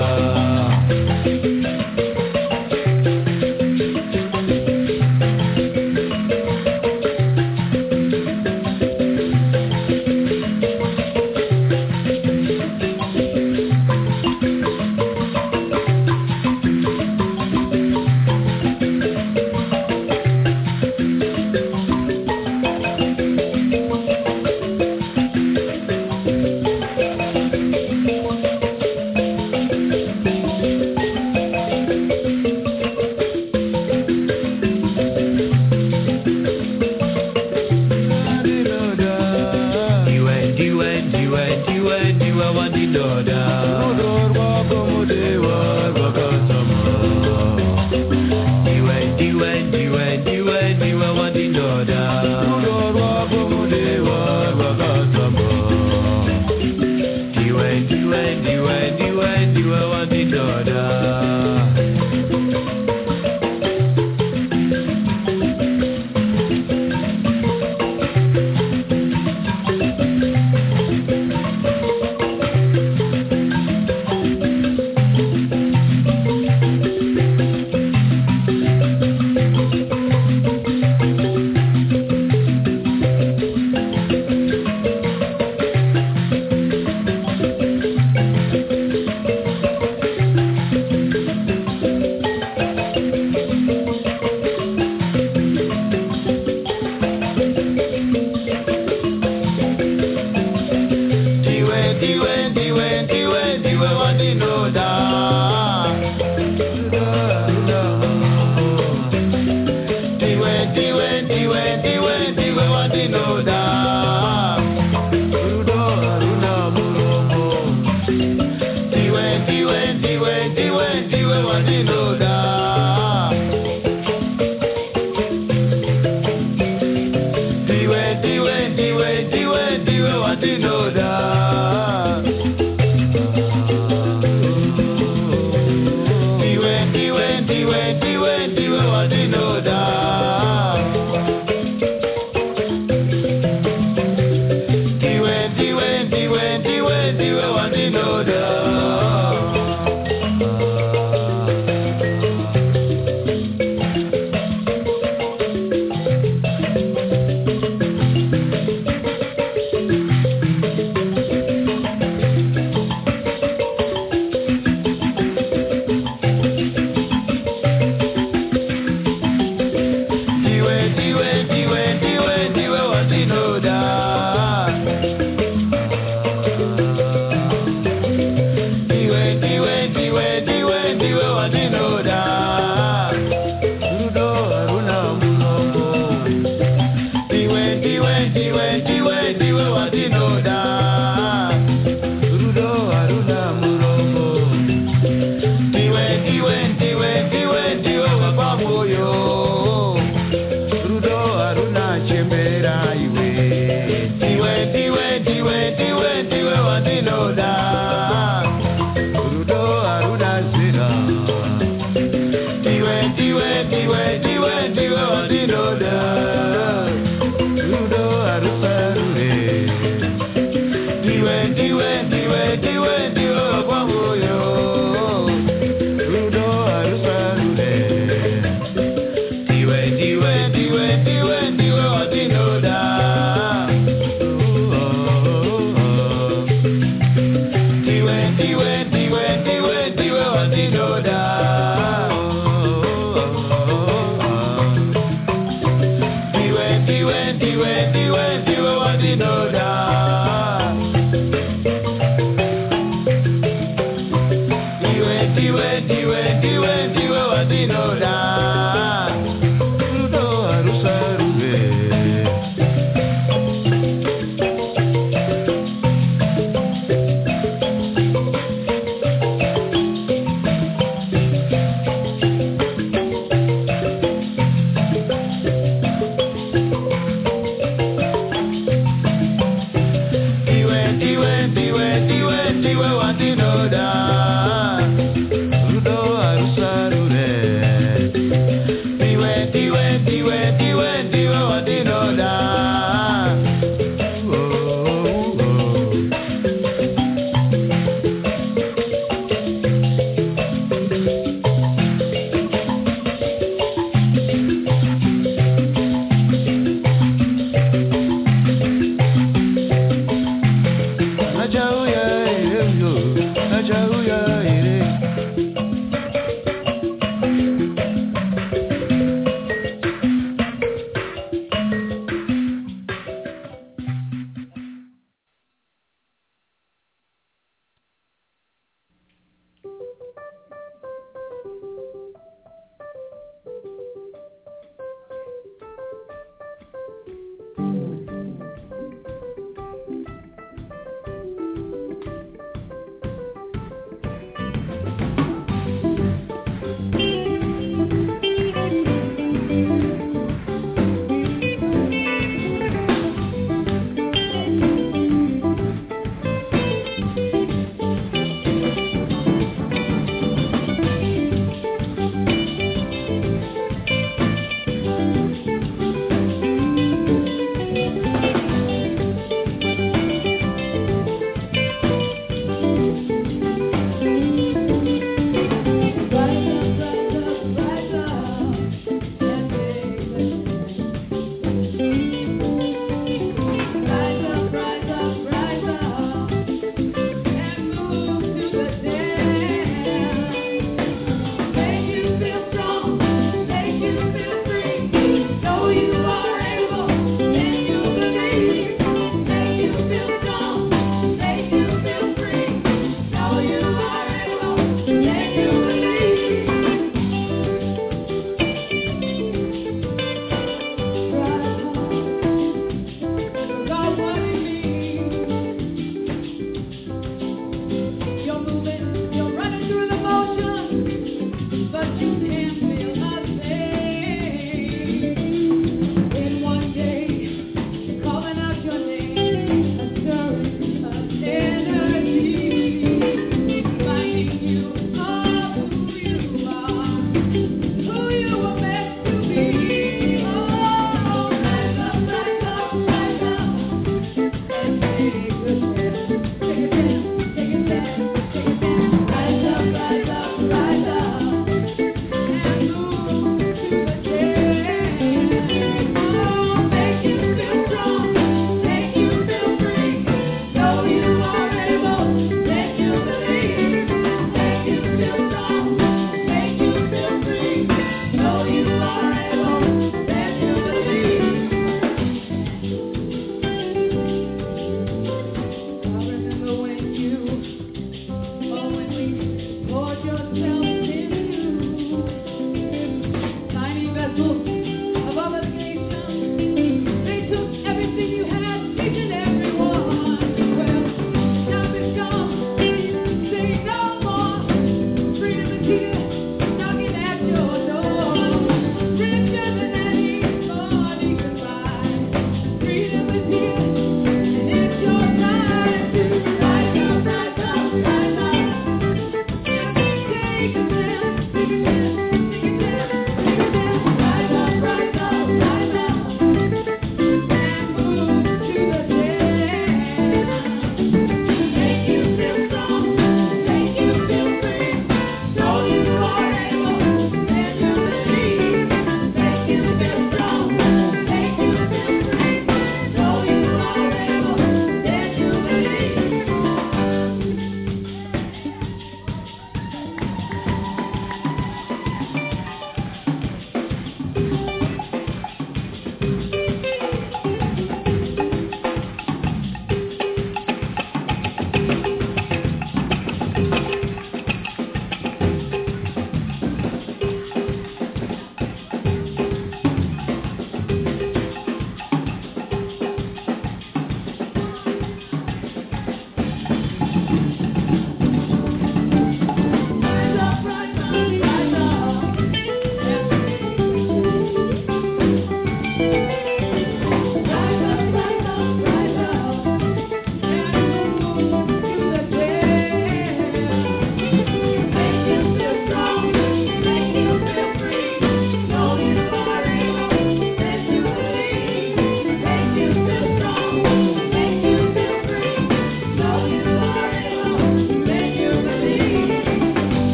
You're moving